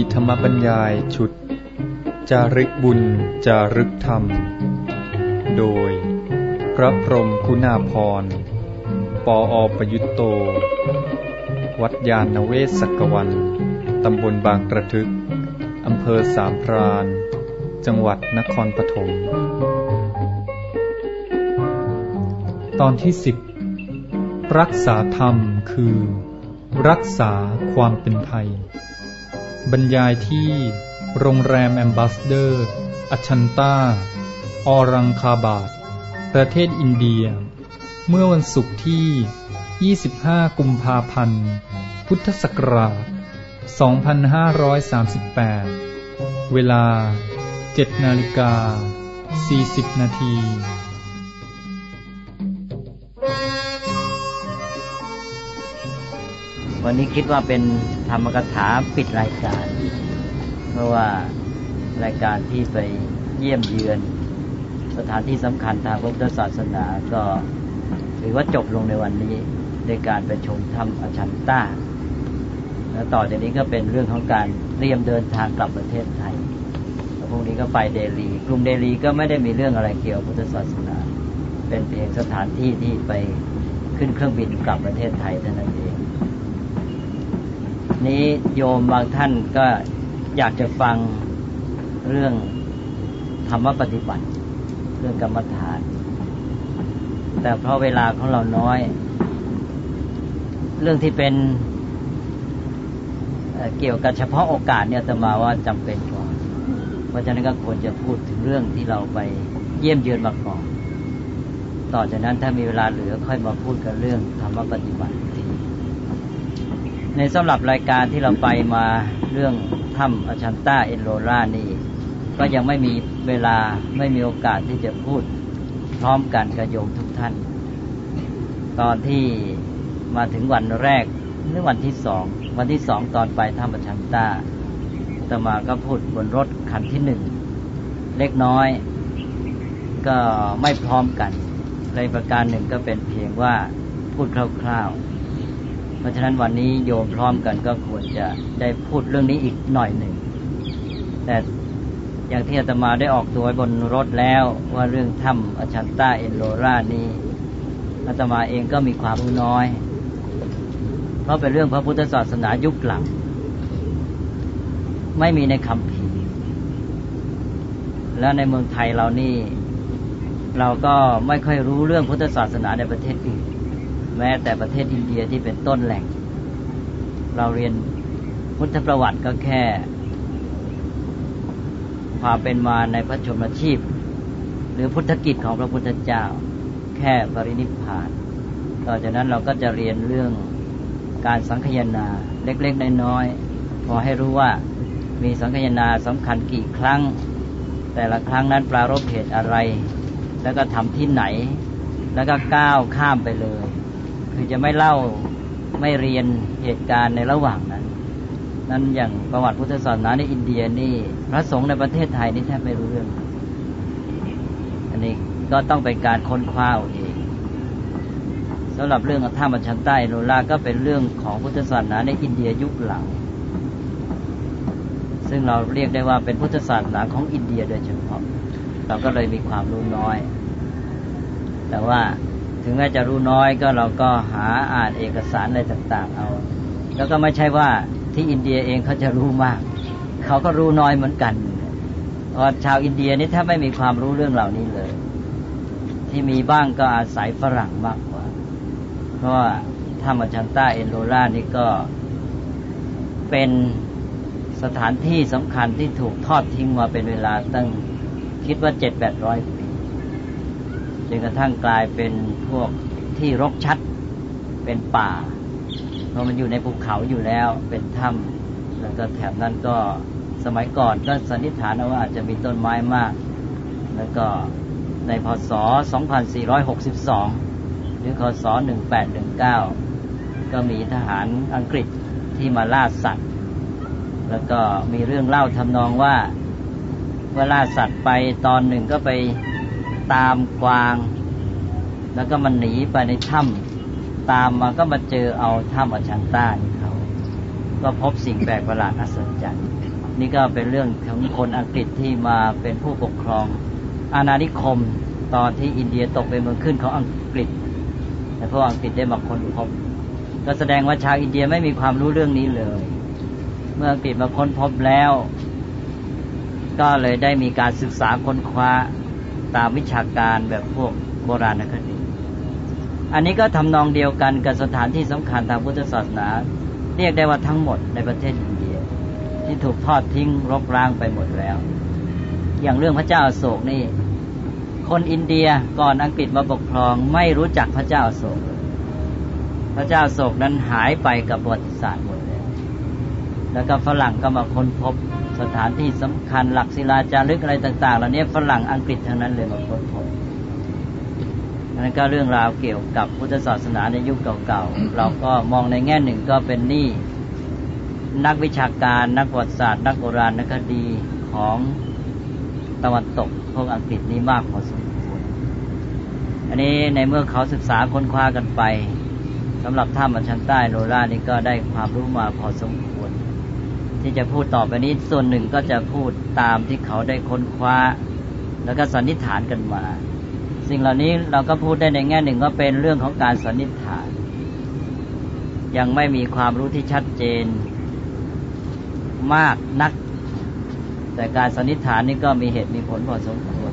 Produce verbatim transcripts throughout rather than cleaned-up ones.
ธรรมบรรยายชุดจารึกบุญจารึกธรรมโดยพระพรหมคุณาภรณ์ปอ.ประยุตโตวัดยาณเวศกวันตำบลบางกระทึกอำเภอสามพรานจังหวัดนครปฐมตอนที่สิบรักษาธรรมคือรักษาความเป็นไทยบรรยายที่โรงแรมแอมบาสเดอร์อัชันตาออรังคาบาดประเทศอินเดียเมื่อวันศุกร์ที่ยี่สิบห้ากุมภาพันธ์พุทธศักราชสองพันห้าร้อยสามสิบแปดเวลา เจ็ดนาฬิกาสี่สิบนาทีวันนี้คิดว่าเป็นธรรมกถาปิดรายการเพราะว่ารายการที่ไปเยี่ยมเยือนสถานที่สำคัญทางพุทธศาสนาก็ถือว่าจบลงในวันนี้ด้วยการไปชมถ้ำอชันตาแล้วต่อจากนี้ก็เป็นเรื่องของการเตรียมเดินทางกลับประเทศไทยแล้วพรุ่งนี้ก็ไปเดลีกรุงเดลีก็ไม่ได้มีเรื่องอะไรเกี่ยวกับพุทธศาสนาเป็นเพียงสถานที่ที่ไปขึ้นเครื่องบินกลับประเทศไทยเท่านั้นเองนี้โยมบางท่านก็อยากจะฟังเรื่องธรรมปฏิบัติเรื่องกรรมฐานแต่เพราะเวลาของเราน้อยเรื่องที่เป็น เอ่อ เกี่ยวกับเฉพาะโอกาสเนี่ยอาตมาว่าจำเป็นกว่าเพราะฉะนั้นก็ควรจะพูดถึงเรื่องที่เราไปเยี่ยมเยือนมาก่อนต่อจากนั้นถ้ามีเวลาเหลือค่อยมาพูดกันเรื่องธรรมปฏิบัติในสำหรับรายการที่เราไปมาเรื่องถ้ำอชันตาเอลโลรานี่ก็ยังไม่มีเวลาไม่มีโอกาสที่จะพูดพร้อมกันกับโยมทุกท่านตอนที่มาถึงวันแรกหรือวันที่สองวันที่สองตอนไปถ้ำอชันตาอาตมาก็พูดบนรถคันที่หนึ่งเล็กน้อยก็ไม่พร้อมกันในประการหนึ่งก็เป็นเพียงว่าพูดคร่าวๆเพราะฉะนั้นวันนี้โยมพร้อมกันก็ควรจะได้พูดเรื่องนี้อีกหน่อยหนึ่งแต่อย่างที่อาตมาได้ออกตัวไว้บนรถแล้วว่าเรื่องถ้ำอชันตาเอลโลรานี้อาตมาเองก็มีความรู้น้อยเพราะเป็นเรื่องพระพุทธศาสนายุคหลังไม่มีในคัมภีร์และในเมืองไทยเรานี่เราก็ไม่ค่อยรู้เรื่องพุทธศาสนาในประเทศอื่นแม้แต่ประเทศอินเดียที่เป็นต้นแหล่งเราเรียนพุทธประวัติก็แค่ความเป็นมาในพระชนมชีพหรือพุทธกิจของพระพุทธเจ้าแค่ปรินิพพานต่อจากนั้นเราก็จะเรียนเรื่องการสังคายนาเล็กๆน้อยๆพอให้รู้ว่ามีสังคายนาสำคัญกี่ครั้งแต่ละครั้งนั้นปรารภเหตุอะไรแล้วก็ทำที่ไหนแล้วก็ก้าวข้ามไปเลยคือจะไม่เล่าไม่เรียนเหตุการณ์ในระหว่างนั้นนั้นอย่างประวัติพุทธศาสนาในอินเดียนี่พระสงฆ์ในประเทศไทยนี่แทบไม่รู้เรื่องอันนี้ก็ต้องเป็นการค้นคว้าเองสำหรับเรื่องถ้ำอชันตาเอลโลราก็เป็นเรื่องของพุทธศาสนาในอินเดียยุคหลังซึ่งเราเรียกได้ว่าเป็นพุทธศาสนาของอินเดียโดยเฉพาะเราก็เลยมีความรู้น้อยแต่ว่าถึงแม้จะรู้น้อยก็เราก็หาอ่านเอกสารอะไรต่างๆเอาแล้วก็ไม่ใช่ว่าที่อินเดียเองเขาจะรู้มากเขาก็รู้น้อยเหมือนกันเพราะชาวอินเดียนี่แทบไม่มีความรู้เรื่องเหล่านี้เลยที่มีบ้างก็อาศัยฝรั่งมากกว่าเพราะว่าถ้ำอชันตาเอลโลรานี่ก็เป็นสถานที่สำคัญที่ถูกทอดทิ้งมาเป็นเวลาตั้งคิดว่า เจ็ดถึงแปดร้อยปีจนกระทั่งกลายเป็นพวกที่รกชัดเป็นป่าเพราะมันอยู่ในภูเขาอยู่แล้วเป็นถ้ำแล้วก็แถบนั้นก็สมัยก่อนก็สันนิษฐานว่าอาจจะมีต้นไม้มากแล้วก็ในพ.ศ. สองพันสี่ร้อยหกสิบสองหรือค.ศ. หนึ่งพันแปดร้อยสิบเก้าก็มีทหารอังกฤษที่มาล่าสัตว์แล้วก็มีเรื่องเล่าทำนองว่าเวลาสัตว์ไปตอนหนึ่งก็ไปตามกวางแล้วก็มันหนีไปในถ้ำตามมาก็มาเจอเอาถ้ำอชันตานี่เขาก็พบสิ่งแปลกประหลาดอัศจรรย์นี่ก็เป็นเรื่องของคนอังกฤษที่มาเป็นผู้ปกครองอาณานิคมตอนที่อินเดียตกเป็นเมืองขึ้นของอังกฤษแต่พวกอังกฤษได้มาค้นพบก็แสดงว่าชาวอินเดียไม่มีความรู้เรื่องนี้เลยเมื่ออังกฤษมาค้นพบแล้วก็เลยได้มีการศึกษาค้นคว้าตามวิชาการแบบพวกโบราณคดีอันนี้ก็ทำนองเดียวกันกับสถานที่สำคัญทางพุทธศาสนาเรียกได้ว่าทั้งหมดในประเทศอินเดียที่ถูกทอดทิ้งรกร้างไปหมดแล้วอย่างเรื่องพระเจ้าอโศกนี่คนอินเดียก่อนอังกฤษมาปกครองไม่รู้จักพระเจ้าอโศกพระเจ้าอโศกนั้นหายไปกับประวัติศาสตร์หมดเลยแล้วก็ฝรั่งก็มาค้นพบสถานที่สำคัญหลักศิลาจารึกอะไรต่างๆเหล่านี้ฝรั่งอังกฤษทั้งนั้นเลยมาค้นพบนั่นก็เรื่องราวเกี่ยวกับพุทธศาสนาในยุคเก่าๆเราก็มองในแง่หนึ่งก็เป็นหนี้นักวิชาการนักประวัติศาสตร์นักโบราณคดีของตะวันตกพวกอังกฤษนี้มากพอสมควรอันนี้ในเมื่อเขาศึกษาค้นคว้ากันไปสำหรับถ้ำอัญชันใต้โนรานี่ก็ได้ความรู้มาพอสมควรที่จะพูดต่อไปนี้ส่วนหนึ่งก็จะพูดตามที่เขาได้ค้นคว้าแล้วก็สันนิษฐานกันมาสิ่งเหล่านี้เราก็พูดได้ในแง่หนึ่งก็เป็นเรื่องของการสันนิษฐานยังไม่มีความรู้ที่ชัดเจนมากนักแต่การสันนิษฐานนี่ก็มีเหตุมีผลพอสมควร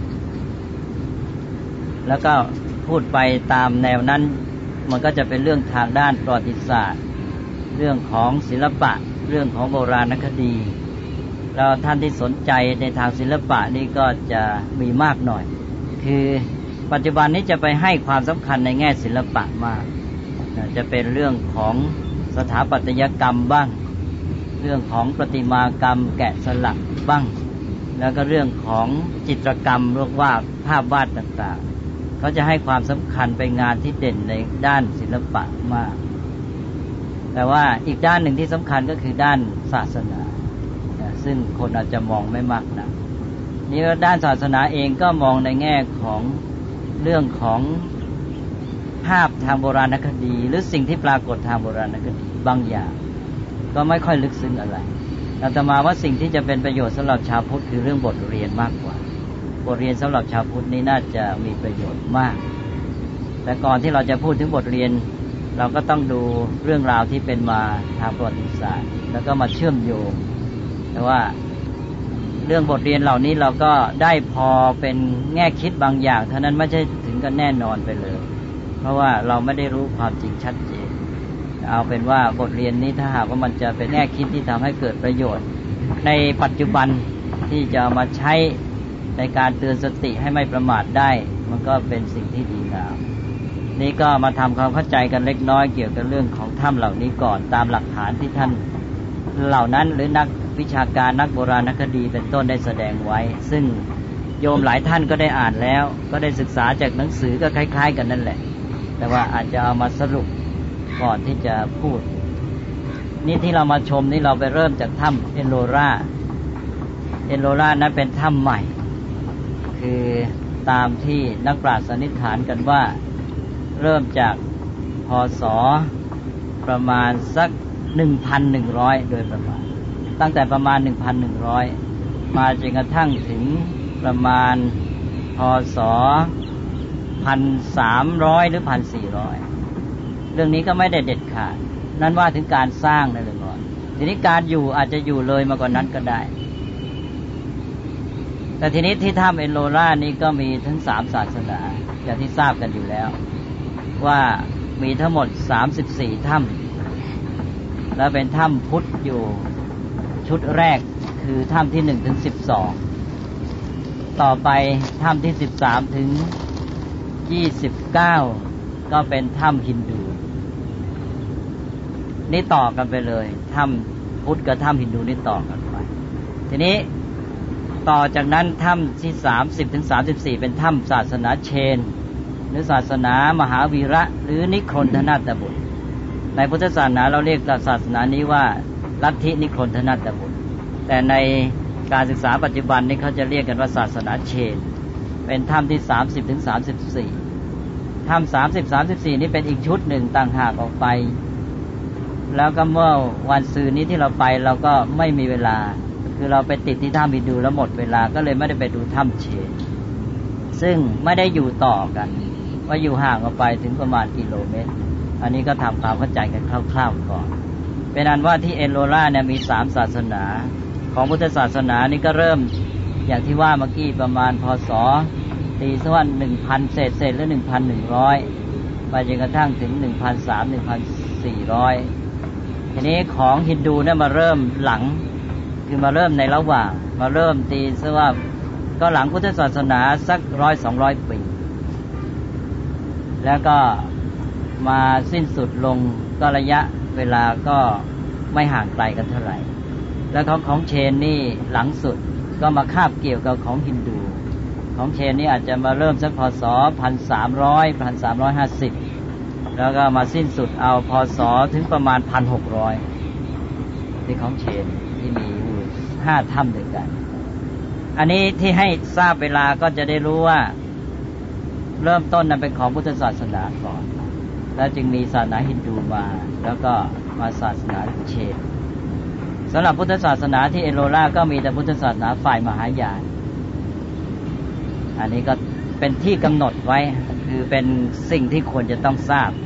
แล้วก็พูดไปตามแนวนั้นมันก็จะเป็นเรื่องทางด้านประวัติศาสตร์เรื่องของศิลปะเรื่องของโบราณคดีแล้วท่านที่สนใจในทางศิลปะนี่ก็จะมีมากหน่อยคือปัจจุบันนี้จะไปให้ความสำคัญในแง่ศิลปะมากจะเป็นเรื่องของสถาปัตยกรรมบ้างเรื่องของประติมากรรมแกะสลักบ้างแล้วก็เรื่องของจิตรกรรมเรียกว่าภาพวาดต่างๆเขาจะให้ความสำคัญไปงานที่เด่นในด้านศิลปะมากแต่ว่าอีกด้านหนึ่งที่สำคัญก็คือด้านศาสนาซึ่งคนอาจจะมองไม่มากนักนี่ด้านศาสนาเองก็มองในแง่ของเรื่องของภาพทางโบราณคดีหรือสิ่งที่ปรากฏทางโบราณคดีบางอย่างก็ไม่ค่อยลึกซึ้งอะไรอาตมาว่าสิ่งที่จะเป็นประโยชน์สำหรับชาวพุทธคือเรื่องบทเรียนมากกว่าบทเรียนสำหรับชาวพุทธนี้น่าจะมีประโยชน์มากแต่ก่อนที่เราจะพูดถึงบทเรียนเราก็ต้องดูเรื่องราวที่เป็นมาทางประวัติศาสตร์แล้วก็มาเชื่อมโยงแต่ว่าเรื่องบทเรียนเหล่านี้เราก็ได้พอเป็นแง่คิดบางอย่างเท่านั้นไม่ใช่ถึงกับแน่นอนไปเลยเพราะว่าเราไม่ได้รู้ความจริงชัดเจนเอาเป็นว่าบทเรียนนี้ถ้าหากว่ามันจะเป็นแง่คิดที่ทำให้เกิดประโยชน์ในปัจจุบันที่จะมาใช้ในการเตือนสติให้ไม่ประมาทได้มันก็เป็นสิ่งที่ดีงามนี่ก็มาทำความเข้าใจกันเล็กน้อยเกี่ยวกับเรื่องของถ้ำเหล่านี้ก่อนตามหลักฐานที่ท่านเหล่านั้นหรือนักวิชาการนักโบราณคดีเป็นต้นได้แสดงไว้ซึ่งโยมหลายท่านก็ได้อ่านแล้วก็ได้ศึกษาจากหนังสือก็คล้ายๆกันนั่นแหละแต่ว่าอาจจะเอามาสรุปก่อนที่จะพูดนี่ที่เรามาชมนี่เราไปเริ่มจากถ้ำเอลโลราเอลโลรานั้นเป็นถ้ำใหม่คือตามที่นักปราชญ์สันนิษฐานกันว่าเริ่มจากพ.ศ.ประมาณสัก หนึ่งพันหนึ่งร้อย โดยประมาณตั้งแต่ประมาณ หนึ่งพันหนึ่งร้อย มาจนกระทั่งถึงประมาณพ.ศ.หนึ่งพันสามร้อย หรือ หนึ่งพันสี่ร้อย เรื่องนี้ก็ไม่ได้เด็ดขาดนั่นว่าถึงการสร้างนั่นเลยก่อนทีนี้การอยู่อาจจะอยู่เลยมากกว่านั้นก็ได้แต่ทีนี้ที่ถ้ำเอลโลรานี่ก็มีทั้งสามศาสนาอย่างที่ทราบกันอยู่แล้วว่ามีทั้งหมดสามสิบสี่ถ้ำแล้วเป็นถ้ำพุทธอยู่ชุดแรกคือถ้ำที่หนึ่งถึงสิบสองต่อไปถ้ำที่สิบสามถึงยี่สิบเก้าก็เป็นถ้ำฮินดูนี่ต่อกันไปเลยถ้ำพุทธกับถ้ำฮินดูนี่ต่อกันไปทีนี้ต่อจากนั้นถ้ำที่สามสิบถึงสามสิบสี่เป็นถ้ำศาสนาเชนหรือศาสนามหาวีระหรือนิครนธนาถบุตรในพุทธศาสนาเราเรียกศาสนานี้ว่าลัทธินิครนธนาถบุตรแต่ในการศึกษาปัจจุบันนี้เขาจะเรียกกันว่าศาสนาเชนเป็นถ้ำที่สามสิบถึงสามสิบสี่ถ้ำสามสิบ สามสิบสี่นี้เป็นอีกชุดหนึ่งต่างหากออกไปแล้วก็เมื่อวันซืนนี้ที่เราไปเราก็ไม่มีเวลาคือเราไปติดที่ถ้ำฮินดูแล้วหมดเวลาก็เลยไม่ได้ไปดูถ้ำเชนซึ่งไม่ได้อยู่ต่อกันว่าอยู่ห่างออกไปถึงประมาณกิโลเมตรอันนี้ก็ทำความเข้าใจกันคร่าวๆก่อนเป็นอันว่าที่เอโลราเนี่ยมีสามศาสนาของพุทธศาสนานี่ก็เริ่มอย่างที่ว่าเมื่อกี้ประมาณพศตีสักวันหนึ่งพันเศษเศษหรือหนึ่งพันหนึ่งร้อยไปจนกระทั่งถึงหนึ่งพันสามหนึ่งพันสี่ร้อยทีนี้ของฮินดูเนี่ยมาเริ่มหลังคือมาเริ่มในระหว่างมาเริ่มตีซะว่าก็หลังพุทธศาสนาสักร้อยสองร้อยปีแล้วก็มาสิ้นสุดลงก็ระยะเวลาก็ไม่ห่างไกลกันเท่าไหร่แล้วของของเชนนี่หลังสุดก็มาคาบเกี่ยวกับของฮินดูของเชนนี่อาจจะมาเริ่มสักพศพันสามร้อยพันสามร้อยห้าสิบแล้วก็มาสิ้นสุดเอาพศถึงประมาณพันหกร้อยที่ของเชนที่มีอยู่ห้าถ้ำด้วยกันอันนี้ที่ให้ทราบเวลาก็จะได้รู้ว่าเริ่มต้นนั้นเป็นของพุทธศาสนาก่อนแล้วจึงมีศาสนาฮินดูมาแล้วก็มาศาสนาเชนสำหรับพุทธศาสนาที่เอโลราก็มีแต่พุทธศาสนาฝ่ายมหายานอันนี้ก็เป็นที่กำหนดไว้คือเป็นสิ่งที่ควรจะต้องทราบ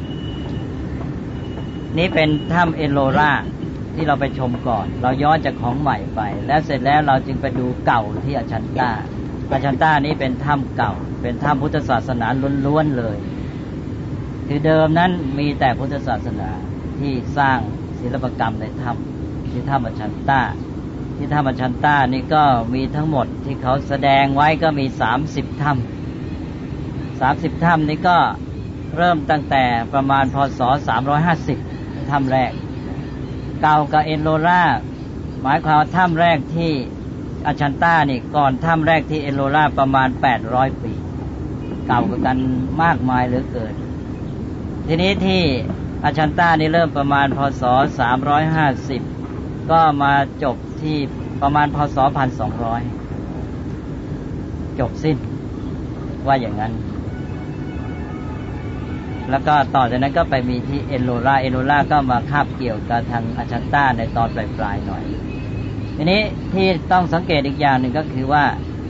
นี้เป็นถ้ำเอโลราที่เราไปชมก่อนเราย้อนจากของใหม่ไปแล้วเสร็จแล้วเราจึงไปดูเก่าที่อาชันตาอาชันตานี้เป็นถ้ำเก่าเป็นถ้ำพุทธศาสนาล้วนๆเลยคือเดิมนั้นมีแต่พุทธศาสนาที่สร้างศิลปกรรมในถ้ำที่ถ้ำอาชันตาที่ถ้ำอาชันตานี่ก็มีทั้งหมดที่เขาแสดงไว้ก็มีสามสิบถ้ำสามสิบถ้ำนี้ก็เริ่มตั้งแต่ประมาณพศสามร้อยห้าสิบถ้ำแรกเก่ากับเอโลราหมายความว่าถ้ำแรกที่อาชันตานี่ก่อนถ้ำแรกที่เอโลราประมาณแปดร้อยปีเก่ากันมากมายเหลือเกินทีนี้ที่อาชันตานี่เริ่มประมาณพศสามร้อยห้าสิบก็มาจบที่ประมาณพศหนึ่งพันสองร้อยจบสิ้นว่าอย่างนั้นแล้วก็ต่อจากนั้นก็ไปมีที่เอโลราเอโลราก็มาคาบเกี่ยวกับทางอาชันตาในตอนปลายๆหน่อยทีนี้ที่ต้องสังเกตอีกอย่างหนึ่งก็คือว่า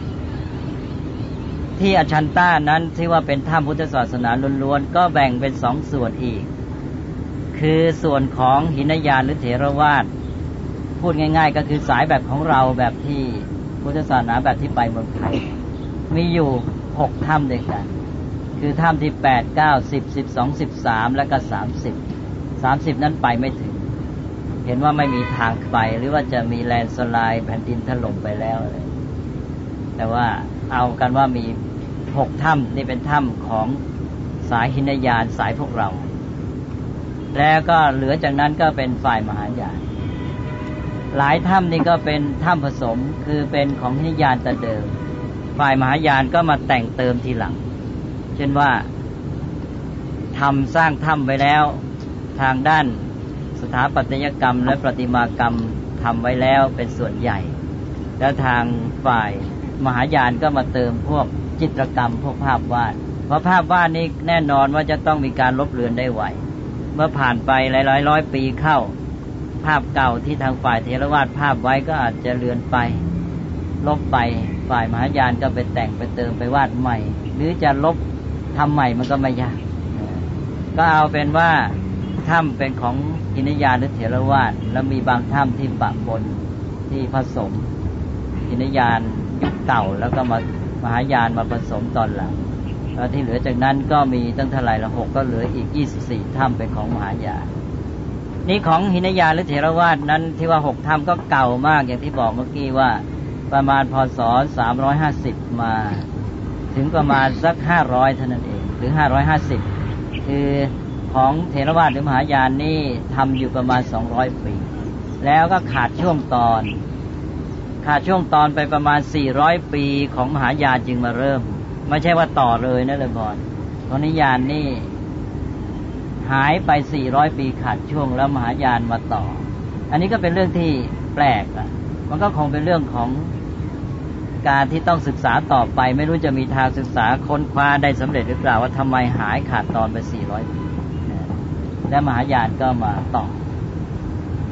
ที่อาชันตานั้นที่ว่าเป็นถ้ำพุทธศาสนาล้วนๆก็แบ่งเป็นสองส่วนอีกคือส่วนของหินยานหรือเถรวาทพูดง่ายๆก็คือสายแบบของเราแบบที่พุทธศาสนาแบบที่ไปเมืองไทยมีอยู่หกถ้ำด้วยกันคือถ้ำที่แปด เก้า สิบ สิบสอง สิบสามแล้วก็สามสิบ สามสิบนั้นไปไม่ถึงเห็นว่าไม่มีทางไปหรือว่าจะมีแลนด์สไลด์แผ่นดินถล่มไปแล้วเลยแต่ว่าเอากันว่ามีหกถ้ำนี่เป็นถ้ำของสายหินยานสายพวกเราแล้วก็เหลือจากนั้นก็เป็นฝ่ายมหายานหลายถ้ำนี่ก็เป็นถ้ำผสมคือเป็นของหินยานแต่เดิมฝ่ายมหายานก็มาแต่งเติมทีหลังเช่นว่าทำสร้างถ้ำไว้แล้วทางด้านสถาปัตยกรรมและประติมากรรมทำไว้แล้วเป็นส่วนใหญ่แล้วทางฝ่ายมหายานก็มาเติมพวกจิตรกรรมพวกภาพวาดเพราะภาพวาดนี้แน่นอนว่าจะต้องมีการลบเลือนได้ไวเมื่อผ่านไปหลายๆร้อยปีเข้าภาพเก่าที่ทางฝ่ายเถรวาทภาพไว้ก็อาจจะเลือนไปลบไปฝ่ายมหายานก็ไปแต่งไปเติมไปวาดใหม่หรือจะลบทำใหม่มันก็ไม่ยากก็เอาเป็นว่าถ้ำเป็นของหินยานหรือเถรวาทแล้วมีบางถ้ำที่ปะปนที่ผสมหินยานยุคเก่าแล้วก็มามหายานมาผสมตอนหลังแล้วที่เหลือจากนั้นก็มีตั้งเท่าไหร่ละหกก็เหลืออีกยี่สิบสี่ถ้ำเป็นของมหายานนี่ของหินยานหรือเถรวาทนั้นที่ว่าหกถ้ำก็เก่ามากอย่างที่บอกเมื่อกี้ว่าประมาณพศสามร้อยห้าสิบมาถึงประมาณสักห้าร้อยเท่านั้นเองหรือห้าร้อยห้าสิบคือของเถรวาทหรือมหายานนี่ทำอยู่ประมาณสองร้อยปีแล้วก็ขาดช่วงตอนขาดช่วงตอนไปประมาณสี่ร้อยปีของมหายานจึงมาเริ่มไม่ใช่ว่าต่อเลยนะเลยบอลของนิยานนี่หายไปสี่ร้อยปีขาดช่วงแล้วมหายานมาต่ออันนี้ก็เป็นเรื่องที่แปลกอ่ะมันก็คงเป็นเรื่องของการที่ต้องศึกษาต่อไปไม่รู้จะมีทางศึกษาค้นคว้าได้สำเร็จหรือเปล่าว่าทำไมหายขาดตอนไปสี่ร้อยปีและมหายานก็มาต่อ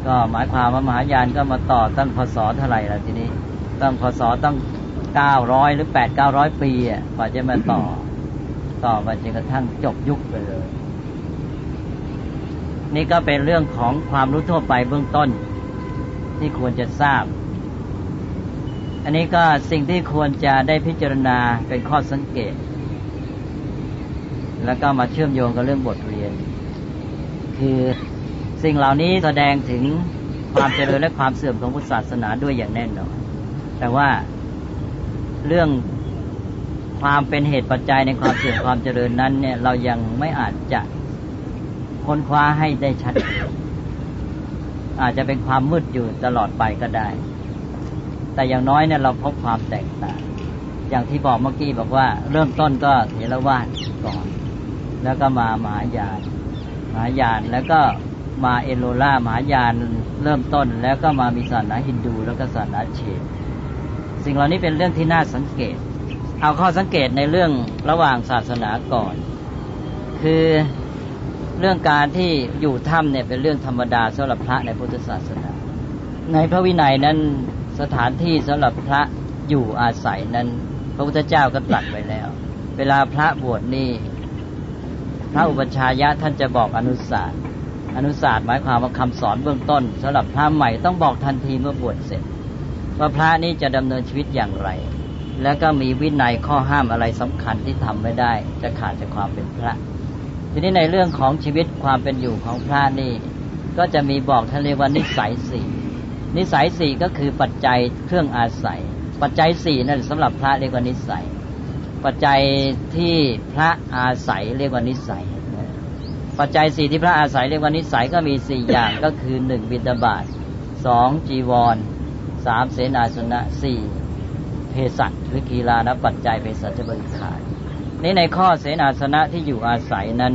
ก็หมายความว่ามหายานก็มาต่อตั้งพศเท่าไหร่ล่ะทีนี้ตั้งพศตั้งเก้าร้อยหรือแปดเก้าร้อยปีอ่ะกว่าจะมาต่อต่อมาจนกระทั่งจบยุคไปเลยนี่ก็เป็นเรื่องของความรู้ทั่วไปเบื้องต้นที่ควรจะทราบอันนี้ก็สิ่งที่ควรจะได้พิจารณาเป็นข้อสังเกตแล้วก็มาเชื่อมโยงกับเรื่องบทเรียนคือสิ่งเหล่านี้แสดงถึงความเจริญและความเสื่อมของพุทธศาสนาด้วยอย่างแน่นอนแต่ว่าเรื่องความเป็นเหตุปัจจัยในความเสื่อมความเจริญนั้นเนี่ยเรายังไม่อาจจะค้นคว้าให้ได้ชัดเจนอาจจะเป็นความมืดอยู่ตลอดไปก็ได้แต่อย่างน้อยเนี่ยเราพบความแตกต่างอย่างที่บอกเมื่อกี้บอกว่าเริ่มต้นก็เถรวาทก่อนแล้วก็มามหายานมหายานแล้วก็มาเอโลล่ามหายานเริ่มต้นแล้วก็มามีศาสนาฮินดูแล้วก็ศาสนาเชนสิ่งเหล่านี้เป็นเรื่องที่น่าสังเกตเอาข้อสังเกตในเรื่องระหว่างศาสนาก่อนคือเรื่องการที่อยู่ถ้ำเนี่ยเป็นเรื่องธรรมดาสำหรับพระในพุทธศาสนาในพระวินัยนั้นสถานที่สำหรับพระอยู่อาศัยนั้นพระพุทธเจ้าก็ตรัสไว้แล้วเวลาพระบวชนี่พระอุปัชฌายะท่านจะบอกอนุสาสน์อนุสาสน์หมายความว่าคำสอนเบื้องต้นสำหรับพระใหม่ต้องบอกทันทีเมื่อบวชเสร็จว่าพระนี้จะดำเนินชีวิตอย่างไรแล้วก็มีวินัยข้อห้ามอะไรสำคัญที่ทำไม่ได้จะขาดจากความเป็นพระทีนี้ในเรื่องของชีวิตความเป็นอยู่ของพระนี่ก็จะมีบอกท่านเรียกว่านิสัยสี่นิสัยสี่ก็คือปัจจัยเครื่องอาศัยปัจจัยสี่นั่นสำหรับพระเรียกว่านิสัยปัจจัยที่พระอาศัยเรียกว่านิสัยปัจจัยสี่ที่พระอาศัยเรียกว่านิสัยก็มีสี่อย่างก็คือหนึ่งบิณฑบาตสองจีวรสามเสนาสนะสี่เภสัชหรือกีฬานปัจจัยเภสัชบริขารนี่ในข้อเสนาสนะที่อยู่อาศัยนั้น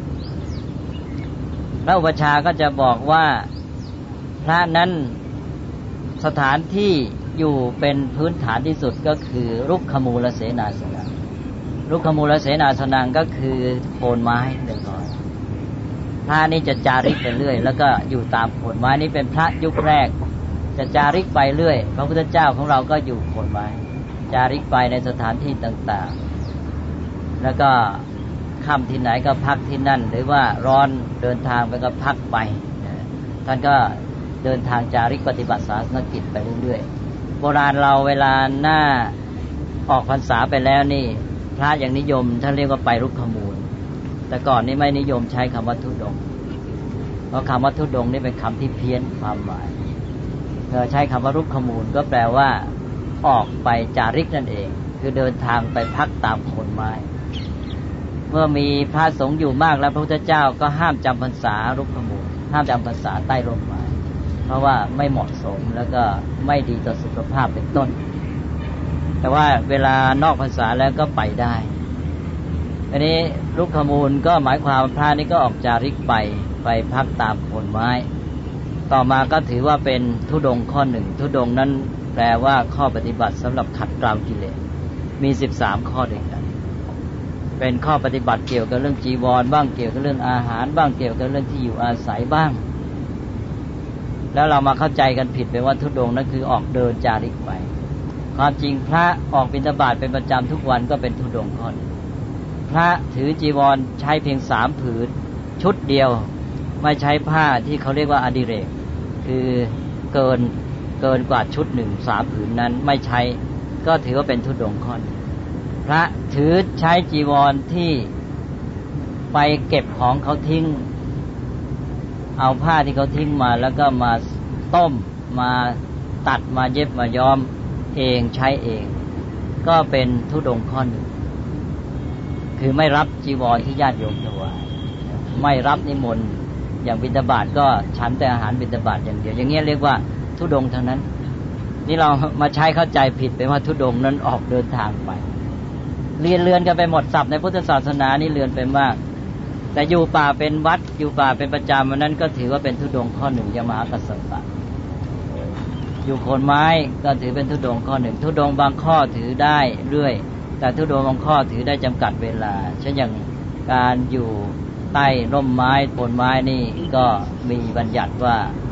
พระอุปัชฌาย์ก็จะบอกว่าพระนั้นสถานที่อยู่เป็นพื้นฐานที่สุดก็คือรุกขมูลเสนาสนะรุกขมูลเสนาสนังก็คือโคนไม้เรียบร้อยพระนี่จะจาริกไปเรื่อยแล้วก็อยู่ตามโคนไม้นี้เป็นพระยุคแรกจะจาริกไปเรื่อยพระพุทธเจ้าของเราก็อยู่โคนไม้จาริกไปในสถานที่ต่างๆแล้วก็ค่ำที่ไหนก็พักที่นั่นหรือว่าร้อนเดินทางไปก็พักไปท่านก็เดินทางจาริกปฏิบัติศาสนกิจไปเรื่อยๆโบราณเราเวลาหน้าออกพรรษาไปแล้วนี่พระยังนิยมท่านเรียกว่าไปรุกขมูลแต่ก่อนนี้ไม่นิยมใช้คำว่าธุดงค์เพราะคำว่าธุดงค์นี่เป็นคำที่เพี้ยนความหมายเธอใช้คำว่ารุกขมูลก็แปลว่าออกไปจาริกนั่นเองคือเดินทางไปพักตามโคนไม้เมื่อมีพระสงฆ์อยู่มากแล้วพระพุทธเจ้าก็ห้ามจำพรรษารุกขมูลห้ามจำพรรษาใต้ร่มไม้เพราะว่าไม่เหมาะสมแล้วก็ไม่ดีต่อสุขภาพเป็นต้นแต่ว่าเวลานอกพรรษาแล้วก็ไปได้อันนี้รุกขมูลก็หมายความพระนี่ก็ออกจาริกไปไปพักตามโคนไม้ต่อมาก็ถือว่าเป็นธุดงค์ข้อหนึ่งธุดงค์นั้นแปลว่าข้อปฏิบัติสำหรับขัดเกลากิเลสมีสิบสามข้อด้วยกันเป็นข้อปฏิบัติเกี่ยวกับเรื่องจีวรบ้างเกี่ยวกับเรื่องอาหารบ้างเกี่ยวกับเรื่องที่อยู่อาศัยบ้างแล้วเรามาเข้าใจกันผิดไปว่าธุดงค์นั้นคือออกเดินจาริกไปความจริงพระออกบิณฑบาตเป็นประจำทุกวันก็เป็นธุดงค์ข้อนึงพระถือจีวรใช้เพียงสามผืนชุดเดียวไม่ใช้ผ้าที่เขาเรียกว่าอดิเรกคือเกินเกินกว่าชุดหนึ่งสามผืนนั้นไม่ใช้ก็ถือว่าเป็นธุดงค์ข้อนึงพระถือใช้จีวรที่ไปเก็บของเขาทิ้งเอาผ้าที่เขาทิ้งมาแล้วก็มาต้มมาตัดมาเย็บมาย้อมเองใช้เองก็เป็นธุดงค์ข้อหนึ่งคือไม่รับจีวรที่ญาติโยมถวายไม่รับนิมนต์อย่างบิณฑบาตก็ฉันแต่อาหารบิณฑบาตอย่างเดียวอย่างเงี้ยเรียกว่าธุดงค์ทั้งนั้นนี่เรามาใช้เข้าใจผิดไปว่าธุดงค์นั้นออกเดินทางไปเรียนเรือนกันไปหมดศัพท์ในพุทธศาสนานี่เรือนไปมากแต่อยู่ป่าเป็นวัดอยู่ป่าเป็นประจำวันนั้นก็ถือว่าเป็นธุดงค์ข้อหนึ่งยมหากัสสปะอยู่โคนไม้ก็ถือเป็นธุดงค์ข้อหนึ่งธุดงค์บางข้อถือได้เรื่อยแต่ธุดงค์บางข้อถือได้จำกัดเวลาเช่นอย่างการอยู่ใต้ร่มไม้โคนไม้นี่ก็มีบัญญัติว่า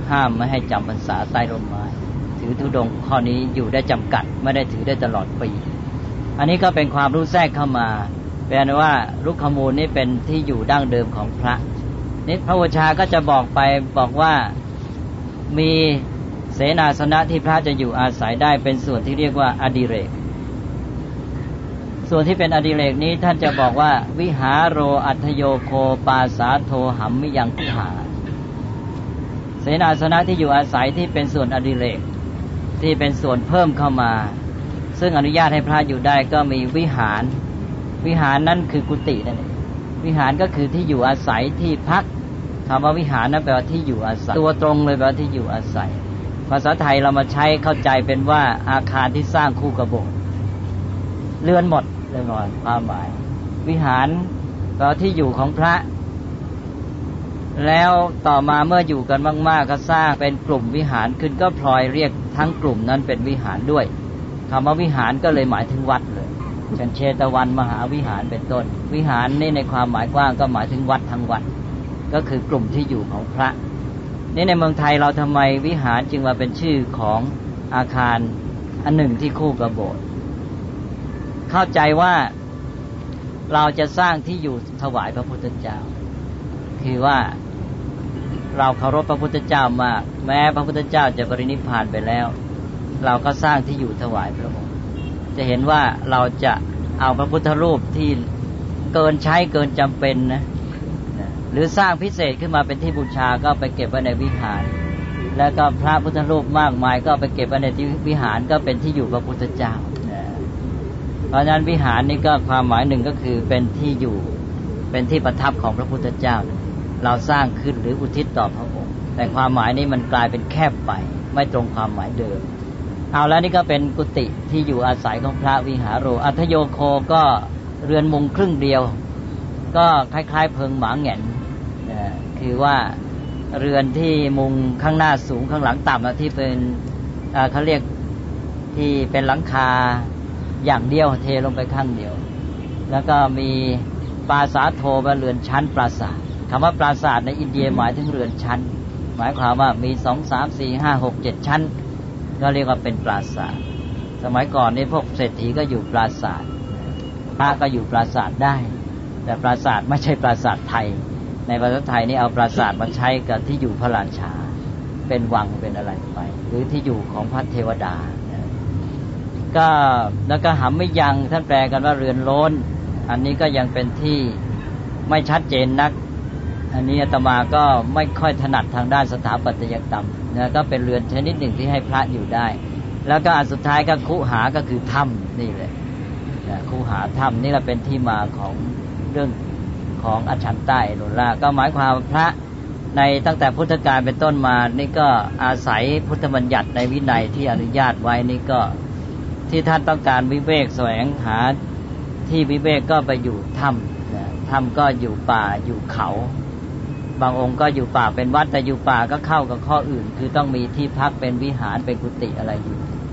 ห้ามไม่ให้จำพรรษาใต้ร่มไม้ถือธุดงค์ข้อนี้อยู่ได้จำกัดไม่ได้ถือได้ตลอดปีอันนี้ก็เป็นความรู้แทรกเข้ามาแปลว่ารุกขมูลนี่เป็นที่อยู่ดั้งเดิมของพระนี่พระอุชาก็จะบอกไปบอกว่ามีเสนาสนะที่พระจะอยู่อาศัยได้เป็นส่วนที่เรียกว่าอดิเรกส่วนที่เป็นอดิเรกนี้ท่านจะบอกว่าวิหารโรอัทโยโคปาสาโทหัมมิยังคุหาเสนาสนะที่อยู่อาศัยที่เป็นส่วนอดิเรกที่เป็นส่วนเพิ่มเข้ามาซึ่งอนุญาตให้พระอยู่ได้ก็มีวิหารวิหารนั้นคือกุฏินั่นเองวิหารก็คือที่อยู่อาศัยที่พักคำว่าวิหารนั้นแปลว่าที่อยู่อาศัยตัวตรงเลยแปลว่าที่อยู่อาศัยภาษาไทยเรามาใช้เข้าใจเป็นว่าอาคารที่สร้างคู่กับโบสถ์เรือนหมดเลยหน่อยความหมายวิหารแปลว่าที่อยู่ของพระแล้วต่อมาเมื่ออยู่กันมากๆก็สร้างเป็นกลุ่มวิหารขึ้นก็พลอยเรียกทั้งกลุ่มนั้นเป็นวิหารด้วยคำว่าวิหารก็เลยหมายถึงวัดเลยเช่นเชตวันมหาวิหารเป็นต้นวิหารนี่ในความหมายกว้างก็หมายถึงวัดทั้งวัดก็คือกลุ่มที่อยู่ของพระนี่ในเมืองไทยเราทำไมวิหารจึงมาเป็นชื่อของอาคารอันหนึ่งที่คู่กับโบสถ์เข้าใจว่าเราจะสร้างที่อยู่ถวายพระพุทธเจ้าคือว่าเราเคารพพระพุทธเจ้ามากแม้พระพุทธเจ้าจะปรินิพพานไปแล้วเราก็สร้างที่อยู่ถวายพระองค์จะเห็นว่าเราจะเอาพระพุทธรูปที่เกินใช้เกินจำเป็นนะหรือสร้างพิเศษขึ้นมาเป็นที่บูชาก็ไปเก็บไว้ในวิหารแล้วก็พระพุทธรูปมากมายก็ไปเก็บไว้ในที่วิหารก็เป็นที่อยู่พระพุทธเจ้าเพราะฉะนั้นวิหารนี่ก็ความหมายหนึ่งก็คือเป็นที่อยู่เป็นที่ประทับของพระพุทธเจ้าเราสร้างขึ้นหรืออุทิศต่อพระองค์แต่ความหมายนี้มันกลายเป็นแคบไปไม่ตรงความหมายเดิมเอาแล้วนี่ก็เป็นกุฏิที่อยู่อาศัยของพระวิหารโรอัทโยโคก็เรือนมุงครึ่งเดียวก็คล้ายๆเพิงหมาแหง่นคือว่าเรือนที่มุงข้างหน้าสูงข้างหลังต่ำที่เป็นเขาเรียกที่เป็นหลังคาอย่างเดียวเทลงไปข้างเดียวแล้วก็มีปราสาทโทเป็นเรือนชั้นปราสาทคำว่าปราสาทในอินเดียหมายถึงเรือนชั้นหมายความว่ามีสองสามสี่ห้าหกเจ็ดชั้นก็เรียกว่าเป็นปราสาทสมัยก่อนนี่พวกเศรษฐีก็อยู่ปราสาทพระก็อยู่ปราสาทได้แต่ปราสาทไม่ใช่ปราสาทไทยในประเทศไทยนี่เอาปราสาทมาใช้กับที่อยู่พระราชาเป็นวังเป็นอะไรไปหรือที่อยู่ของพระเทวดาก็แล้วก็หำไม่ยังท่านแปลกันว่าเรือนโล้นอันนี้ก็ยังเป็นที่ไม่ชัดเจนนักอันนี้อาตมาก็ไม่ค่อยถนัดทางด้านสถาปัตยกรรมนะก็เป็นเรือนชนิดหนึ่งที่ให้พระอยู่ได้แล้วก็อันสุดท้ายก็คุหาก็คือถ้ำนี่เลยนะคุหาถ้ำนี่แหละเป็นที่มาของเรื่องของอัจฉันใต้โนล่าก็หมายความพระในตั้งแต่พุทธกาลเป็นต้นมานี่ก็อาศัยพุทธบัญญัติในวินัยที่อนุญาตไว้นี่ก็ที่ท่านต้องการวิเวกแสวงหาที่วิเวกก็ไปอยู่ถ้ำนะถ้ำก็อยู่ป่าอยู่เขาบางองค์ก็อยู่ป่าเป็นวัดแต่อยู่ป่าก็เข้ากับข้ออื่นคือต้องมีที่พักเป็นวิหารเป็นกุฏิอะไรอยู่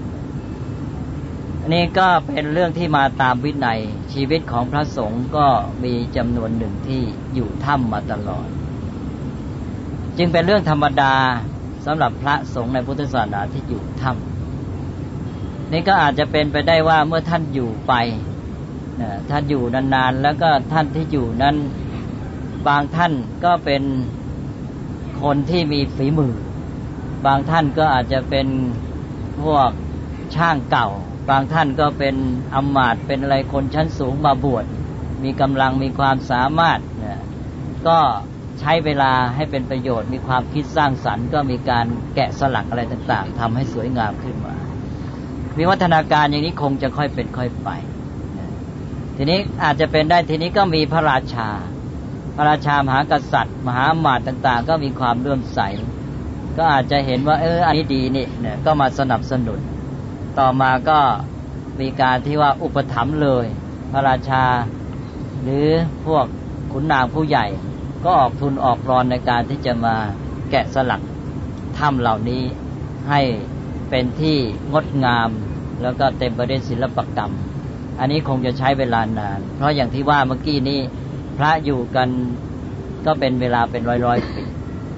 อันนี้ก็เป็นเรื่องที่มาตามวินัยชีวิตของพระสงฆ์ก็มีจำนวนหนึ่งที่อยู่ถ้ำมาตลอดจึงเป็นเรื่องธรรมดาสำหรับพระสงฆ์ในพุทธศาสนาที่อยู่ถ้ำนี่ก็อาจจะเป็นไปได้ว่าเมื่อท่านอยู่ไปนะท่านอยู่นานๆแล้วก็ท่านที่อยู่นั้นบางท่านก็เป็นคนที่มีฝีมือบางท่านก็อาจจะเป็นพวกช่างเก่าบางท่านก็เป็นอำมาตย์เป็นอะไรคนชั้นสูงมาบวชมีกำลังมีความสามารถนะก็ใช้เวลาให้เป็นประโยชน์มีความคิดสร้างสรรค์ก็มีการแกะสลักอะไรต่างๆทำให้สวยงามขึ้นมาวิวัฒนาการอย่างนี้คงจะค่อยเป็นค่อยไปนะทีนี้อาจจะเป็นได้ทีนี้ก็มีพระราชาพระราชามหากษัตริย์มหาอมาตย์ต่างๆก็มีความเลื่อมใสก็อาจจะเห็นว่าเอออันนี้ดีนี่เนี่ยก็มาสนับสนุนต่อมาก็มีการที่ว่าอุปถัมภ์เลยพระราชาหรือพวกขุนนางผู้ใหญ่ก็ออกทุนออกรอนในการที่จะมาแกะสลักถ้ำเหล่านี้ให้เป็นที่งดงามแล้วก็เต็มไปด้วยศิลปกรรมอันนี้คงจะใช้เวลานานเพราะอย่างที่ว่าเมื่อกี้นี้พระอยู่กันก็เป็นเวลาเป็นร้อยๆปี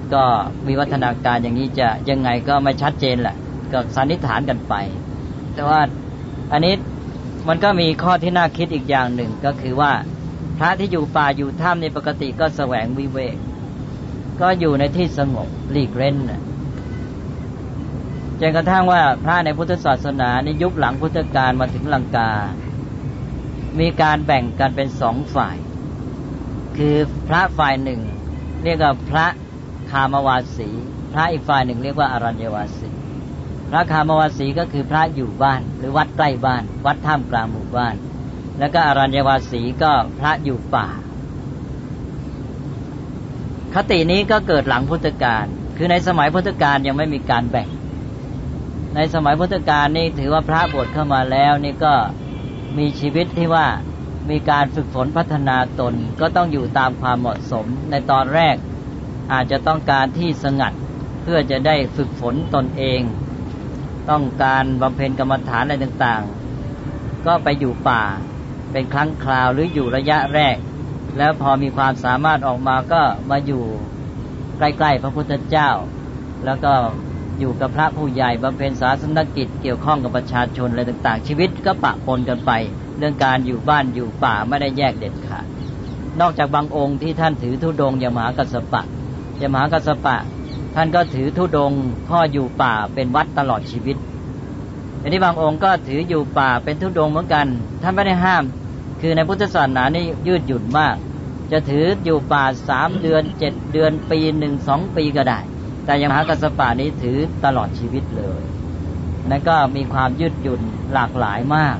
ก็วิวัฒนาการอย่างนี้จะยังไงก็ไม่ชัดเจนแหละก็สันนิษฐานกันไปแต่ว่าอันนี้มันก็มีข้อที่น่าคิดอีกอย่างหนึ่งก็คือว่าพระที่อยู่ป่าอยู่ถ้ำในปกติก็แสวงวิเวกก็อยู่ในที่สงบหลีกเล่นนะจนกระทั่งว่าพระในพุทธศาสนาในยุคหลังพุทธกาลมาถึงลังกามีการแบ่งกันเป็นสองฝ่ายคือพระฝ่ายหนึ่งเรียกว่าพระคามวาสีพระอีกฝ่ายหนึ่งเรียกว่าอรัญญวาสีพระคามวาสีก็คือพระอยู่บ้านหรือวัดใกล้บ้านวัดท่ามกลางหมู่บ้านแล้วก็อรัญญวาสีก็พระอยู่ป่าคตินี้ก็เกิดหลังพุทธกาลคือในสมัยพุทธกาลยังไม่มีการแบ่งในสมัยพุทธกาลนี่ถือว่าพระบวชเข้ามาแล้วนี่ก็มีชีวิตที่ว่ามีการฝึกฝนพัฒนาตนก็ต้องอยู่ตามความเหมาะสมในตอนแรกอาจจะต้องการที่สงัดเพื่อจะได้ฝึกฝนตนเองต้องการบำเพ็ญกรรมฐานอะไรต่างๆก็ไปอยู่ป่าเป็นครั้งคราวหรืออยู่ระยะแรกแล้วพอมีความสามารถออกมาก็มาอยู่ใกล้ๆพระพุทธเจ้าแล้วก็อยู่กับพระผู้ใหญ่บำเพ็ญศาสนกิจเกี่ยวข้องกับประชาชนอะไรต่างๆชีวิตก็ปะปนกันไปเรื่องการอยู่บ้านอยู่ป่าไม่ได้แยกเด็ดขาดนอกจากบางองค์ที่ท่านถือธุดงค์อย่างมหากัสสปะอย่างมหากัสสปะท่านก็ถือธุดงค์พ่ออยู่ป่าเป็นวัดตลอดชีวิตอันนี้บางองค์ก็ถืออยู่ป่าเป็นธุดงค์เหมือนกันท่านไม่ได้ห้ามคือในพุทธศาสนานี่ยืดหยุ่นมากจะถืออยู่ป่าสามเดือนเจ็ดเดือนปีหนึ่งสองปีก็ได้แต่อย่างมหากัสสปะนี้ถือตลอดชีวิตเลยนั่นก็มีความยืดหยุ่นหลากหลายมาก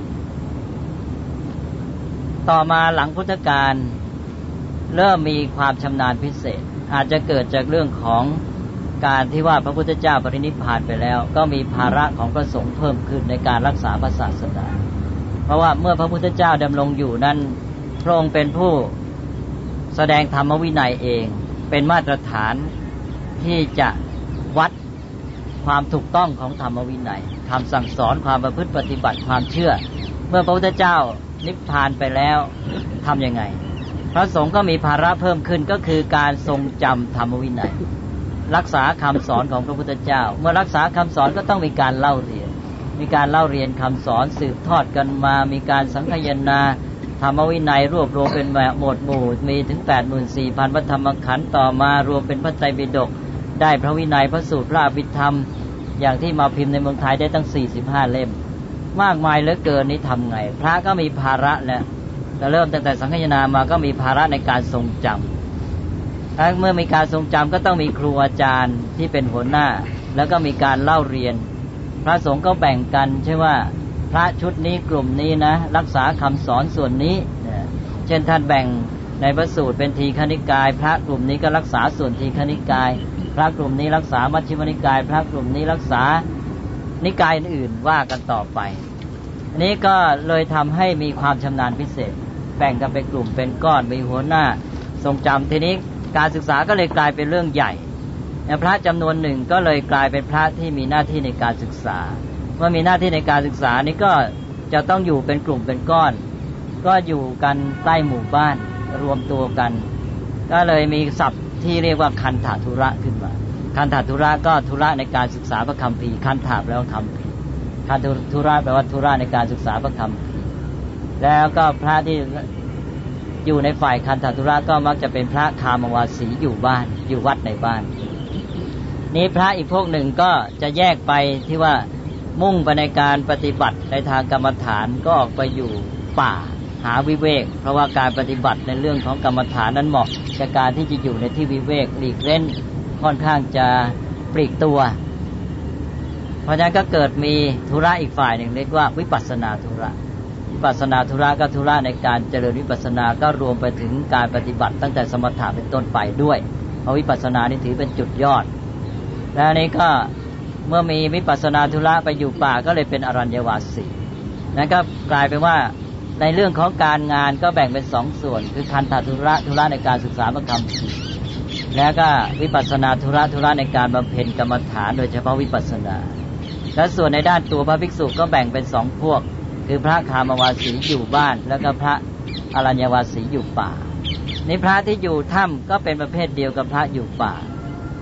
ต่อมาหลังพุทธกาลเริ่มมีความชำนาญพิเศษอาจจะเกิดจากเรื่องของการที่ว่าพระพุทธเจ้าปรินิพพานไปแล้วก็มีภาระของพระสงฆ์เพิ่มขึ้นในการรักษาพระศาสนาเพราะว่าเมื่อพระพุทธเจ้าดำรงอยู่นั้นพระองค์เป็นผู้แสดงธรรมวินัยเองเป็นมาตรฐานที่จะวัดความถูกต้องของธรรมวินัยคำสั่งสอนความประพฤติปฏิบัติความเชื่อเมื่อพระพุทธเจ้านิพพานไปแล้วทำยังไงพระสงฆ์ก็มีภาระเพิ่มขึ้นก็คือการทรงจำธรรมวินัยรักษาคำสอนของพระพุทธเจ้าเมื่อรักษาคำสอนก็ต้องมีการเล่าเรียนมีการเล่าเรียนคำสอนสืบทอดกันมามีการสังคายนาธรรมวินัยรวบรวมเป็นหมวดหมู่มีถึง แปดหมื่นสี่พัน พระธรรมขันธ์ต่อมารวมเป็นพระไตรปิฎกได้พระวินัยพระสูตรพระอภิธรรมอย่างที่มาพิมพ์ในเมืองไทยได้ตั้งสี่สิบห้าเล่มมากมายเหลือเกินนี้ทำไงพระก็มีภาระแล้วแต่เริ่มตั้งแต่สังคายนามาก็มีภาระในการทรงจำเมื่อมีการทรงจำก็ต้องมีครูอาจารย์ที่เป็นหัวหน้าแล้วก็มีการเล่าเรียนพระสงฆ์ก็แบ่งกันใช่ว่าพระชุดนี้กลุ่มนี้นะรักษาคำสอนส่วนนี้เช่นท่านแบ่งในพระสูตรเป็นทีฆนิกายพระกลุ่มนี้ก็รักษาส่วนทีฆนิกายพระกลุ่มนี้รักษามัชฌิมนิกายพระกลุ่มนี้รักษานิกายอื่นว่ากันต่อไปอันนี้ก็เลยทำให้มีความชำนาญพิเศษแบ่งกันเป็นกลุ่มเป็นก้อนมีหัวหน้าทรงจำทีนี้การศึกษาก็เลยกลายเป็นเรื่องใหญ่พระจำนวนหนึ่งก็เลยกลายเป็นพระที่มีหน้าที่ในการศึกษาเมื่อมีหน้าที่ในการศึกษานี้ก็จะต้องอยู่เป็นกลุ่มเป็นก้อนก็อยู่กันใกล้หมู่บ้านรวมตัวกันก็เลยมีศัพท์ที่เรียกว่าคันธธุระขึ้นมาคันธธุระก็ธุระในการศึกษาพระคัมภีร์คันธะแปลว่าคัมภีร์คันธุระแปลว่าธุระในการศึกษาพระคัมภีร์แล้วก็พระที่อยู่ในฝ่ายคันธธุระก็มักจะเป็นพระคามวาสีอยู่บ้านอยู่วัดในบ้านนี้พระอีกพวกหนึ่งก็จะแยกไปที่ว่ามุ่งไปในการปฏิบัติในทางกรรมฐานก็ออกไปอยู่ป่าหาวิเวกเพราะว่าการปฏิบัติในเรื่องของกรรมฐานนั้นเหมาะกับการที่จะอยู่ในที่วิเวกหลีกเล่นค่อนข้างจะปลีกตัวเพราะฉะนั้นก็เกิดมีธุระอีกฝ่ายหนึ่งเรียกว่าวิปัสสนาธุระวิปัสสนาธุระก็ธุระในการเจริญวิปัสสนาก็รวมไปถึงการปฏิบัติตั้งแต่สมถะเป็นต้นไปด้วยเพราะวิปัสสนานี่ถือเป็นจุดยอดและนี้ก็เมื่อมีวิปัสสนาธุระไปอยู่ป่าก็เลยเป็นอรัญญวาสีนั้นก็กลายเป็นว่าในเรื่องของการงานก็แบ่งเป็นสองส่วนคือคันธธุระธุระในการศึกษาพระธรรมแล้วก็วิปัสสนาธุระธุระในการบำเพ็ญกรรมฐานโดยเฉพาะวิปัสสนาและส่วนในด้านตัวพระภิกษุก็แบ่งเป็นสองพวกคือพระคามวาสีอยู่บ้านแล้วก็พระอรัญญวาสีอยู่ป่าในพระที่อยู่ถ้ำก็เป็นประเภทเดียวกับพระอยู่ป่า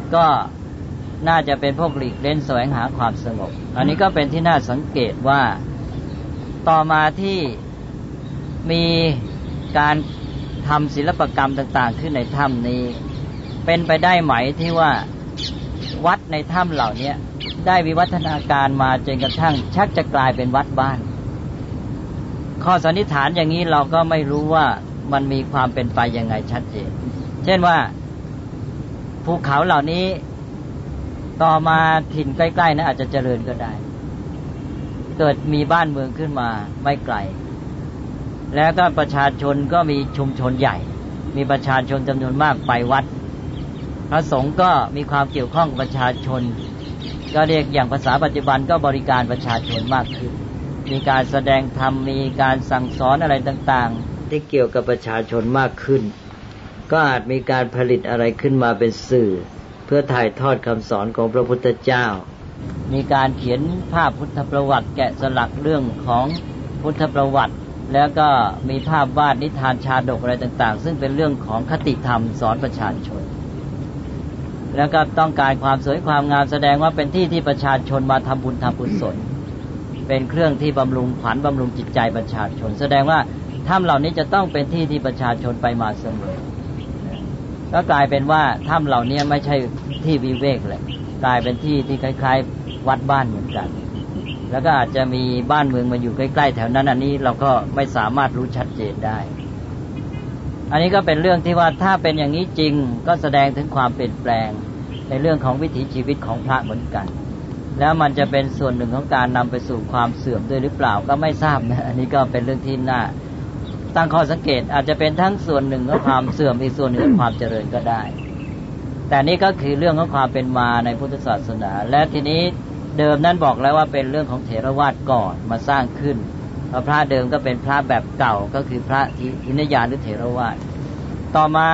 ก็น่าจะเป็นพวกหลีกเล่นแสวงหาความสงบอันนี้ก็เป็นที่น่าสังเกตว่าต่อมาที่มีการทำศิลปกรรมต่างๆขึ้นในถ้ำนี้เป็นไปได้ไหมที่ว่าวัดในถ้ำเหล่านี้ได้วิวัฒนาการมาจนกระทั่งชักจะกลายเป็นวัดบ้านข้อสันนิษฐานอย่างนี้เราก็ไม่รู้ว่ามันมีความเป็นไปยังไงชัดเจนเช่นว่าภูเขาเหล่านี้ต่อมาถิ่นใกล้ๆนั้นอาจจะเจริญก็ได้เกิดมีบ้านเมืองขึ้นมาไม่ไกลแล้วก็ประชาชนก็มีชุมชนใหญ่มีประชาชนจำนวนมากไปวัดพระสงฆ์ก็มีความเกี่ยวข้องกับประชาชนก็เรียกอย่างภาษาปัจจุบันก็บริการประชาชนมากขึ้นมีการแสดงธรรมมีการสั่งสอนอะไรต่างๆที่เกี่ยวกับประชาชนมากขึ้นก็อาจมีการผลิตอะไรขึ้นมาเป็นสื่อเพื่อถ่ายทอดคำสอนของพระพุทธเจ้ามีการเขียนภาพพุทธประวัติแกะสลักเรื่องของพุทธประวัติแล้วก็มีภาพวาดนิทานชาดกอะไรต่างๆซึ่งเป็นเรื่องของคติธรรมสอนประชาชนแล้วก็ต้องการความสวยความงามแสดงว่าเป็นที่ที่ประชาชนมาทำบุญทำกุศลเป็นเครื่องที่บำรุงขวัญบำรุงจิตใจประชาชนแสดงว่าถ้ำเหล่านี้จะต้องเป็นที่ที่ประชาชนไปมาเสมอก็กลายเป็นว่าถ้ำเหล่านี้ไม่ใช่ที่วิเวกเลยกลายเป็นที่ที่คล้ายๆวัดบ้านเหมือนกันแล้วก็อาจจะมีบ้านเมืองมาอยู่ใกล้ๆแถวนั้นอันนี้เราก็ไม่สามารถรู้ชัดเจนได้อันนี้ก็เป็นเรื่องที่ว่าถ้าเป็นอย่างนี้จริงก็แสดงถึงความเปลี่ยนแปลงในเรื่องของวิถีชีวิตของพระเหมือนกันแล้วมันจะเป็นส่วนหนึ่งของการนำไปสู่ความเสื่อมด้วยหรือเปล่าก็ไม่ทราบนะอันนี้ก็เป็นเรื่องที่น่าตั้งข้อสังเกตอาจจะเป็นทั้งส่วนหนึ่งของความเสื่อมอีกส่วนหนึ่งของความเจริญก็ได้แต่นี่ก็คือเรื่องของความเป็นมาในพุทธศาสนาและทีนี้เดิมนั้นบอกแล้วว่าเป็นเรื่องของเถรวาทก่อนมาสร้างขึ้นเพราะพระเดิมก็เป็นพระแบบเก่าก็คือพระทินยานหรือเถรวาทต่อมา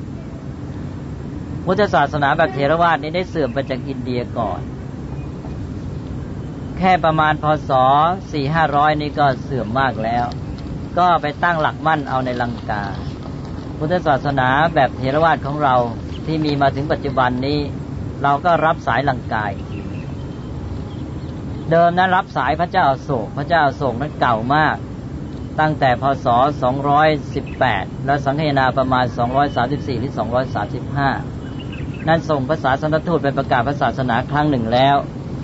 พุทธศาสนาแบบเถรวาทนี้ได้เสื่อมไปจากอินเดียก่อนแค่ประมาณพ.ศ. สี่ห้าร้อยนี่ก็เสื่อมมากแล้วก็ไปตั้งหลักมั่นเอาในลังกาพุทธศาสนาแบบเถรวาทของเราที่มีมาถึงปัจจุบันนี้เราก็รับสายลังกาอีกทีเดิมนั้นรับสายพระเจ้าอโศกพระเจ้าอโศกนั้นเก่ามากตั้งแต่พ.ศ. สองร้อยสิบแปดและสังฆนาประมาณสองร้อยสามสิบสี่หรือสองร้อยสามสิบห้านั้นส่งภาษาสันตทูตไปประกาศศาสนาครั้งหนึ่งแล้ว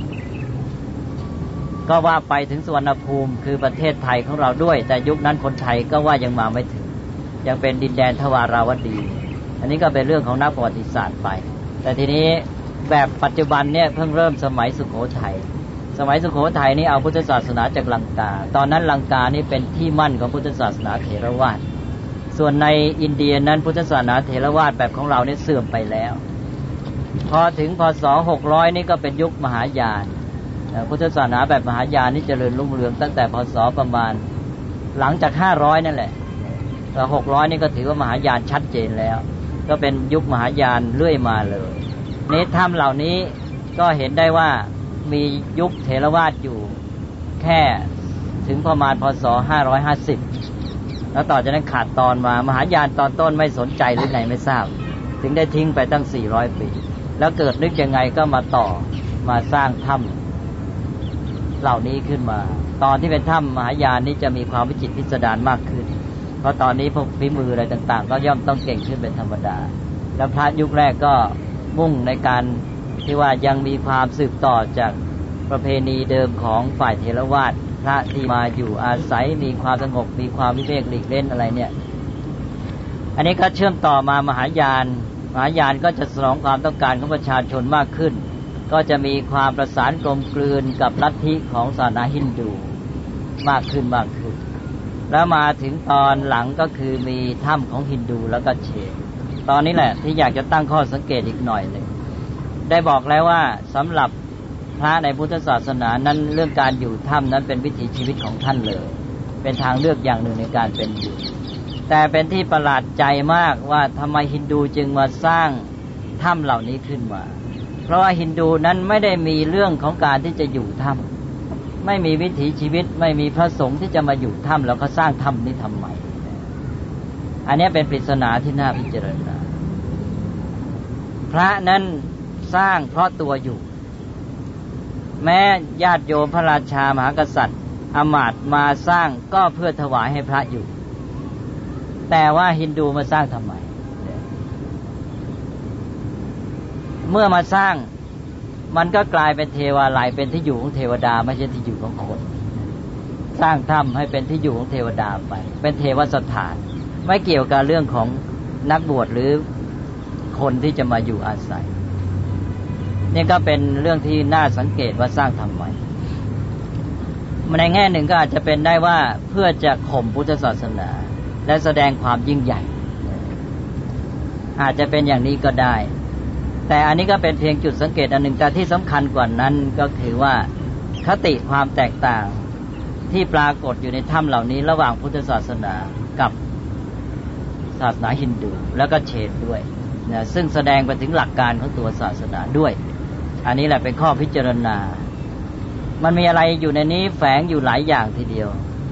ก็ว่าไปถึงสุวรรณภูมิคือประเทศไทยของเราด้วยแต่ยุคนั้นคนไทยก็ว่ายังมาไม่ถึงยังเป็นดินแดนทวาราวดีอันนี้ก็เป็นเรื่องของนักประวัติศาสตร์ไปแต่ทีนี้แบบปัจจุบันเนี่ยเพิ่งเริ่มสมัยสุโขทัยสมัยสุโขทัยนี่เอาพุทธศาสนาจากลังกาตอนนั้นลังกานี่เป็นที่มั่นของพุทธศาสนาเถรวาทส่วนในอินเดียนั้นพุทธศาสนาเถรวาทแบบของเราเนี่ยเสื่อมไปแล้วพอถึงพ.ศ. หกร้อยนี่ก็เป็นยุคมหายานพุทธศาสนาแบบมหายานนี่เจริญรุ่งเรืองตั้งแต่พ.ศ. ประมาณหลังจากห้าร้อยนั่นแหละแต่หกร้อยนี่ก็ถือว่ามหายานชัดเจนแล้วก็เป็นยุคมหายานเรื่อยมาเลยนี้ถ้ำเหล่านี้ก็เห็นได้ว่ามียุคเถรวาทอยู่แค่ถึงประมาณพ.ศ. ห้าร้อยห้าสิบแล้วต่อจากนั้นขาดตอนมามหายานตอนต้นไม่สนใจหรือไงไม่ทราบถึงได้ทิ้งไปตั้งสี่ร้อยปีแล้วเกิดนึกยังไงก็มาต่อมาสร้างถ้ำเหล่านี้ขึ้นมาตอนที่เป็นถ้ำมหายานนี้จะมีความวิจิตรพิสดารมากขึ้นเพราะตอนนี้พวกฝีมืออะไรต่างๆก็ย่อมต้องเก่งขึ้นเป็นธรรมดาแล้วพระยุคแรกก็มุ่งในการที่ว่ายังมีความสืบต่อจากประเพณีเดิมของฝ่ายเถรวาทพระที่มาอยู่อาศัยมีความสงบมีความวิเวกหลีกเล่นอะไรเนี่ยอันนี้ก็เชื่อมต่อมามหายานมหายานก็จะสนองความต้องการของประชาชนมากขึ้นก็จะมีความประสานกลมกลืนกับลัทธิของศาสนาฮินดูมากขึ้นมากขึ้นแล้วมาถึงตอนหลังก็คือมีถ้ำของฮินดูแล้วก็เชนตอนนี้แหละที่อยากจะตั้งข้อสังเกตอีกหน่อยนึงได้บอกแล้วว่าสำหรับพระในพุทธศาสนานั้นเรื่องการอยู่ถ้ำนั้นเป็นวิถีชีวิตของท่านเลยเป็นทางเลือกอย่างหนึ่งในการเป็นอยู่แต่เป็นที่ประหลาดใจมากว่าทำไมฮินดูจึงมาสร้างถ้ำเหล่านี้ขึ้นมาเพราะว่าฮินดูนั้นไม่ได้มีเรื่องของการที่จะอยู่ถ้ำไม่มีวิถีชีวิตไม่มีพระสงฆ์ที่จะมาอยู่ถ้ำแล้วก็สร้างถ้ำนี้ทำไมอันนี้เป็นปริศนาที่น่าพิจารณาพระนั้นสร้างเพราะตัวอยู่แม้ญาติโยมพระราชามหากษัตริย์อมาตย์มาสร้างก็เพื่อถวายให้พระอยู่แต่ว่าฮินดูมาสร้างทำไมเมื่อมาสร้างมันก็กลายเป็นเทวาลัยเป็นที่อยู่ของเทวดาไม่ใช่ที่อยู่ของคนสร้างถ้ำให้เป็นที่อยู่ของเทวดาไปเป็นเทวสถานไม่เกี่ยวกับเรื่องของนักบวชหรือคนที่จะมาอยู่อาศัยนี่ก็เป็นเรื่องที่น่าสังเกตว่าสร้างทำไมในแง่หนึ่งก็อาจจะเป็นได้ว่าเพื่อจะข่มพุทธศาสนาและแสดงความยิ่งใหญ่อาจจะเป็นอย่างนี้ก็ได้แต่อันนี้ก็เป็นเพียงจุดสังเกตอันหนึ่งแต่ที่สำคัญกว่านั้นก็คือว่าคติความแตกต่างที่ปรากฏอยู่ในถ้ำเหล่านี้ระหว่างพุทธศาสนากับศาสนาฮินดูแล้วก็เชนด้วยนะซึ่งแสดงไปถึงหลักการของตัวศาสนาด้วยอันนี้แหละเป็นข้อพิจารณามันมีอะไรอยู่ในนี้แฝงอยู่หลายอย่างทีเดียว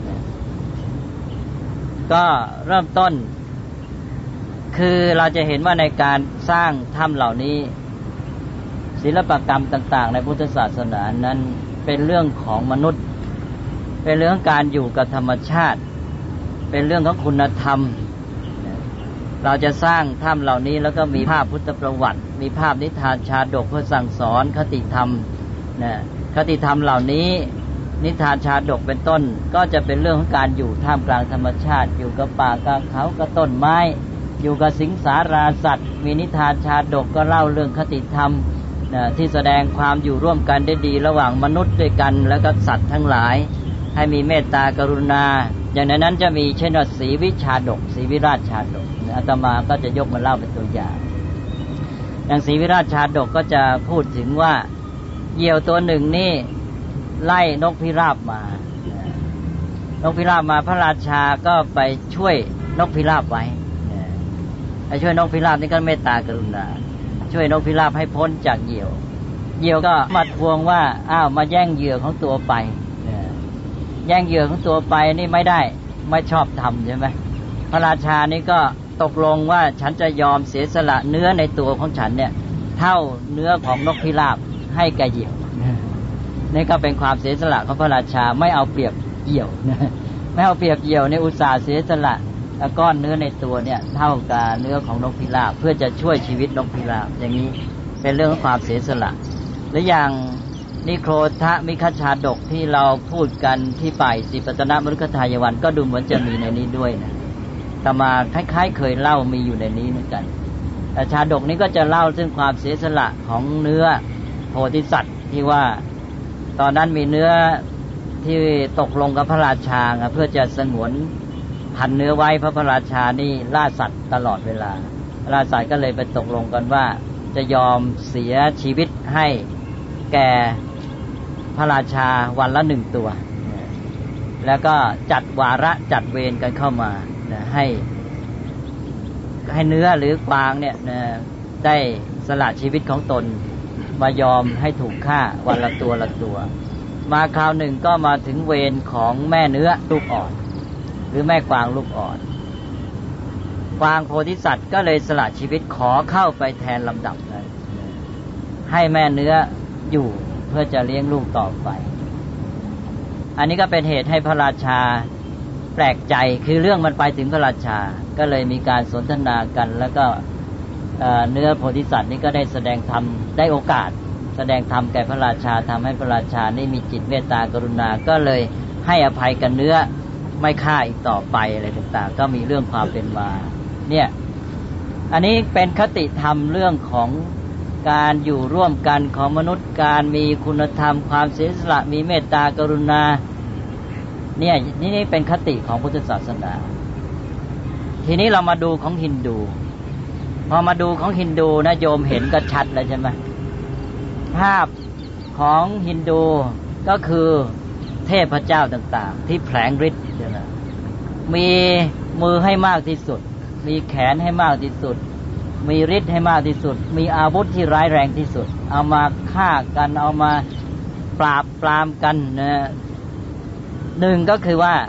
ก็เริ่มต้นคือเราจะเห็นว่าในการสร้างถ้ำเหล่านี้ศิลปกรรมต่างๆในพุทธศาสนานั้นเป็นเรื่องของมนุษย์เป็นเรื่องการอยู่กับธรรมชาติเป็นเรื่องของคุณธรรมเราจะสร้างถ้ำเหล่านี้แล้วก็มีภาพพุทธประวัติมีภาพนิทานชาดกเพื่อสั่งสอนคติธรรมนะคติธรรมเหล่านี้นิทานชาดกเป็นต้นก็จะเป็นเรื่องของการอยู่ท่ามกลางธรรมชาติอยู่กับป่ากับเขากับต้นไม้อยู่กับสิงสาราสัตว์มีนิทานชาดกก็เล่าเรื่องคติธรรมนะที่แสดงความอยู่ร่วมกันได้ดีระหว่างมนุษย์ด้วยกันแล้วก็สัตว์ทั้งหลายให้มีเมตตากรุณาอย่างนั้นจะมีเช่นว่าศรีวิชาดกศรีวิราชชาดกอาตมาก็จะยกมาเล่าเป็นตัวอย่างอย่างศรีวิราชชาดกก็จะพูดถึงว่าเหยี่ยวตัวหนึ่งนี่ไล่นกพิราบมานกพิราบมาพระราชาก็ไปช่วยนกพิราบไว้ไปช่วยนกพิราบนี่ก็เมตตากรุณาช่วยนกพิราบให้พ้นจากเหยี่ยวเหยี่ยวก็มาทวงว่าอ้าวมาแย่งเหยื่อของตัวไปแย่งเหยื่อของตัวไปนี่ไม่ได้ไม่ชอบทำใช่ไหมพระราชานี่ก็ตกลงว่าฉันจะยอมเสียสละเนื้อในตัวของฉันเนี่ยเท่าเนื้อของนกพิราบให้แก่เหยี่ยวนี่ก็เป็นความเสียสละของพระราชาไม่เอาเปรียบเหยี่ยวไม่เอาเปรียบเหยี่ยวในอุตสาห์เสียสละก้อนเนื้อในตัวเนี่ยเท่ากับเนื้อของนกพิราบเพื่อจะช่วยชีวิตนกพิราบอย่างนี้เป็นเรื่องของความเสียสละหรืออย่างนิโครธะมิคชาดกที่เราพูดกันที่ป่ายสิปัตตนมฤคทายวันก็ดูเหมือนจะมีในนี้ด้วยนะแต่มาคล้ายๆเคยเล่ามีอยู่ในนี้เหมือนกันแต่ชาดกนี้ก็จะเล่าซึ่งความเสียสละของเนื้อโพธิสัตว์ที่ว่าตอนนั้นมีเนื้อที่ตกลงกับพระราชาเพื่อจะสงวนพันเนื้อไว้เพราะพระราชานี่ล่าสัตว์ตลอดเวลาพระราชาก็เลยไปตกลงกันว่าจะยอมเสียชีวิตให้แก่พระราชาวันละหนึ่งตัวแล้วก็จัดวาระจัดเวรกันเข้ามาให้ให้เนื้อหรือกวางเนี่ยได้สละชีวิตของตนมายอมให้ถูกฆ่าวันละตัวละตัวมาคราวหนึ่งก็มาถึงเวรของแม่เนื้อลูกอ่อนหรือแม่กวางลูกอ่อนกวางโพธิสัตว์ก็เลยสละชีวิตขอเข้าไปแทนลำดับนั้นให้แม่เนื้ออยู่เพื่อจะเลี้ยงลูกต่อไปอันนี้ก็เป็นเหตุให้พระราชาแปลกใจคือเรื่องมันไปถึงพระราชาก็เลยมีการสนทนากันแล้วก็เนื้อโพธิสัตว์นี้ก็ได้แสดงธรรมได้โอกาสแสดงธรรมแก่พระราชาทำให้พระราชานี่มีจิตเมตตากรุณาก็เลยให้อภัยกันเนื้อไม่ฆ่าอีกต่อไปอะไรต่างๆก็มีเรื่องความเป็นมาเนี่ยอันนี้เป็นคติธรรมเรื่องของการอยู่ร่วมกันของมนุษย์การมีคุณธรรมความเสียสละมีเมตตากรุณาเนี่ยนี่เป็นคติของพุทธศาสนาทีนี้เรามาดูของฮินดูพอมาดูของฮินดูนะโยมเห็นก็ชัดเลยใช่ไหมภาพของฮินดูก็คือเทพเจ้าต่างๆที่แผลงฤทธิ์มีมือให้มากที่สุดมีแขนให้มากที่สุดมีฤทธิ์ให้มากที่สุดมีอาวุธที่ร้ายแรงที่สุดเอามาฆ่ากันเอามาปราบปรามกันนะหนึ่งก็คือว่า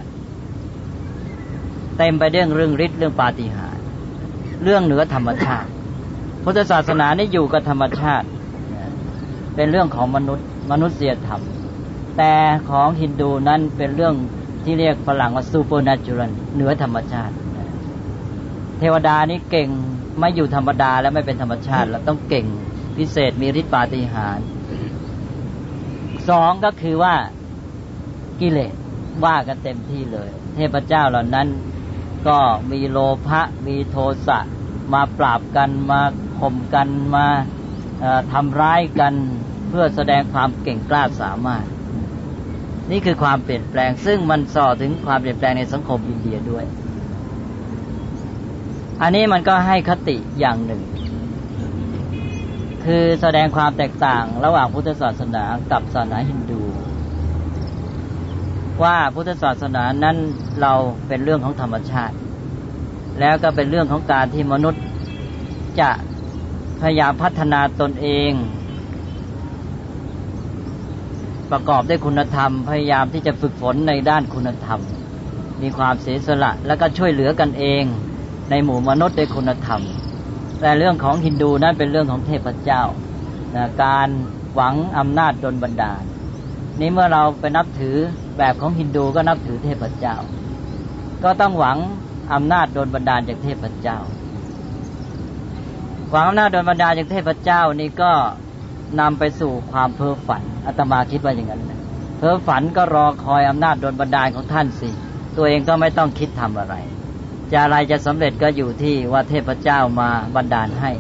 เต็มไปด้วยเรื่องฤทธิ์เรื่องปาฏิหาริย์เรื่องเหนือธรรมชาติพุทธศาสนานี่อยู่กับธรรมชาติเป็นเรื่องของมนุษย์มนุษยธรรมแต่ของฮินดูนั้นเป็นเรื่องที่เรียกฝรั่งว่า supernatural เหนือธรรมชาติเทวดานี้เก่งไม่อยู่ธรรมดาและไม่เป็นธรรมชาติแล้วต้องเก่งพิเศษมีฤทธิ์ปาฏิหาริย์สองก็คือว่ากิเลสว่ากันเต็มที่เลยเทพเจ้าเหล่านั้นก็มีโลภะมีโทสะมาปราบกันมาข่มกันมาทำร้ายกันเพื่อแสดงความเก่งกล้าสามารถนี่คือความเปลี่ยนแปลงซึ่งมันส่อถึงความเปลี่ยนแปลงในสังคมอินเดียด้วยอันนี้มันก็ให้คติอย่างหนึ่งคือแสดงความแตกต่างระหว่างพุทธศาสนากับศาสนาฮินดูว่าพุทธศาสนานั้นเราเป็นเรื่องของธรรมชาติแล้วก็เป็นเรื่องของการที่มนุษย์จะพยายามพัฒนาตนเองประกอบด้วยคุณธรรมพยายามที่จะฝึกฝนในด้านคุณธรรมมีความเสียสละแล้วก็ช่วยเหลือกันเองในหมู่มนุษย์ด้วยคุณธรรมแต่เรื่องของฮินดูนั้นเป็นเรื่องของเทพเจ้านะการหวังอำนาจดลบันดาลนี้เมื่อเราไปนับถือแบบของฮินดูก็นับถือเทพเจ้าก็ต้องหวังอำนาจดลบันดาลจากเทพเจ้าหวังอำนาจดลบันดาลจากเทพเจ้านี่ก็นำไปสู่ความเพ้อฝันอาตมาคิดว่าอย่างนั้นนะเพ้อฝันก็รอคอยอำนาจดลบันดาลของท่านสิตัวเองก็ไม่ต้องคิดทำอะไรจะอะไรจะสำเร็จก็อยู่ที่ว่าเทพเจ้ามาบันดาลให้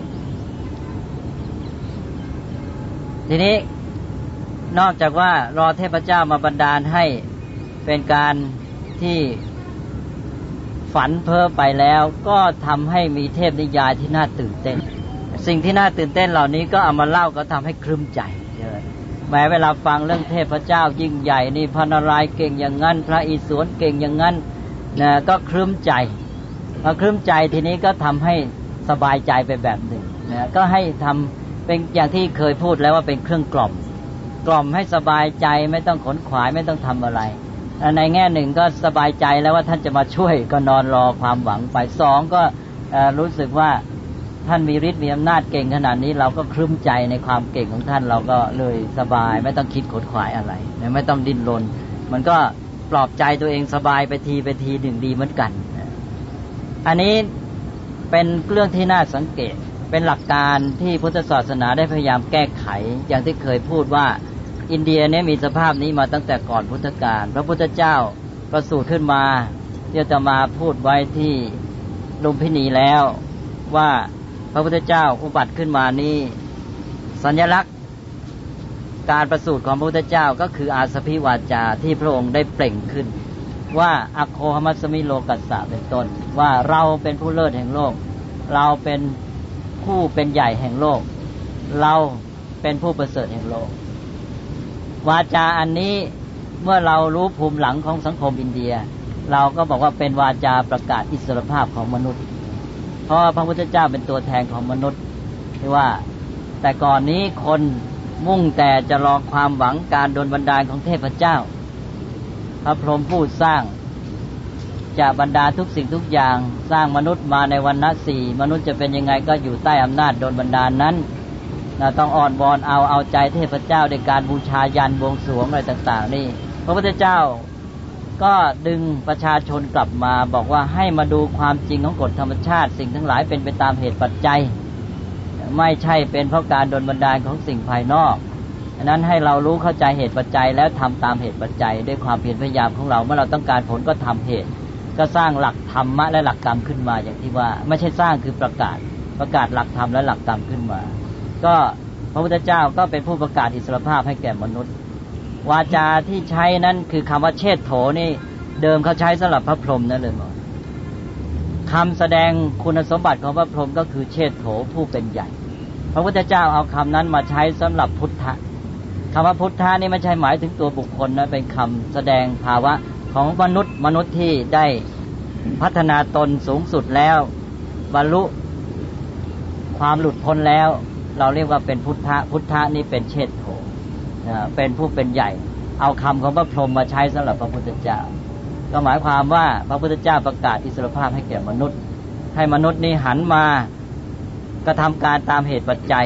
ทีนี้นอกจากว่ารอเทพเจ้ามาบันดาลให้เป็นการที่ฝันเพ้อไปแล้วก็ทำให้มีเทพนิยายที่น่าตื่นเต้นสิ่งที่น่าตื่นเต้นเหล่านี้ก็เอามาเล่าก็ทำให้ครึ้มใจแม้เวลาฟังเรื่องเทพเจ้ายิ่งใหญ่นี่พระนารายณ์เก่งอย่างนั้นพระอิศวรเก่งอย่างนั้นนะก็ครึ้มใจพอครึ้มใจทีนี้ก็ทำให้สบายใจไปแบบหนึ่งนะก็ให้ทำเป็นอย่างที่เคยพูดแล้วว่าเป็นเครื่องกล่อมกล่อมให้สบายใจไม่ต้องขนขวายไม่ต้องทำอะไรในแง่หนึ่งก็สบายใจแล้วว่าท่านจะมาช่วยก็นอนรอความหวังไปสองก็รู้สึกว่าท่านมีฤทธิ์มีอำนาจเก่งขนาดนี้เราก็ครึ้มใจในความเก่งของท่านเราก็เลยสบายไม่ต้องคิดขนขวายอะไรไม่ต้องดิ้นรนมันก็ปลอบใจตัวเองสบายไปทีไปทีหนึ่งดีเหมือนกันอันนี้เป็นเรื่องที่น่าสังเกตเป็นหลักการที่พุทธศาสนาได้พยายามแก้ไขอย่างที่เคยพูดว่าอินเดียเนี่ยมีสภาพนี้มาตั้งแต่ก่อนพุทธกาลพระพุทธเจ้าประสูติขึ้นมาที่จะมาพูดไว้ที่ลุมพินีแล้วว่าพระพุทธเจ้าอุบัติขึ้นมานี้สัญลักษณ์การประสูติของพระพุทธเจ้าก็คืออาสพิวาจาที่พระองค์ได้เปล่งขึ้นว่าอโคหมัสมิโลกัสสะเป็นต้นว่าเราเป็นผู้เลิศแห่งโลกเราเป็นผู้เป็นใหญ่แห่งโลกเราเป็นผู้ประเสริฐแห่งโลกวาจาอันนี้เมื่อเรารู้ภูมิหลังของสังคมอินเดียเราก็บอกว่าเป็นวาจาประกาศอิสรภาพของมนุษย์เพราะพระพุทธเจ้าเป็นตัวแทนของมนุษย์ที่ว่าแต่ก่อนนี้คนมุ่งแต่จะรอความหวังการดลบันดาลของเทพเจ้าพระพรหมผู้สร้างจะบรรดาทุกสิ่งทุกอย่างสร้างมนุษย์มาในวรรณะสี่มนุษย์จะเป็นยังไงก็อยู่ใต้อำนาจดลบันดาลนั้นเราต้องอ่อนวอนเอาเอาใจเทพเจ้าในการบูชายันบวงสรวงอะไรต่างๆนี่พระพุทธเจ้าก็ดึงประชาชนกลับมาบอกว่าให้มาดูความจริงของกฎธรรมชาติสิ่งทั้งหลายเป็นไปตามเหตุปัจจัยไม่ใช่เป็นเพราะการดลบันดาลของสิ่งภายนอกฉะนั้นให้เรารู้เข้าใจเหตุปัจจัยแล้วทำตามเหตุปัจจัยด้วยความเพียรพยายามของเราเมื่อเราต้องการผลก็ทำเหตุก็สร้างหลักธรรมะและหลักกรรมขึ้นมาอย่างที่ว่าไม่ใช่สร้างคือประกาศประกาศหลักธรรมและหลักกรรมขึ้นมาก็พระพุทธเจ้าก็เป็นผู้ประกาศอิสรภาพให้แก่มนุษย์วาจาที่ใช้นั้นคือคำว่าเชษโถนี่เดิมเขาใช้สำหรับพระพรหมนั่นเลยหมดคำแสดงคุณสมบัติของพระพรหมก็คือเชษโถผู้เป็นใหญ่พระพุทธเจ้าเอาคำนั้นมาใช้สำหรับพุทธะคำว่าพุทธะนี่ไม่ใช่หมายถึงตัวบุคคลนะเป็นคำแสดงภาวะของมนุษย์มนุษย์ที่ได้พัฒนาตนสูงสุดแล้วบรรลุความหลุดพ้นแล้วเราเรียกว่าเป็นพุทธะพุทธะนี่เป็นเชษโถเป็นผู้เป็นใหญ่เอาคำของพระพรหมมาใช้สำหรับพระพุทธเจ้าก็หมายความว่าพระพุทธเจ้าประกาศอิสรภาพให้แก่มนุษย์ให้มนุษย์นี่หันมากระทำการตามเหตุปัจจัย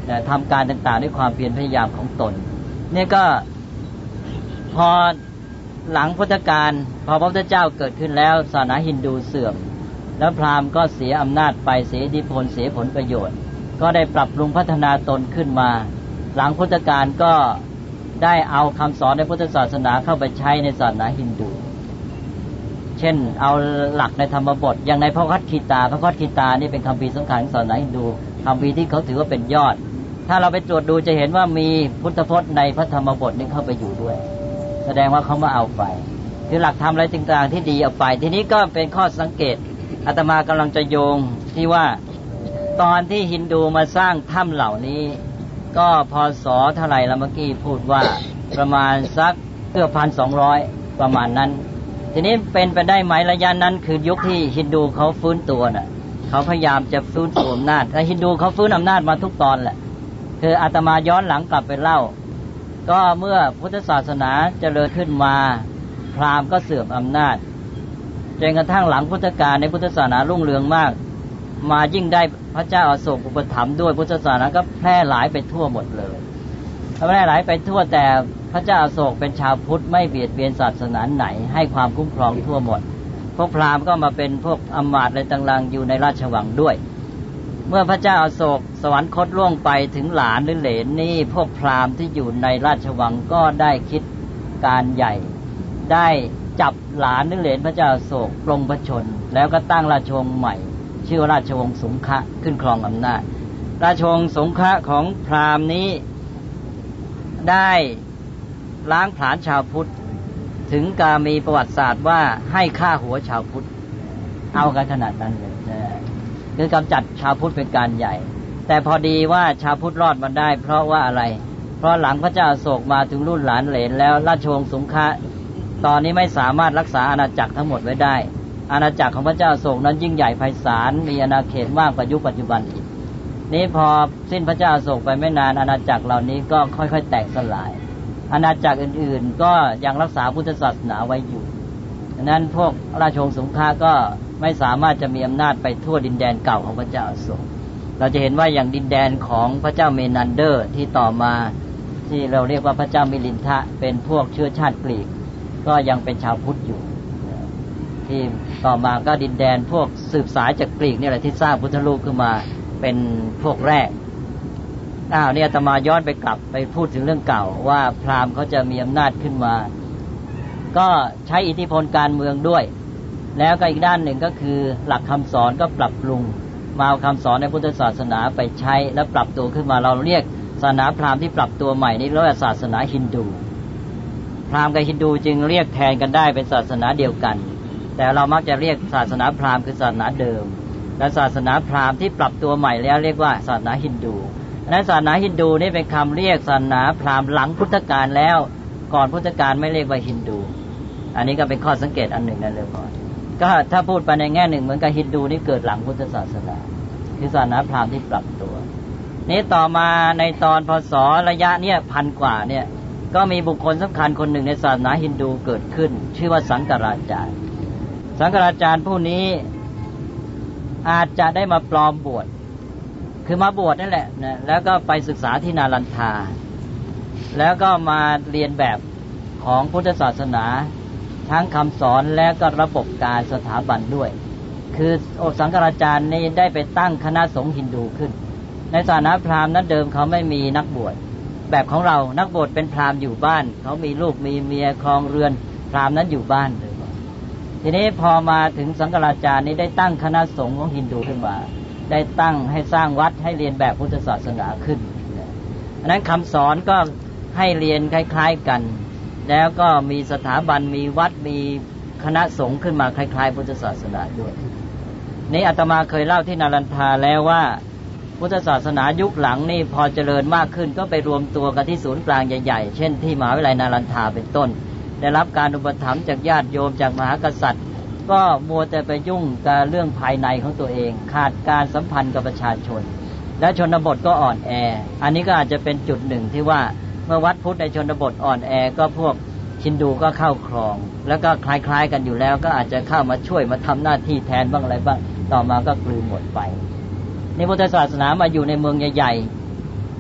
ทำการต่างๆด้วยความเพียรพยายามของตนนี่ก็พอหลังพุทธกาลพอพระพุทธเจ้าเกิดขึ้นแล้วศาสนาฮินดูเสื่อมแล้วพราหมณ์ก็เสียอำนาจไปเสียอิทธิพลเสียผลประโยชน์ก็ได้ปรับปรุงพัฒนาตนขึ้นมาหลังพุทธกาลก็ได้เอาคำสอนในพุทธศาสนาเข้าไปใช้ในศาสนาฮินดูเช่นเอาหลักในธรรมบทอย่างในพระคัทธีตาพระคัทธีตานี่เป็นคัมภีร์สำคัญของศาสนาฮินดูคัมภีร์ที่เขาถือว่าเป็นยอดถ้าเราไปตรวจดูจะเห็นว่ามีพุทธพจน์ในพระธรรมบทนี้เข้าไปอยู่ด้วยแสดงว่าเขามาเอาไปคือหลักธรรมอะไรต่างๆที่ดีเอาไปทีนี้ก็เป็นข้อสังเกตอาตมากำลังจะโยงที่ว่าตอนที่ฮินดูมาสร้างถ้ำเหล่านี้ก็พศเท่าไหร่ละเมื่อกี้พูดว่าประมาณสักเกือบพันสองร้อยประมาณนั้นทีนี้เป็นไปได้ไหมระยะนั้นคือยุคที่ฮินดูเขาฟื้นตัวน่ะเขาพยายามจะฟื้นฟูอำนาจแต่ฮินดูเขาฟื้นอำนาจมาทุกตอนแหละคืออาตมาย้อนหลังกลับไปเล่าก็เมื่อพุทธศาสนาเจริญขึ้นมาพราหมณ์ก็เสื่อมอำนาจจนกระทั่งหลังพุทธกาลในพุทธศาสนารุ่งเรืองมากมายิ่งได้พระเจ้าอโศกอุปถัมภ์ด้วยพุทธศาสนาก็แพร่หลายไปทั่วหมดเลยแพร่หลายไปทั่วแต่พระเจ้าอโศกเป็นชาวพุทธไม่เบียดเบียนศาสนาไหนให้ความคุ้มครองทั่วหมดพวกพราหมณ์ก็มาเป็นพวกอำมาตย์อะไรต่างๆอยู่ในราชวังด้วยเมื่อพระเจ้าอโศกสวรรคตล่วงไปถึงหลานหรือเหลนนี่พวกพราหมณ์ที่อยู่ในราชวังก็ได้คิดการใหญ่ได้จับหลานหรือเหลนพระเจ้าอโศกปลงพระชนแล้วก็ตั้งราชวงศ์ใหม่ชื่อว่าราชวงศ์สงขะขึ้นครองอำนาจราชวงศ์สงขะของพราหมณ์นี้ได้ล้างผลาญชาวพุทธถึงกับมีประวัติศาสตร์ว่าให้ฆ่าหัวชาวพุทธเอากันขนาดนั้นเลยคือกำจัดชาวพุทธเป็นการใหญ่แต่พอดีว่าชาวพุทธรอดมาได้เพราะว่าอะไรเพราะหลังพระเจ้าอโศกมาถึงรุ่นหลานเหลนแล้วราชวงศ์สงขะตอนนี้ไม่สามารถรักษาอาณาจักรทั้งหมดไว้ได้อาณาจักรของพระเจ้าอโศกนั้นยิ่งใหญ่ไพศาลมีอาณาเขตมากกว่ายุคปัจจุบันอีกนี้พอสิ้นพระเจ้าอโศกไปไม่นานอาณาจักรเหล่านี้ก็ค่อยๆแตกสลายอาณาจักรอื่นๆก็ยังรักษาพุทธศาสนาไว้อยู่ดังนั้นพวกราชวงศ์สงขลาก็ไม่สามารถจะมีอำนาจไปทั่วดินแดนเก่าของพระเจ้าอโศกเราจะเห็นว่าอย่างดินแดนของพระเจ้าเมนันเดอร์ที่ต่อมาที่เราเรียกว่าพระเจ้ามิลินทะเป็นพวกเชื้อชาติกรีกก็ยังเป็นชาวพุทธอยู่ที่ต่อมาก็ดินแดนพวกสืบสายจากกรีกนี่แหละที่สร้างพุทธรูปขึ้นมาเป็นพวกแรกอ้าวเนี่ยอาตมาย้อนไปกลับไปพูดถึงเรื่องเก่าว่าพราหมณ์เขาจะมีอำนาจขึ้นมาก็ใช้อิทธิพลการเมืองด้วยแล้วก็อีกด้านหนึ่งก็คือหลักคำสอนก็ปรับปรุงมาเอาคำสอนในพุทธศาสนาไปใช้และปรับตัวขึ้นมาเราเรียกศาสนาพราหมณ์ที่ปรับตัวใหม่นี้เรียกว่าศาสนาฮินดูพราหมณ์กับฮินดูจึงเรียกแทนกันได้เป็นศาสนาเดียวกันแต่เรามักจะเรียกศาสนาพราหมณ์คือศาสนาเดิมและศาสนาพราหมณ์ที่ปรับตัวใหม่แล้วเรียกว่าศาสนาฮินดูและศาสนาฮินดูนี่เป็นคำเรียกศาสนาพราหมณ์หลังพุทธกาลแล้วก่อนพุทธกาลไม่เรียกว่าฮินดูอันนี้ก็เป็นข้อสังเกตอันหนึ่งนั่นเลยก่อนก็ถ้าพูดไปในแง่หนึ่งเหมือนกับฮินดูนี่เกิดหลังพุทธศาสนาคือศาสนาพราหมณ์ที่ปรับตัวนี้ต่อมาในตอนพศระยะเนี่ยพันกว่าเนี่ยก็มีบุคคลสำคัญคนหนึ่งในศาสนาฮินดูเกิดขึ้นชื่อว่าสังฆราชารย์สังฆราชารย์ผู้นี้อาจจะได้มาปลอมบวชคือมาบวชนั่นแหละนะแล้วก็ไปศึกษาที่นาลันทาแล้วก็มาเรียนแบบของพุทธศาสนาทั้งคำสอนและก็ระบบการสถาบันด้วยคือสังฆราชารย์นี้ได้ไปตั้งคณะสงฆ์ฮินดูขึ้นในศาสนาพราหมณ์นั้นเดิมเขาไม่มีนักบวชแบบของเรานักบวชเป็นพราหมณ์อยู่บ้านเขามีลูกมีเมียครองเรือนพราหมณ์นั้นอยู่บ้านเลยทีนี้พอมาถึงสังฆราชารย์นี้ได้ตั้งคณะสงฆ์ของฮินดูขึ้นมาได้ตั้งให้สร้างวัดให้เรียนแบบพุทธศาสนาขึ้นอันนั้นคำสอนก็ให้เรียนคล้ายๆกันแล้วก็มีสถาบันมีวัดมีคณะสงฆ์ขึ้นมาคล้ายๆพุทธศาสนาด้วยนี้อาตมาเคยเล่าที่นารันทาแล้วว่าพุทธศาสนายุคหลังนี่พอเจริญมากขึ้นก็ไปรวมตัวกันที่ศูนย์กลางใหญ่ๆเช่นที่มหาวิทยาลัยนารันทาเป็นต้นได้รับการอุปถัมภ์จากญาติโยมจากมหากษัตริย์ก็มัวแต่ไปยุ่งกับเรื่องภายในของตัวเองขาดการสัมพันธ์กับประชาชนและชนบทก็อ่อนแออันนี้ก็อาจจะเป็นจุดหนึ่งที่ว่าเมื่อวัดพุทธในชนบทอ่อนแอก็พวกฮินดูก็เข้าครองแล้วก็คล้ายๆกันอยู่แล้วก็อาจจะเข้ามาช่วยมาทำหน้าที่แทนบ้างอะไรบ้างต่อมาก็กลืนหมดไปในพุทธศาสนามาอยู่ในเมืองใหญ่ๆ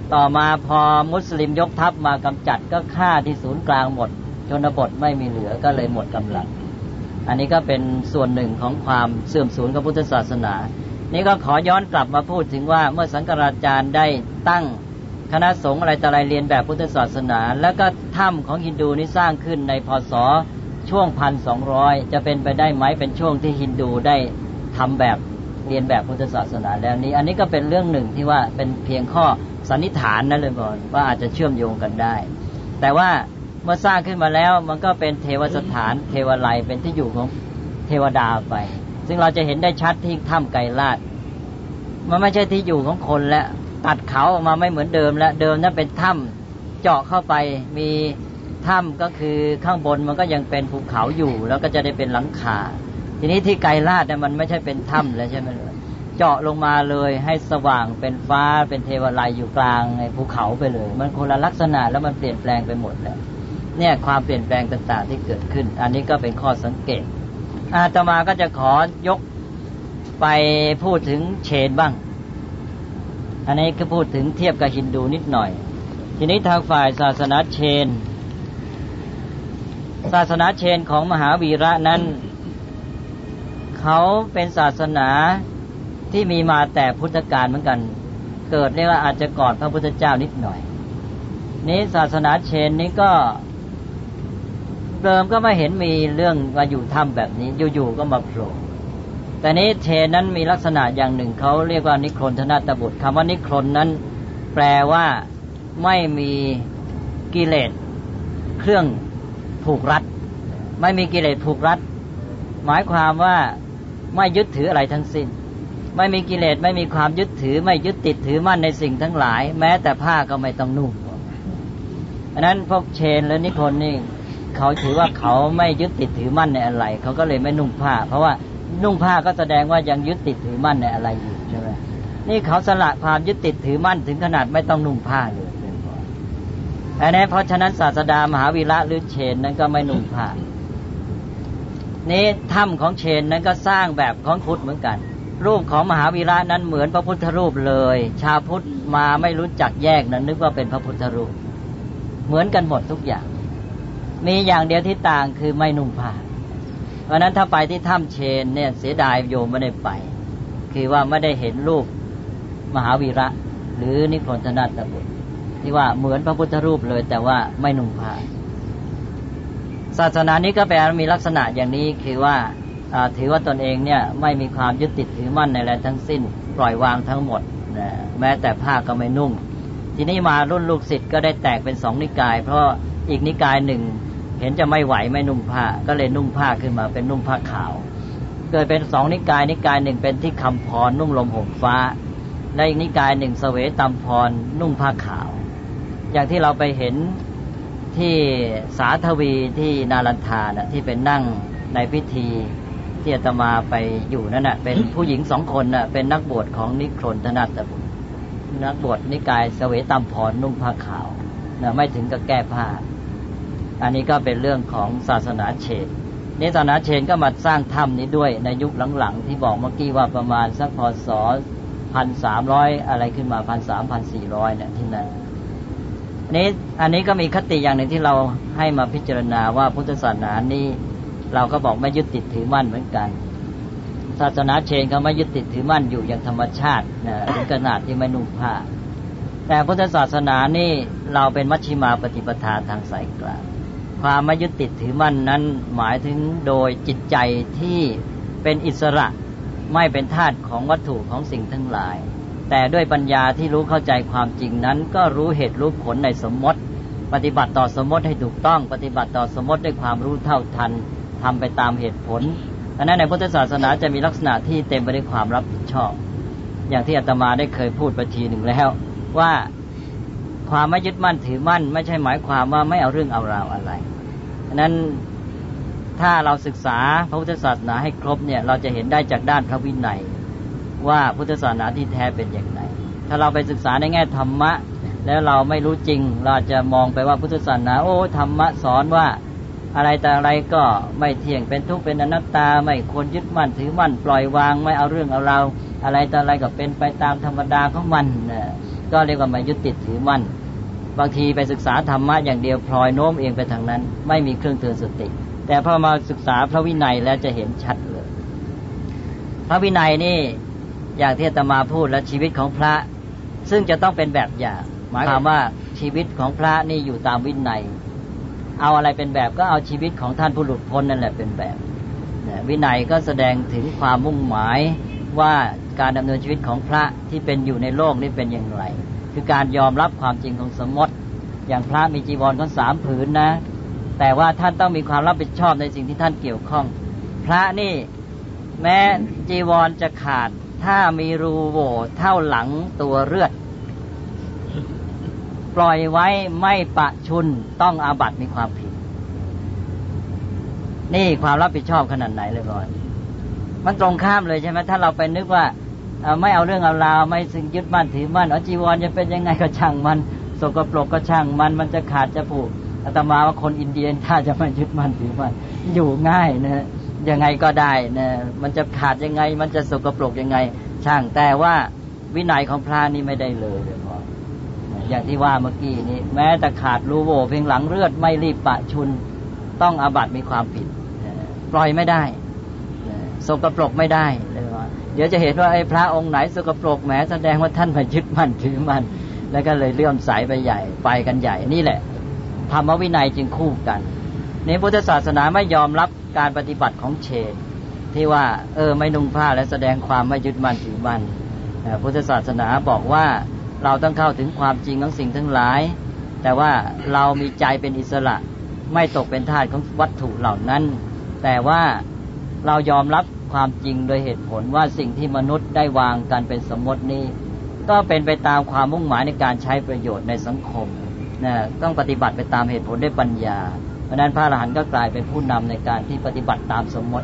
ต่อมาพอมุสลิมยกทัพมากำจัดก็ฆ่าที่ศูนย์กลางหมดชนบทไม่มีเหลือก็เลยหมดกำลังอันนี้ก็เป็นส่วนหนึ่งของความเสื่อมสูญของพุทธศาสนานี่ก็ขอย้อนกลับมาพูดถึงว่าเมื่อสังฆราชารย์ได้ตั้งคณะสงฆ์อะไรต่ออะไรเรียนแบบพุทธศาสนาแล้วก็ถ้ำของฮินดูนี้สร้างขึ้นในพ.ศ.ช่วง หนึ่งพันสองร้อย จะเป็นไปได้ไหมเป็นช่วงที่ฮินดูได้ทำแบบเรียนแบบพุทธศาสนาแล้วนี้อันนี้ก็เป็นเรื่องหนึ่งที่ว่าเป็นเพียงข้อสันนิษฐานนั่นเลยก่อนว่าอาจจะเชื่อมโยงกันได้แต่ว่าเมื่อสร้างขึ้นมาแล้วมันก็เป็นเทวสถานเทวไลยเป็นที่อยู่ของเทวดาไปซึ่งเราจะเห็นได้ชัดที่ถ้ำไกรลาศมันไม่ใช่ที่อยู่ของคนแล้วตัดเขาออกมาไม่เหมือนเดิมแล้วเดิมนั้นเป็นถ้ำเจาะเข้าไปมีถ้ำก็คือข้างบนมันก็ยังเป็นภูเขาอยู่แล้วก็จะได้เป็นหลังคาทีนี้ที่ไกรลาศเนี่ยมันไม่ใช่เป็นถ้ำแล้วใช่ไหมเลยเจาะลงมาเลยให้สว่างเป็นฟ้าเป็นเทวไลยอยู่กลางในภูเขาไปเลยมันคนละลักษณะแล้วมันเปลี่ยนแปลงไปหมดแล้วเนี่ยความเปลี่ยนแปลงต่างๆที่เกิดขึ้นอันนี้ก็เป็นข้อสังเกตอาตมาก็จะขอยกไปพูดถึงเชนบ้างอันนี้ก็พูดถึงเทียบกับฮินดูนิดหน่อยทีนี้ทางฝ่ายศาสนาเชนศาสนาเชนของมหาวีระนั้นเขาเป็นศาสนาที่มีมาแต่พุทธกาลเหมือนกันเกิดเรียกว่าอาจจะก่อนพระพุทธเจ้านิดหน่อยนี้ศาสนาเชนนี้ก็เดิมก็ไม่เห็นมีเรื่องว่าอยู่ถ้ำแบบนี้อยู่ๆก็มาโผล่แต่นี้เชนนั้นมีลักษณะอย่างหนึ่งเขาเรียกว่านิครนธนาตบุตรคำว่านิครนนั้นแปลว่าไม่มีกิเลสเครื่องผูกรัดไม่มีกิเลสผูกรัดหมายความว่าไม่ยึดถืออะไรทั้งสิ้นไม่มีกิเลสไม่มีความยึดถือไม่ยึดติดถือมั่นในสิ่งทั้งหลายแม้แต่ผ้าก็ไม่ต้องนุ่งอันนั้นพวกเชนและนิครนนี่เขาถือว่าเขาไม่ยึดติดถือมั่นในอะไรเขาก็เลยไม่นุ่งผ้าเพราะว่านุ่งผ้าก็แสดงว่ายังยึดติดถือมั่นในอะไรอยู่ใช่ไหมนี่เขาสละความยึดติดถือมั่นถึงขนาดไม่ต้องนุ่งผ้าเลยอันนี้เพราะฉะนั้นศาสดามหาวีระหรือเชนนั้นก็ไม่นุ่งผ้านี้ถ้ำของเชนนั้นก็สร้างแบบของพุทธเหมือนกันรูปของมหาวีระนั้นเหมือนพระพุทธรูปเลยชาวพุทธมาไม่รู้จักแยกนั้นนึกว่าเป็นพระพุทธรูปเหมือนกันหมดทุกอย่างมีอย่างเดียวที่ต่างคือไม่นุ่งผ้าเพราะนั้นถ้าไปที่ถ้ำเชนเนี่ยเสียดายโยมไม่ได้ไปคือว่าไม่ได้เห็นรูปมหาวีระหรือนิครนธนาตบุตรที่ว่าเหมือนพระพุทธรูปเลยแต่ว่าไม่นุ่งผ้าศาสนานี้ก็แปลมีลักษณะอย่างนี้คือว่าถือว่าตนเองเนี่ยไม่มีความยึดติดถือมั่นในอะไรทั้งสิ้นปล่อยวางทั้งหมดนะแม้แต่ผ้าก็ไม่นุ่งทีนี้มารุ่นลูกศิษย์ก็ได้แตกเป็นสองนิกายเพราะอีกนิกายหนึ่งเห็นจะไม่ไหวไม่นุ่งผ้าก็เลยนุ่งผ้าขึ้นมาเป็นนุ่งผ้าขาวเกิดเป็นสองนิกายนิกายหนึ่งเป็นที่คำพรนุ่งลมห่มฟ้าและอีกนิกายหนึ่งเสวตัมพรนุ่งผ้าขาวอย่างที่เราไปเห็นที่สาทวีที่นาลันทานะที่เป็นนั่งในพิธีที่อาตมาไปอยู่นั่นน่ะเป็นผู้หญิงสองคนน่ะเป็นนักบวชของนิครนธนาตบุตรนักบวชนิกายเสวตัมพรนุ่งผ้าขาวนะไม่ถึงกับแก้ผ้าอันนี้ก็เป็นเรื่องของศาสนาเชนนี่ศาสนาเชนก็มาสร้างถ้ำนี้ด้วยในยุคหลังๆที่บอกเมื่อกี้ว่าประมาณสักพ.ศ. หนึ่งพันสามร้อยอะไรขึ้นมา หนึ่งพันสามร้อย หนึ่งพันสี่ร้อยเนี่ยที่นั่นนี้อันนี้ก็มีคติอย่างหนึ่งที่เราให้มาพิจารณาว่าพุทธศาสนานี้เราก็บอกไม่ยึดติดถือมั่นเหมือนกันศาสนาเชนก็ไม่ยึดติดถือมั่นอยู่อย่างธรรมชาตินะถึงขนาดที่ไม่นุ่งผ้าแต่พุทธศาสนานี่เราเป็นมัชฌิมาปฏิปทาทางสายกลางความไม่ยึดติดถือมั่นนั้นหมายถึงโดยจิตใจที่เป็นอิสระไม่เป็นทาสของวัตถุของสิ่งทั้งหลายแต่ด้วยปัญญาที่รู้เข้าใจความจริงนั้นก็รู้เหตุรู้ผลในสมมติปฏิบัติต่อสมมติให้ถูกต้องปฏิบัติต่อสมมติด้วยความรู้เท่าทันทำไปตามเหตุผลดังนั้นในพุทธศาสนาจะมีลักษณะที่เต็มไปด้วยความรับผิดชอบอย่างที่อาตมาได้เคยพูดไปทีหนึ่งแล้วว่าความไม่ยึดมั่นถือมั่นไม่ใช่หมายความว่าไม่เอาเรื่องเอาราวอะไรดังนั้นถ้าเราศึกษาพระพุทธศาสนาให้ครบเนี่ยเราจะเห็นได้จากด้านพระวินัยว่าพุทธศาสนาที่แท้เป็นอย่างไรถ้าเราไปศึกษาในแง่ธรรมะแล้วเราไม่รู้จริงเราจะมองไปว่าพุทธศาสนาโอ้ธรรมะสอนว่าอะไรแต่อะไรก็ไม่เที่ยงเป็นทุกข์เป็นอนัตตาไม่ควรยึดมั่นถือมั่นปล่อยวางไม่เอาเรื่องเอาราวอะไรแต่อะไรก็เป็นไปตามธรรมดาของมันนะก็เรียกว่าไม่ยึดติดถือมั่นบางทีไปศึกษาธรรมะอย่างเดียวพลอยโน้มเองไปทางนั้นไม่มีเครื่องเตือนสติแต่พอมาศึกษาพระวินัยแล้วจะเห็นชัดเลยพระวินัยนี่อย่างที่อาตมาพูดและชีวิตของพระซึ่งจะต้องเป็นแบบอย่างหมายความว่าชีวิตของพระนี่อยู่ตามวินัยเอาอะไรเป็นแบบก็เอาชีวิตของท่านผู้หลุดพ้นนั่นแหละเป็นแบบวินัยก็แสดงถึงความมุ่งหมายว่าการดำเนินชีวิตของพระที่เป็นอยู่ในโลกนี่เป็นอย่างไรคือการยอมรับความจริงของสมมติอย่างพระมีจีวรก็สามผืนนะแต่ว่าท่านต้องมีความรับผิดชอบในสิ่งที่ท่านเกี่ยวข้องพระนี่แม้จีวรจะขาดถ้ามีรูโหว่เท่าหลังตัวเลือดปล่อยไว้ไม่ปะชุนต้องอาบัติมีความผิดนี่ความรับผิดชอบขนาดไหนเลยก่อนมันตรงข้ามเลยใช่ไหมถ้าเราไปนึกว่าไม่เอาเรื่องเอาราวไม่สึงยึดมั่นถือมั่นเอาจีวรจะเป็นยังไงก็ช่างมันสกปรกก็ช่างมันมันจะขาดจะผุอาตมาว่าคนอินเดียถ้าจะไม่ยึดมั่นถือมั่นอยู่ง่ายนะยังไงก็ได้นะมันจะขาดยังไงมันจะสกปรกยังไงช่างแต่ว่าวินัยของพระนี่ไม่ได้เลยเลยพออย่างที่ว่าเมื่อกี้นี้แม้แต่ขาดรูโหว่เพียงหลังเลือดไม่รีบปะชุนต้องอาบัติมีความผิดปล่อยไม่ได้สกปรกไม่ได้เลยว่าเดี๋ยวจะเห็นว่าไอ้พระองค์ไหนสกปรกแหมแสดงว่าท่านไม่ยึดมั่นถือมั่นแล้วก็เลยเลื่อมใสไปใหญ่ไปกันใหญ่นี่แหละธรรมวินัยจึงคู่กันในพุทธศาสนาไม่ยอมรับการปฏิบัติของเฉดที่ว่าเออไม่นุ่งผ้าและแสดงความไม่ยึดมั่นถือมั่นพุทธศาสนาบอกว่าเราต้องเข้าถึงความจริงของสิ่งทั้งหลายแต่ว่าเรามีใจเป็นอิสระไม่ตกเป็นทาสของวัตถุเหล่านั้นแต่ว่าเรายอมรับความจริงโดยเหตุผลว่าสิ่งที่มนุษย์ได้วางกันเป็นสมมตินี้ก็เป็นไปตามความมุ่งหมายในการใช้ประโยชน์ในสังคมนะต้องปฏิบัติไปตามเหตุผลด้วยปัญญาเพราะนั้นพระอรหันต์ก็กลายเป็นผู้นำในการที่ปฏิบัติตามสมมติ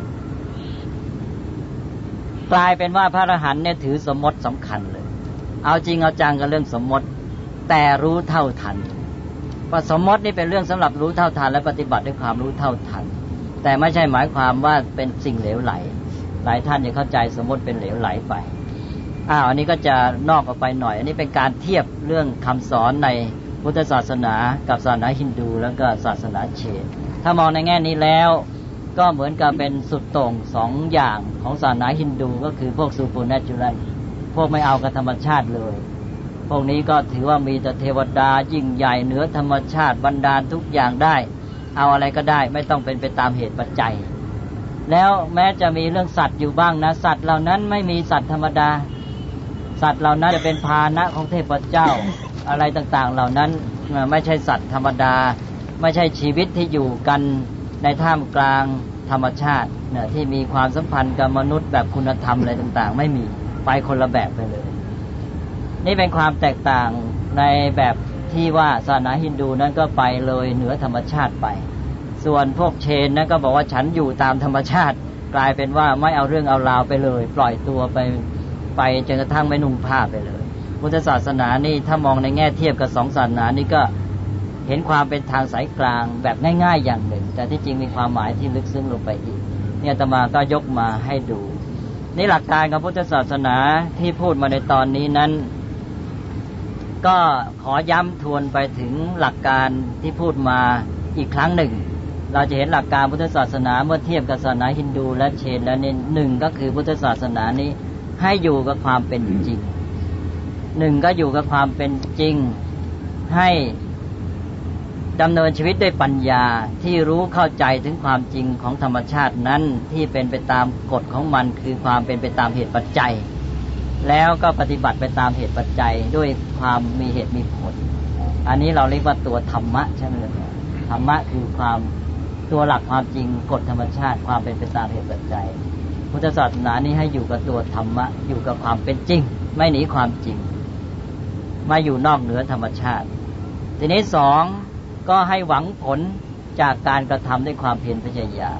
กลายเป็นว่าพระอรหันต์เนี่ยถือสมมติสำคัญเลยเอาจริงเอาจังกับเรื่องสมมติแต่รู้เท่าทันว่าสมมตินี่เป็นเรื่องสำหรับรู้เท่าทันและปฏิบัติด้วยความรู้เท่าทันแต่ไม่ใช่หมายความว่าเป็นสิ่งเหลวไหลหลายท่านจะเข้าใจสมมติเป็นเหลวไหลไปอ้าวอันนี้ก็จะนอกออกไปหน่อยอันนี้เป็นการเทียบเรื่องคำสอนในพุทธศาสนากับศาสนาฮินดูแล้วก็ศาสนาเชนถ้ามองในแง่นี้แล้วก็เหมือนกับเป็นสุดโต่งสองอย่างของศาสนาฮินดูก็คือพวกซูเปอร์เนเชอรัลพวกไม่เอากับธรรมชาติเลยพวกนี้ก็ถือว่ามีแต่เทวดายิ่งใหญ่เหนือธรรมชาติบันดาลทุกอย่างได้เอาอะไรก็ได้ไม่ต้องเป็นไปตามเหตุปัจจัยแล้วแม้จะมีเรื่องสัตว์อยู่บ้างนะสัตว์เหล่านั้นไม่มีสัตว์ธรรมดาสัตว์เหล่านั้นจะเป็นพาหนะของเทพเจ้าอะไรต่างๆเหล่านั้นไม่ใช่สัตว์ธรรมดาไม่ใช่ชีวิตที่อยู่กันในท่ามกลางธรรมชาติเนี่ยที่มีความสัมพันธ์กับมนุษย์แบบคุณธรรมอะไรต่างๆไม่มีไปคนละแบบไปเลยนี่เป็นความแตกต่างในแบบที่ว่าศาสนาฮินดูนั้นก็ไปเลยเหนือธรรมชาติไปส่วนพวกเชนนั้นก็บอกว่าฉันอยู่ตามธรรมชาติกลายเป็นว่าไม่เอาเรื่องเอาราวไปเลยปล่อยตัวไปไปจนกระทั่งไม่นุ่งผ้าไปเลยพุทธศาสนานี่ถ้ามองในแง่เทียบกับสองศาสนานี่ก็เห็นความเป็นทางสายกลางแบบง่ายๆอย่างหนึ่งแต่ที่จริงมีความหมายที่ลึกซึ้งลงไปอีกเนี่ยอาตมาก็ยกมาให้ดูนี่หลักการของพุทธศาสนาที่พูดมาในตอนนี้นั้นก็ขอย้ำทวนไปถึงหลักการที่พูดมาอีกครั้งหนึ่งเราจะเห็นหลักการพุทธศาสนาเมื่อเทียบกับศาสนาฮินดูและเชนแล้วนี่หนึ่งก็คือพุทธศาสนานี้ให้อยู่กับความเป็นจริงหนึ่งก็อยู่กับความเป็นจริงให้ดำเนินชีวิตด้วยปัญญาที่รู้เข้าใจถึงความจริงของธรรมชาตินั้นที่เป็นไปตามกฎของมันคือความเป็นไปตามเหตุปัจจัยแล้วก็ปฏิบัติไปตามเหตุปัจจัยด้วยความมีเหตุมีผลอันนี้เราเรียกว่าตัวธรรมะใช่ไหมครับธรรมะคือความตัวหลักความจริงกฎธรรมชาติความเป็นไปตามเหตุปัจจัยพุทธศาสนานี้ให้อยู่กับตัวธรรมะอยู่กับความเป็นจริงไม่หนีความจริงไม่อยู่นอกเหนือธรรมชาติทีนี้สองก็ให้หวังผลจากการกระทำด้วยความเพียรพยายาม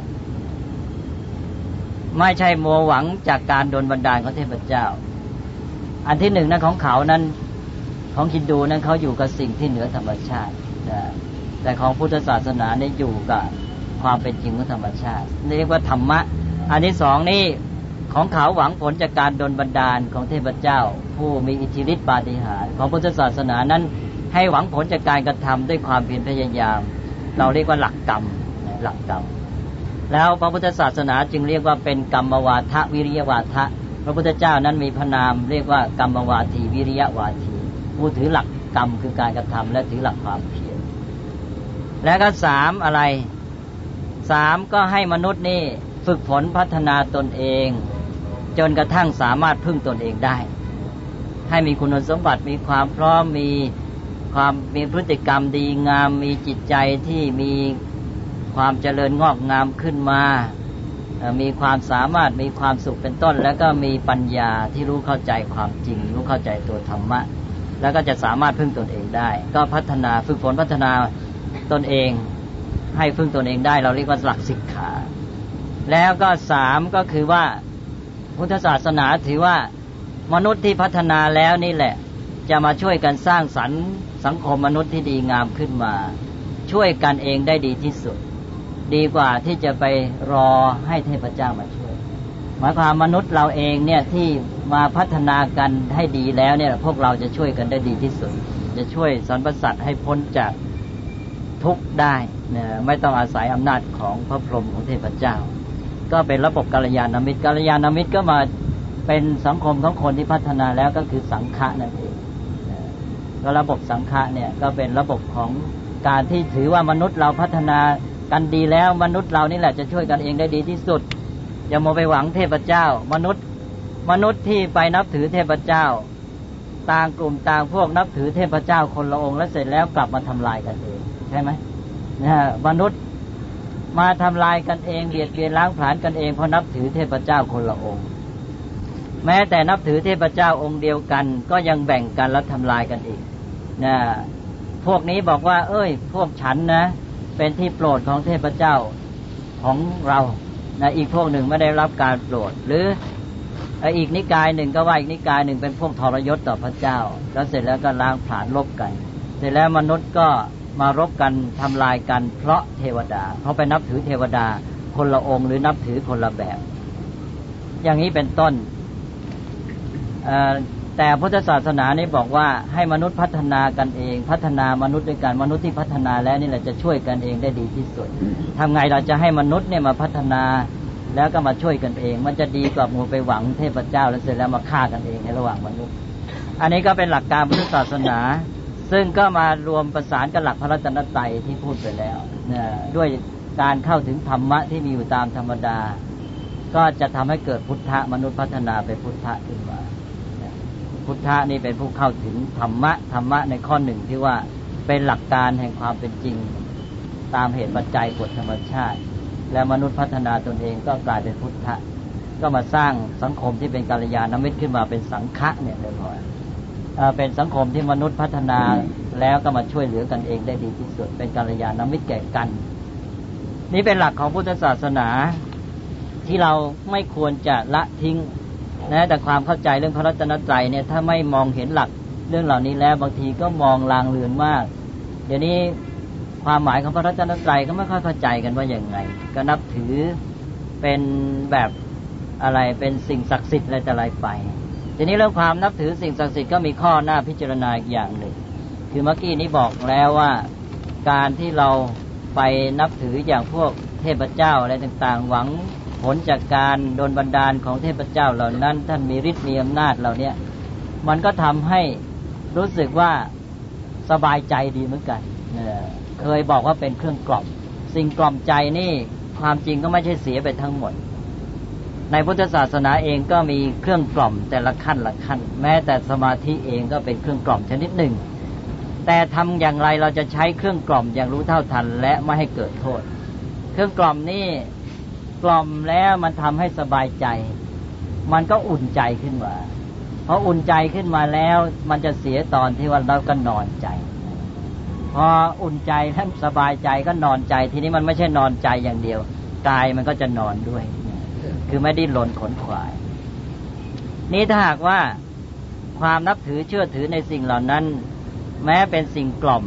ไม่ใช่มัวหวังจากการโดนบันดาลของเทพเจ้าอันที่หนึ่งนั้นของเขานั้นของฮินดูนั้นเขาอยู่กับสิ่งที่เหนือธรรมชาตินะแต่ของพุทธศาสนาเนี่ยอยู่กับความเป็นจริงของธรรมชาติเรียกว่าธรรมะอันที่สองนี่ของเขาหวังผลจากการดลบันดาลของเทพเจ้าผู้มีอิทธิฤทธิปาฏิหาริย์ของพุทธศาสนานั้นให้หวังผลจากการกระทำด้วยความเพียรพยายามเราเรียกว่าหลักกรรมหลักกรรมแล้วพระพุทธศาสนาจึงเรียกว่าเป็นกรรมวาทะวิริยวาทะพระพุทธเจ้านั้นมีพระนามเรียกว่ากรรมวาทีวิริยวาทีผู้ถือหลักกรรมคือการกระทำและถือหลักความเพียรและก็สามอะไรสามก็ให้มนุษย์นี่ฝึกฝนพัฒนาตนเองจนกระทั่งสามารถพึ่งตนเองได้ให้มีคุณสมบัติมีความพร้อมมีความมีพฤติกรรมดีงามมีจิตใจที่มีความเจริญงอกงามขึ้นมามีความสามารถมีความสุขเป็นต้นแล้วก็มีปัญญาที่รู้เข้าใจความจริงรู้เข้าใจตัวธรรมะแล้วก็จะสามารถพึ่งตนเองได้ก็พัฒนาฝึกฝนพัฒนาตนเองให้พึ่งตนเองได้เราเรียกว่าหลักสิกขาแล้วก็สามก็คือว่าพุทธศาสนาถือว่ามนุษย์ที่พัฒนาแล้วนี่แหละจะมาช่วยกันสร้างสรรค์สังคมมนุษย์ที่ดีงามขึ้นมาช่วยกันเองได้ดีที่สุดดีกว่าที่จะไปรอให้เทพเจ้ามาช่วยหมายความมนุษย์เราเองเนี่ยที่มาพัฒนากันให้ดีแล้วเนี่ยพวกเราจะช่วยกันได้ดีที่สุดจะช่วยสรรพสัตว์ให้พ้นจากทุกข์ได้นะไม่ต้องอาศัยอำนาจของพระพรหมของเทพเจ้าก็เป็นระบบกัลยาณมิตรกัลยาณมิตรก็มาเป็นสังคมของคนที่พัฒนาแล้วก็คือสังฆะนั่นเองก็ระบบสังฆะเนี่ยก็เป็นระบบของการที่ถือว่ามนุษย์เราพัฒนากันดีแล้วมนุษย์เรานี่แหละจะช่วยกันเองได้ดีที่สุดอย่ามัวไปหวังเทพเจ้ามนุษย์มนุษย์ที่ไปนับถือเทพเจ้าต่างกลุ่มต่างพวกนับถือเทพเจ้าคนละองค์แล้วเสร็จแล้วกลับมาทำลายกันเองใช่ไหมนะมนุษย์มาทำลายกันเองเบียดเบียนล้างผลาญกันเองเพราะนับถือเทพเจ้าคนละองค์แม้แต่นับถือเทพเจ้าองค์เดียวกันก็ยังแบ่งกันและทำลายกันอีกนะพวกนี้บอกว่าเอ้ยพวกฉันนะเป็นที่โปรดของเทพเจ้าของเรานะอีกพวกหนึ่งไม่ได้รับการโปรดหรืออีกนิกายหนึ่งก็ว่าอีกนิกายหนึ่งเป็นพวกทรยศต่อพระเจ้าแล้วเสร็จแล้วก็ล้างผลาญลบกันเสร็จแล้วมนุษย์ก็มารบกันทำลายกันเพราะเทวดาเพราะไปนับถือเทวดาคนละองค์หรือนับถือคนละแบบอย่างนี้เป็นต้นแต่พุทธศาสนานี่บอกว่าให้มนุษย์พัฒนากันเองพัฒนามนุษย์ด้วยกันมนุษย์ที่พัฒนาแล้วนี่แหละจะช่วยกันเองได้ดีที่สุดทำไงเราจะให้มนุษย์เนี่ยมาพัฒนาแล้วก็มาช่วยกันเองมันจะดีกว่ามัวไปหวังเทพเจ้าแล้วเสร็จแล้วมาฆ่ากันเองในระหว่างมนุษย์อันนี้ก็เป็นหลักการพุทธศาสนาซึ่งก็มารวมประสานกับหลักพระรัตนตรัยที่พูดไปแล้วเนี่ยด้วยการเข้าถึงธรรมะที่มีอยู่ตามธรรมดาก็จะทำให้เกิดพุทธะมนุษย์พัฒนาไปพุทธะขึ้นมาพุทธะนี่เป็นผู้เข้าถึงธรรมะธรรมะในข้อหนึ่งที่ว่าเป็นหลักการแห่งความเป็นจริงตามเหตุปัจจัยกฎธรรมชาติและมนุษย์พัฒนาตนเองก็กลายเป็นพุทธะก็มาสร้างสังคมที่เป็นกัลยาณมิตรขึ้นมาเป็นสังฆะเนี่ยเลยพอเป็นสังคมที่มนุษย์พัฒนาแล้วก็มาช่วยเหลือกันเองได้ดีที่สุดเป็นกัลยาณมิตรแก่กันนี่เป็นหลักของพุทธศาสนาที่เราไม่ควรจะละทิ้งนะแต่ความเข้าใจเรื่องพระรัตนตรัยเนี่ยถ้าไม่มองเห็นหลักเรื่องเหล่านี้แล้วบางทีก็มองลางเลือนมากเดี๋ยวนี้ความหมายของพระรัตนตรัยก็ไม่ค่อยเข้าใจกันว่าอย่างไงก็นับถือเป็นแบบอะไรเป็นสิ่งศักดิ์สิทธิ์อะไรแต่อะไรไปทีนี้เรื่องความนับถือสิ่งศักดิ์สิทธิ์ก็มีข้อหน้าพิจารณาอีกอย่างหนึ่งคือเมื่อกี้นี้บอกแล้วว่าการที่เราไปนับถืออย่างพวกเทพเจ้าอะไรต่างๆหวังผลจากการโดนบันดาลของเทพเจ้าเหล่านั้นท่านมีฤทธิ์มีอำนาจเหล่านี้มันก็ทำให้รู้สึกว่าสบายใจดีเหมือนกันเคยบอกว่าเป็นเครื่องกล่อมสิ่งกล่อมใจนี่ความจริงก็ไม่ใช่เสียไปทั้งหมดในพุทธศาสนาเองก็มีเครื่องกล่อมแต่ละขั้นละขั้นแม้แต่สมาธิเองก็เป็นเครื่องกล่อมชนิดหนึ่งแต่ทำอย่างไรเราจะใช้เครื่องกล่อมอย่างรู้เท่าทันและไม่ให้เกิดโทษเครื่องกล่อมนี่กล่อมแล้วมันทำให้สบายใจมันก็อุ่นใจขึ้นมาพออุ่นใจขึ้นมาแล้วมันจะเสียตอนที่ว่าเราก็นอนใจพออุ่นใจแล้วสบายใจก็นอนใจทีนี้มันไม่ใช่นอนใจอย่างเดียวกายมันก็จะนอนด้วยคือไม่ดิ้นรนขนขวายนี้ถ้าหากว่าความนับถือเชื่อถือในสิ่งเหล่านั้นแม้เป็นสิ่งกล่อม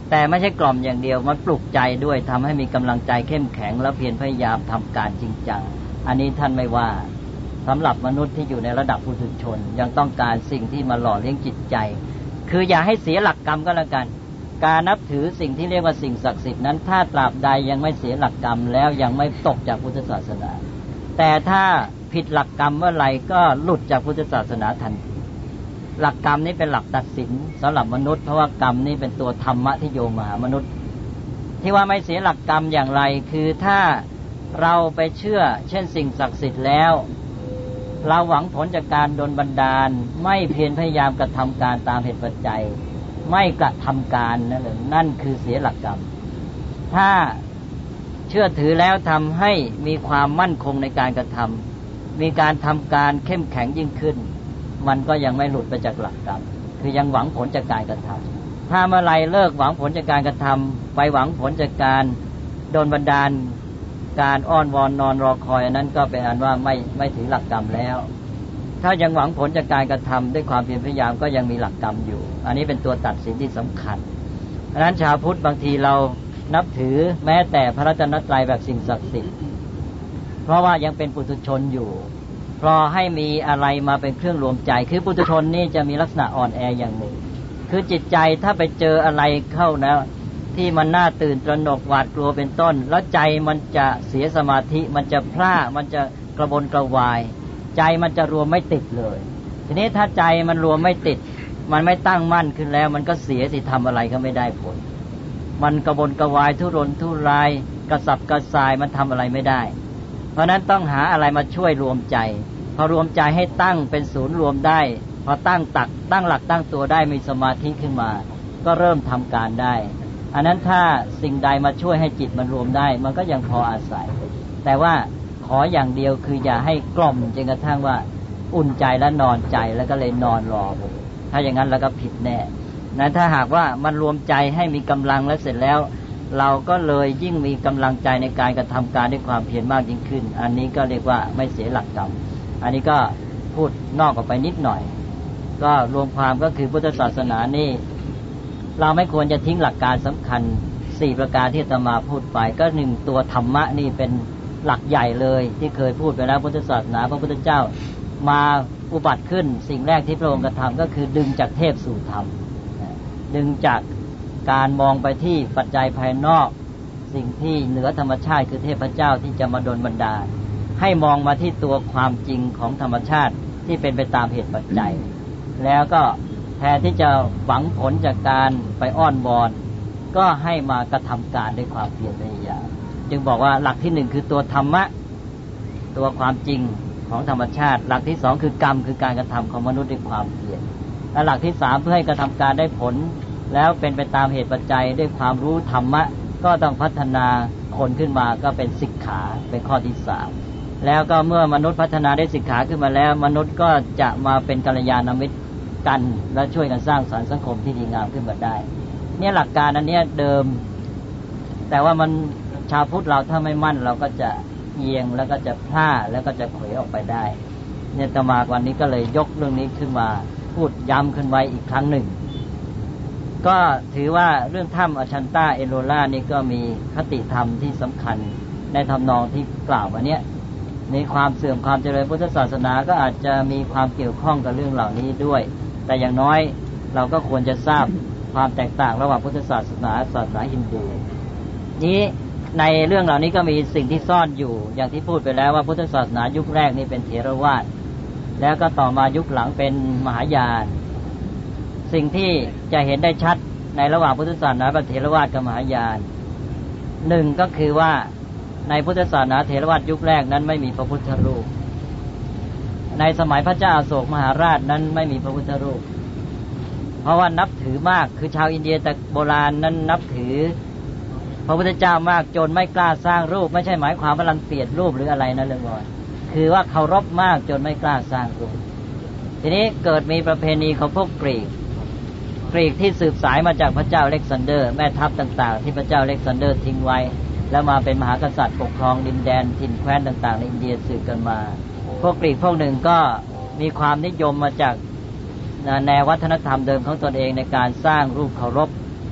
แต่ไม่ใช่กล่อมอย่างเดียวมันปลุกใจด้วยทำให้มีกำลังใจเข้มแข็งแล้วเพียรพยายามทำการจริงจังอันนี้ท่านไม่ว่าสำหรับมนุษย์ที่อยู่ในระดับปุถุชนยังต้องการสิ่งที่มาหล่อเลี้ยงจิตใจคืออย่าให้เสียหลักกรรมก็แล้วกันการนับถือสิ่งที่เรียกว่าสิ่งศักดิ์สิทธิ์นั้นถ้าตราบใดยังไม่เสียหลักกรรมแล้วยังไม่ตกจากพุทธศาสนาแต่ถ้าผิดหลักกรรมเมื่อไหร่ก็หลุดจากพุทธศาสนาทันทีหลักกรรมนี้เป็นหลักตัดสินสำหรับมนุษย์เพราะว่ากรรมนี้เป็นตัวธรรมะที่โยงมาหามนุษย์ที่ว่าไม่เสียหลักกรรมอย่างไรคือถ้าเราไปเชื่อเช่นสิ่งศักดิ์สิทธิ์แล้วเราหวังผลจากการดลบันดาลไม่เพียรพยายามกระทำการตามเหตุปัจจัยไม่กระทำการนั่นแหละนั่นคือเสียหลักกรรมถ้าเชื่อถือแล้วทำให้มีความมั่นคงในการกระทำมีการทำการเข้มแข็งยิ่งขึ้นมันก็ยังไม่หลุดไปจากหลักกรรมคือยังหวังผลจากการกระทำถ้าเมื่อไรเลิกหวังผลจากการกระทำไปหวังผลจากการโดนบันดาลการอ้อนวอนนอนรอคอยอันนั้นก็เป็นอันว่าไม่ไม่ถือหลักกรรมแล้วถ้ายังหวังผลจากการกระทำด้วยความเพียรพยายามก็ยังมีหลักกรรมอยู่อันนี้เป็นตัวตัดสินที่สำคัญเพราะฉะนั้นชาวพุทธบางทีเรานับถือแม้แต่พระรัตนตรัยแบบสิ่งศักดิ์สิทธิ์เพราะว่ายังเป็นปุถุชนอยู่เพราะให้มีอะไรมาเป็นเครื่องรวมใจคือปุถุชนนี่จะมีลักษณะอ่อนแออย่างหนึ่งคือจิตใจถ้าไปเจออะไรเข้านะที่มันน่าตื่นตระหนกหวาดกลัวเป็นต้นแล้วใจมันจะเสียสมาธิมันจะพร่ามันจะกระวนกระวายใจมันจะรวมไม่ติดเลยทีนี้ถ้าใจมันรวมไม่ติดมันไม่ตั้งมั่นขึ้นแล้วมันก็เสียสิทำอะไรก็ไม่ได้ผลมันกระวนกระวายทุรนทุรายกระสับกระส่ายมันทำอะไรไม่ได้เพราะนั้นต้องหาอะไรมาช่วยรวมใจพอรวมใจให้ตั้งเป็นศูนย์รวมได้พอตั้งตักตั้งหลักตั้งตัวได้มีสมาธิขึ้นมาก็เริ่มทำการได้อันนั้นถ้าสิ่งใดมาช่วยให้จิตมันรวมได้มันก็ยังพออาศัยแต่ว่าขออย่างเดียวคืออย่าให้กล่อมจนกระทั่งว่าอุ่นใจและนอนใจแล้วก็เลยนอนรอถ้าอย่างนั้นแล้วก็ผิดแน่นะถ้าหากว่ามันรวมใจให้มีกำลังแล้วเสร็จแล้วเราก็เลยยิ่งมีกำลังใจในการกระทำการด้วยความเพียรมากยิ่งขึ้นอันนี้ก็เรียกว่าไม่เสียหลักกรรมอันนี้ก็พูดนอกออกไปนิดหน่อยก็รวมความก็คือพุทธศาสนานี่เราไม่ควรจะทิ้งหลักการสำคัญสี่ประการที่อาตมาพูดไปก็หนึ่งตัวธรรมะนี่เป็นหลักใหญ่เลยที่เคยพูดไปแล้วพุทธศาสนาพระพุทธเจ้ามาอุบัติขึ้นสิ่งแรกที่พระองค์กระทำก็คือดึงจากเทพสู่ธรรมดึงจากการมองไปที่ปัจจัยภายนอกสิ่งที่เหนือธรรมชาติคือเทพเจ้าที่จะมาดลบันดาลให้มองมาที่ตัวความจริงของธรรมชาติที่เป็นไปตามเหตุปัจจัยแล้วก็แทนที่จะหวังผลจากการไปอ้อนวอนก็ให้มากระทำการด้วยความเพียรพยายามจึงบอกว่าหลักที่หนึ่งคือตัวธรรมะตัวความจริงของธรรมชาติหลักที่สองคือกรรมคือการกระทำของมนุษย์ด้วยความเพียรและหลักที่สามเพื่อให้กระทำการได้ผลแล้วเป็นไปตามเหตุปัจจัยด้วยความรู้ธรรมะก็ต้องพัฒนาคนขึ้นมาก็เป็นสิกขาเป็นข้อที่สามแล้วก็เมื่อมนุษย์พัฒนาได้สิกขาขึ้นมาแล้วมนุษย์ก็จะมาเป็นกัลยาณมิตรกันและช่วยกันสร้างสรรค์สังคมที่ดีงามขึ้นมาได้เนี่ยหลักการอันนี้เดิมแต่ว่ามันชาวพุทธเราถ้าไม่มั่นเราก็จะเอียงแล้วก็จะพลาดแล้วก็จะเขวออกไปได้เนี่ยอาตมาวันนี้ก็เลยยกเรื่องนี้ขึ้นมาพูดย้ำขึ้นไว้อีกครั้งหนึ่งก็ถือว่าเรื่องถ้ำอชันตาเอโลล่านี่ก็มีคติธรรมที่สำคัญในทำนองที่กล่าวมาเนี้ยในความเสื่อมความเจริญพุทธศาสนาก็อาจจะมีความเกี่ยวข้องกับเรื่องเหล่านี้ด้วยแต่อย่างน้อยเราก็ควรจะทราบความแตกต่างระหว่างพุทธศาสนาศาสนาฮินดูนี้ในเรื่องเหล่านี้ก็มีสิ่งที่ซ่อนอยู่อย่างที่พูดไปแล้วว่าพุทธศาสนายุคแรกนี่เป็นเถรวาทแล้วก็ต่อมายุคหลังเป็นมหายานสิ่งที่จะเห็นได้ชัดในระหว่างพุทธศาสนากับเถรวาทกับมหายานหนึ่งก็คือว่าในพุทธศาสนาเถรวาทยุคแรกนั้นไม่มีพระพุทธรูปในสมัยพระเจ้าอโศกมหาราชนั้นไม่มีพระพุทธรูปเพราะว่านับถือมากคือชาวอินเดียแต่โบราณนั้นนับถือพระพุทธเจ้ามากจนไม่กล้าสร้างรูปไม่ใช่หมายความว่ารังเกียจรูปหรืออะไรนะเรื่องนี้คือว่าเคารพมากจนไม่กล้าสร้างรูปทีนี้เกิดมีประเพณีของพวกกรีกกรีกที่สืบสายมาจากพระเจ้าอเล็กซานเดอร์แม่ทัพต่างๆที่พระเจ้าอเล็กซานเดอร์ทิ้งไว้แล้วมาเป็นมหากษัตริย์ปกครองดินแดนถิ่นแคว้นต่างๆในอินเดียสืบกันมาพวกกรีกพวกหนึ่งก็มีความนิยมมาจากแนววัฒนธรรมเดิมของตนเองในการสร้างรูปเคารพ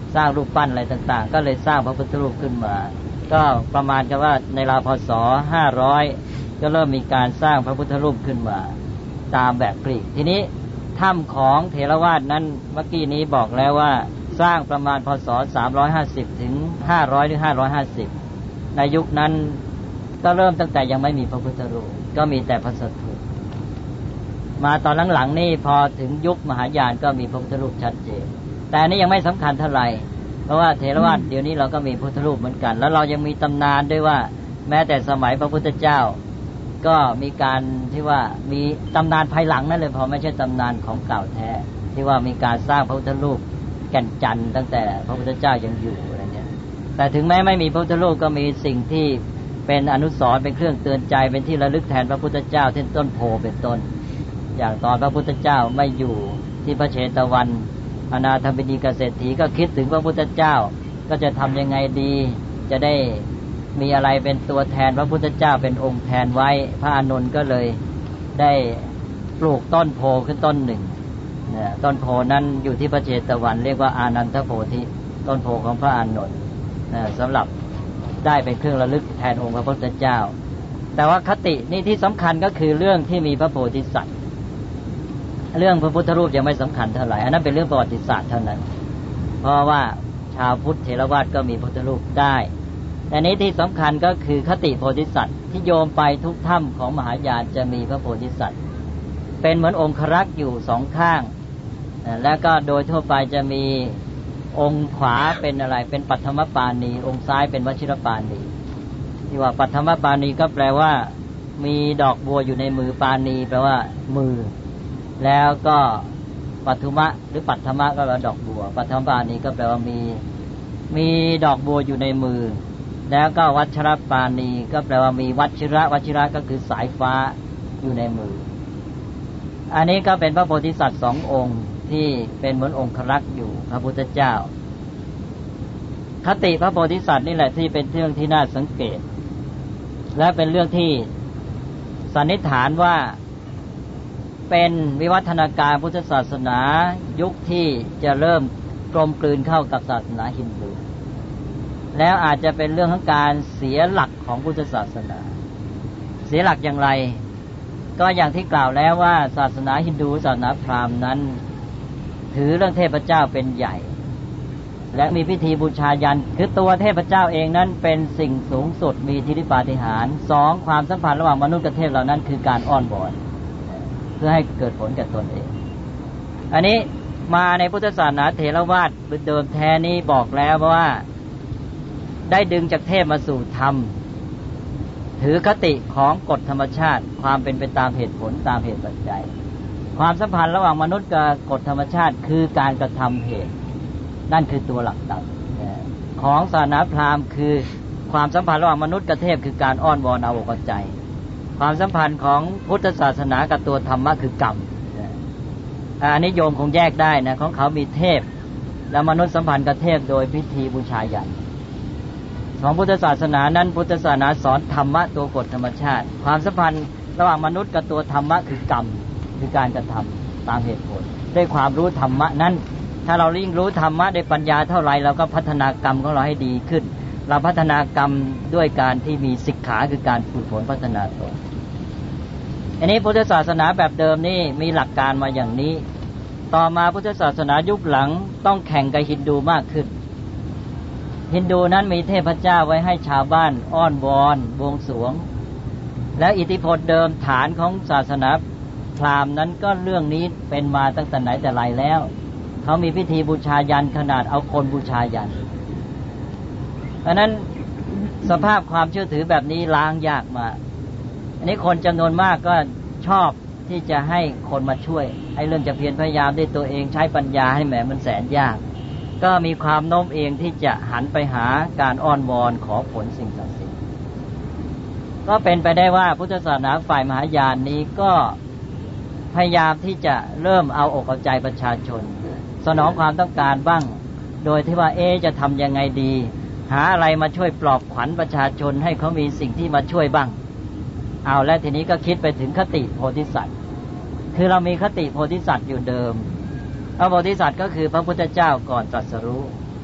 สร้างรูปปั้นอะไรต่างๆก็เลยสร้างพระพุทธรูปขึ้นมาก็ประมาณกันว่าในราวพ.ศ. ห้าร้อยก็เริ่มมีการสร้างพระพุทธรูปขึ้นมาตามแบบกรีกทีนี้ถ้ำของเถรวาทนั้นเมื่อกี้นี้บอกแล้วว่าสร้างประมาณพ.ศ. สามร้อยห้าสิบถึงห้าร้อยหรือห้าร้อยห้าสิบในยุคนั้นก็เริ่มตั้งแต่ยังไม่มีพระพุทธรูปก็มีแต่พระสถูปมาตอนหลังๆนี่พอถึงยุคมหายานก็มีพระพุทธรูปชัดเจนแต่อันนี้ยังไม่สำคัญเท่าไหร่เพราะว่าเถรวาทเดี๋ยวนี้เราก็มีพุทธรูปเหมือนกันแล้วเรายังมีตำนานด้วยว่าแม้แต่สมัยพระพุทธเจ้าก็มีการที่ว่ามีตำนานภายหลังนั่นเลยพอไม่ใช่ตำนานของเก่าแท้ที่ว่ามีการสร้างพระพุทธรูปแก่นจันทร์ตั้งแต่พระพุทธเจ้ายังอยู่อะไรเงี้ยแต่ถึงแม้ไม่มีพระพุทธรูปก็มีสิ่งที่เป็นอนุสรณ์เป็นเครื่องเตือนใจเป็นที่ระลึกแทนพระพุทธเจ้าเช่นต้นโพเป็นต้นอย่างตอนพระพุทธเจ้าไม่อยู่ที่พระเชตวันอนาถบิณฑิกเศรษฐีก็คิดถึงพระพุทธเจ้าก็จะทำยังไงดีจะได้มีอะไรเป็นตัวแทนพระพุทธเจ้าเป็นองค์แทนไว้พระอานนท์ก็เลยได้ปลูกต้นโพขึ้นต้นหนึ่งเนี่ยต้นโพนั้นอยู่ที่พระเชตวันเรียกว่าอานันทโพธิต้นโพของพระอานนท์นะสำหรับได้เป็นเครื่องระลึกแทนองค์พระพุทธเจ้าแต่ว่าคตินี่ที่สำคัญก็คือเรื่องที่มีพระโพธิสัตว์เรื่องพระพุทธรูปยังไม่สำคัญเท่าไหร่อันนั้นเป็นเรื่องประวัติศาสตร์เท่านั้นเพราะว่าชาวพุทธเถรวาทก็มีพระพุทธรูปได้แต่นี้ที่สำคัญก็คือคติโพธิสัตว์ที่โยมไปทุกถ้ำของมหายานจะมีพระโพธิสัตว์เป็นเหมือนองครักษ์อยู่สองข้างแล้วก็โดยทั่วไปจะมีองค์ขวาเป็นอะไรเป็นปัทมปาณีองค์ซ้ายเป็นวชิรปาณีที่ว่าปัทมปาณีก็แปลว่ามีดอกบัวอยู่ในมือปาณีแปลว่ามือแล้วก็ปัทุมะหรือปัทมะก็แปลว่าดอกบัวปัทมปาณีก็แปลว่ามีมีดอกบัวอยู่ในมือแล้วก็วัชรปาณีก็แปลว่ามีวัชิระวัชิระก็คือสายฟ้าอยู่ในมืออันนี้ก็เป็นพระโพธิสัตว์สององค์ที่เป็นเหมือนองค์ครักษ์อยู่พระพุทธเจ้าคติพระโพธิสัตว์นี่แหละที่เป็นเรื่องที่น่าสังเกตและเป็นเรื่องที่สันนิษฐานว่าเป็นวิวัฒนาการพุทธศาสนายุคที่จะเริ่มกลมกลืนเข้ากับศาสนาฮินดูแล้วอาจจะเป็นเรื่องของการเสียหลักของพุทธศาสนาเสียหลักอย่างไรก็อย่างที่กล่าวแล้วว่าศาสนาฮินดูศาสนาพราหมณ์นั้นถือเรื่องเทพเจ้าเป็นใหญ่และมีพิธีบูชายันคือตัวเทพเจ้าเองนั้นเป็นสิ่งสูงสุดมีอิทธิฤทธิปาฏิหาริย์สองความสัมพันธ์ระหว่างมนุษย์กับเทพเหล่านั้นคือการอ้อนวอนเพื่อให้เกิดผลกับตนเองอันนี้มาในพุทธศาสนาเถรวาทเดิมแท้นี้บอกแล้วว่าได้ดึงจากเทพมาสู่ธรรมถือคติของกฎธรรมชาติความเป็นไปตามเหตุผลตามเหตุปัจจัยความสัมพันธ์ระหว่างมนุษย์กับกฎธรรมชาติคือการกระทำเหตุนั่นคือตัวหลักต่างของศาสนาพราหมณ์คือความสัมพันธ์ระหว่างมนุษย์กับเทพคือการอ้อนวอนเอาอกเอาใจความสัมพันธ์ของพุทธศาสนากับตัวธรรมะคือกรรมอันนี้โยมคงแยกได้นะของเขามีเทพแล้วมนุษย์สัมพันธ์กับเทพโดยพิธีบูชายันของพุทธศาสนานั้นพุทธศาสนาสอนธรรมะตัวกฎธรรมชาติความสัมพันธ์ระหว่างมนุษย์กับตัวธรรมะคือกรรมคือการกระทำตามเหตุผลด้วยความรู้ธรรมะนั้นถ้าเรายิ่งรู้ธรรมะด้วยปัญญาเท่าไรเราก็พัฒนากรรมของเราให้ดีขึ้นเราพัฒนากรรมด้วยการที่มีสิกขาคือการฝึกฝนพัฒนาตนอันนี้พุทธศาสนาแบบเดิมนี่มีหลักการมาอย่างนี้ต่อมาพุทธศาสนายุคหลังต้องแข่งกับฮินดูมากขึ้นฮินดูนั้นมีเทพเจ้าไว้ให้ชาวบ้านอ้อนวอนบวงสรวงแล้วอิทธิพลเดิมฐานของศาสนาพราหมณ์นั้นก็เรื่องนี้เป็นมาตั้งแต่ไหนแต่ไรแล้วเขามีพิธีบูชายันขนาดเอาคนบูชายันเพราะนั้นสภาพความเชื่อถือแบบนี้ล้างยากมากอันนี้คนจำนวนมากก็ชอบที่จะให้คนมาช่วยให้เรื่องจะเพียรพยายามด้วยตัวเองใช้ปัญญาให้แหมมันแสนยากก็มีความโน้มเองที่จะหันไปหาการอ้อนวอนขอผลสิ่งศักดิ์สิทธิ์ก็เป็นไปได้ว่าพุทธศาสนาฝ่ายมหายานนี้ก็พยายามที่จะเริ่มเอาอกเอาใจประชาชนสนองความต้องการบ้างโดยที่ว่าเอ๊ะจะทำยังไงดีหาอะไรมาช่วยปลอบขวัญประชาชนให้เขามีสิ่งที่มาช่วยบ้างเอาและทีนี้ก็คิดไปถึงคติโพธิสัตว์คือเรามีคติโพธิสัตว์อยู่เดิมพระโพธิสัตว์ก็คือพระพุทธเจ้าก่อนตรัสรู้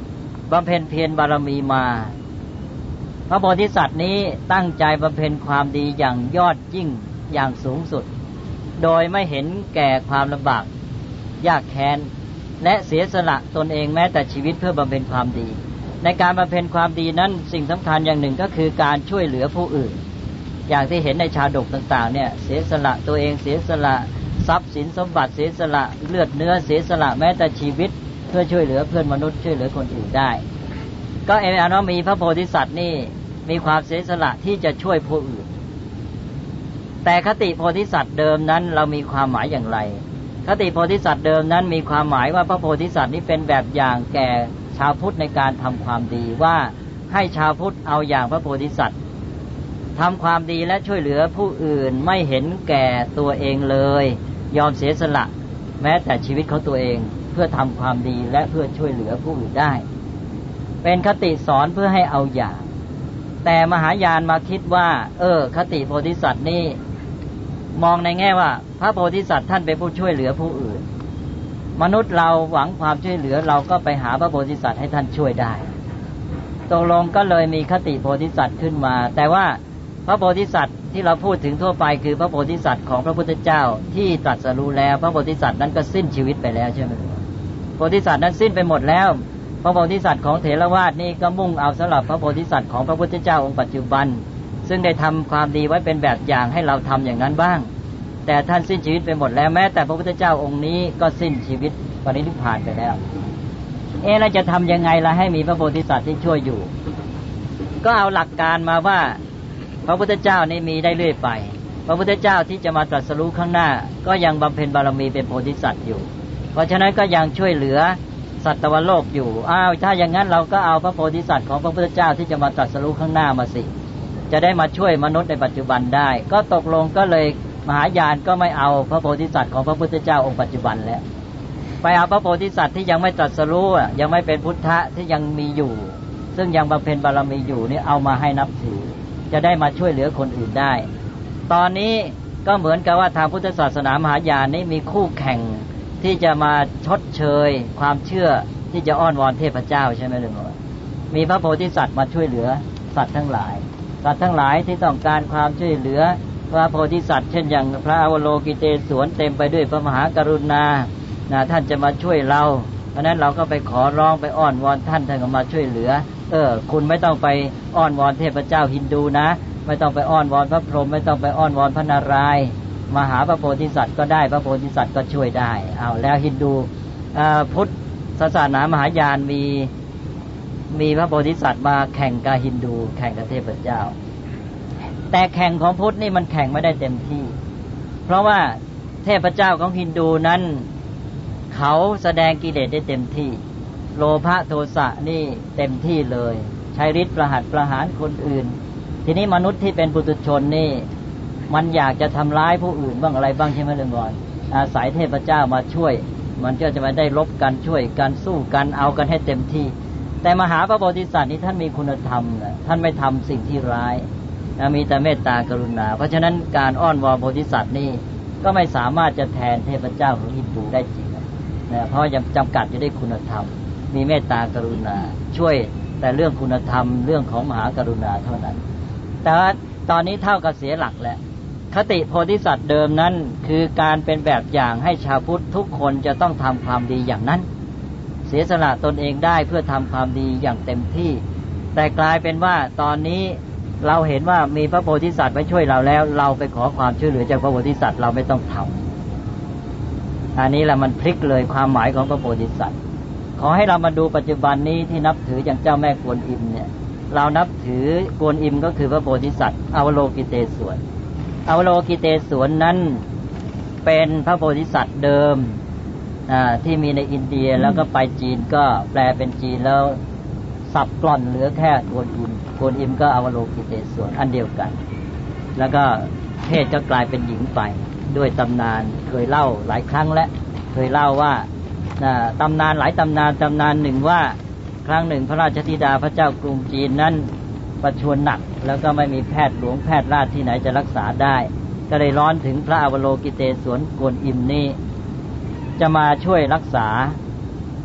บำเพ็ญเพียรบารมีมาพระโพธิสัตว์นี้ตั้งใจบำเพ็ญความดีอย่างยอดยิ่งอย่างสูงสุดโดยไม่เห็นแก่ความลำบากยากแค้นและเสียสละตนเองแม้แต่ชีวิตเพื่อบำเพ็ญความดีในการบำเพ็ญความดีนั้นสิ่งสำคัญอย่างหนึ่งก็คือการช่วยเหลือผู้อื่นอย่างที่เห็นในชาดกต่างๆเนี่ยเสียสละตัวเองเสียสละทรัพย์สินสมบัติเสียสละเลือดเนื้อเสียสละแม้แต่ชีวิตเพื่อช่วยเหลือเพื่อนมนุษย์ช่วยเหลือคนอื่นได้ก็เอเมอานว่ามีพระโพธิสัตว์นี่มีความเสียสละที่จะช่วยผู้อื่นแต่คติโพธิสัตว์เดิมนั้นเรามีความหมายอย่างไรคติโพธิสัตว์เดิมนั้นมีความหมายว่าพระโพธิสัตว์นี้เป็นแบบอย่างแก่ชาวพุทธในการทำความดีว่าให้ชาวพุทธเอาอย่างพระโพธิสัตว์ทำความดีและช่วยเหลือผู้อื่นไม่เห็นแก่ตัวเองเลยยอมเสียสละแม้แต่ชีวิตของตัวเองเพื่อทำความดีและเพื่อช่วยเหลือผู้อื่นได้เป็นคติสอนเพื่อให้เอาอย่างแต่มหายานมาคิดว่าเออคติโพธิสัตว์นี่มองในแง่ว่าพระโพธิสัตว์ท่านเป็นผู้ช่วยเหลือผู้อื่นมนุษย์เราหวังความช่วยเหลือเราก็ไปหาพระโพธิสัตว์ให้ท่านช่วยได้ตกลงก็เลยมีคติโพธิสัตว์ขึ้นมาแต่ว่าพระโพธิสัตว์ที่เราพูดถึงทั่วไปคือพระโพธิสัตว์ของพระพุทธเจ้าที่ตรัสรู้แล้วพระโพธิสัตว์นั้นก็สิ้นชีวิตไปแล้วใช่ไหมโพธิสัตว์นั้นสิ้นไปหมดแล้วพระโพธิสัตว์ของเถรวาทนี่ก็มุ่งเอาสำหรับพระโพธิสัตว์ของพระพุทธเจ้าองค์ปัจจุบันซึ่งได้ทำความดีไว้เป็นแบบอย่างให้เราทำอย่างนั้นบ้างแต่ท่านสิ้นชีวิตไปหมดแล้วแม้แต่พระพุทธเจ้าองค์นี้ก็สิ้นชีวิตปรินิพพานไปแล้วเอ๊ะเราจะทำยังไงล่ะให้มีพระโพธิสัตว์ที่ช่วยอยู่ก็เอาหลักการมาว่าพระพุทธเจ้านี่มีได้เรื่อยไปพระพุทธเจ้าที่จะมาตรัสรู้ข้างหน้าก็ยังบำเพ็ญบารมีเป็นโพธิสัตว์อยู่เพราะฉะนั้นก็ยังช่วยเหลือสัตวโลกอยู่อ้าวถ้าอย่างนั้นเราก็เอาพระโพธิสัตว์ของพระพุทธเจ้าที่จะมาตรัสรู้ข้างหน้ามาสิจะได้มาช่วยมนุษย์ในปัจจุบันได้ก็ตกลงก็เลยมหายานก็ไม่เอาพระโพธิสัตว์ของพระพุทธเจ้าองค์ปัจจุบันแล้วไปเอาพระโพธิสัตว์ที่ยังไม่ตรัสรู้ยังไม่เป็นพุทธะที่ยังมีอยู่ซึ่งยังบำเพ็ญบารมีอยู่นี่เอามาให้นับถือจะได้มาช่วยเหลือคนอื่นได้ตอนนี้ก็เหมือนกับว่าทางพุทธศาสนามหายานนี้มีคู่แข่งที่จะมาชดเชยความเชื่อที่จะอ้อนวอนเทพเจ้าใช่ไหมลุงมีพระโพธิสัตว์มาช่วยเหลือสัตว์ทั้งหลายสัตว์ทั้งหลายที่ต้องการความช่วยเหลือพระโพธิสัตว์เช่นอย่างพระอวโลกิเตศวรเต็มไปด้วยพระมหากรุณานะท่านจะมาช่วยเราเพราะนั้นเราก็ไปขอร้องไปอ้อนวอนท่านท่านก็มาช่วยเหลือเออคุณไม่ต้องไปอ้อนวอนเทพเจ้าฮินดูนะไม่ต้องไปอ้อนวอนพระพรหมไม่ต้องไปอ้อนวอนพระนารายณ์มาหาพระโพธิสัตว์ก็ได้พระโพธิสัตว์ก็ช่วยได้เอาแล้วฮินดูพุทธศาสนามหายานมีมีพระโพธิสัตว์มาแข่งกับฮินดูแข่งกับเทพเจ้าแต่แข่งของพุทธนี่มันแข่งไม่ได้เต็มที่เพราะว่าเทพเจ้าของฮินดูนั้นเขาแสดงกิเลสได้เต็มที่โลภะโทสะนี่เต็มที่เลยใช้ฤทธิ์ประหัตประหารคนอื่นทีนี้มนุษย์ที่เป็นปุถุชนนี่มันอยากจะทำร้ายผู้อื่นบ้างอะไรบ้างใช่ไหมเรื่องก่อนอาศัยเทพเจ้ามาช่วยมันก็จะมาได้ลบกันช่วยกันสู้กันเอากันให้เต็มที่แต่มหาพระโพธิสัตว์นี่ท่านมีคุณธรรมนะท่านไม่ทำสิ่งที่ร้ายนะมีแต่เมตตากรุณาเพราะฉะนั้นการอ้อนวอนโพธิสัตว์นี่ก็ไม่สามารถจะแทนเทพเจ้าของฮินดูได้จริงนะเพราะยังจำกัดอยู่ด้วยคุณธรรมมีเมตตากรุณาช่วยแต่เรื่องคุณธรรมเรื่องของมหากรุณาเท่านั้นแต่ว่าตอนนี้เท่ากับเสียหลักแล้วคติโพธิสัตว์เดิมนั้นคือการเป็นแบบอย่างให้ชาวพุทธทุกคนจะต้องทำความดีอย่างนั้นเสียสละตนเองได้เพื่อทำความดีอย่างเต็มที่แต่กลายเป็นว่าตอนนี้เราเห็นว่ามีพระโพธิสัตว์ไปช่วยเราแล้วเราไปขอความช่วยเหลือจากพระโพธิสัตว์เราไม่ต้องทำอันนี้แหละมันพลิกเลยความหมายของพระโพธิสัตว์ขอให้เรามาดูปัจจุบันนี้ที่นับถืออย่างเจ้าแม่กวนอิมเนี่ยเรานับถือกวนอิมก็คือพระโพธิสัตว์อวโลกิเตศวรอวโลกิเตศวรนั้นเป็นพระโพธิสัตว์เดิมที่มีในอินเดียแล้วก็ไปจีนก็แปลเป็นจีนแล้วสับกล่อนเหลือแค่กวนอิมกวนอิมก็อวโลกิเตศวรอันเดียวกันแล้วก็เพศก็กลายเป็นหญิงไปด้วยตำนานเคยเล่าหลายครั้งและเคยเล่าว่าตำนานหลายตำนานตำนานหนึ่งว่าครั้งหนึ่งพระราชธิดาพระเจ้ากรุงจีนนั้นประชวรหนักแล้วก็ไม่มีแพทย์หลวงแพทย์ราชที่ไหนจะรักษาได้ก็เลยร้อนถึงพระอวโลกิเตศวรกวนอิมนี่จะมาช่วยรักษา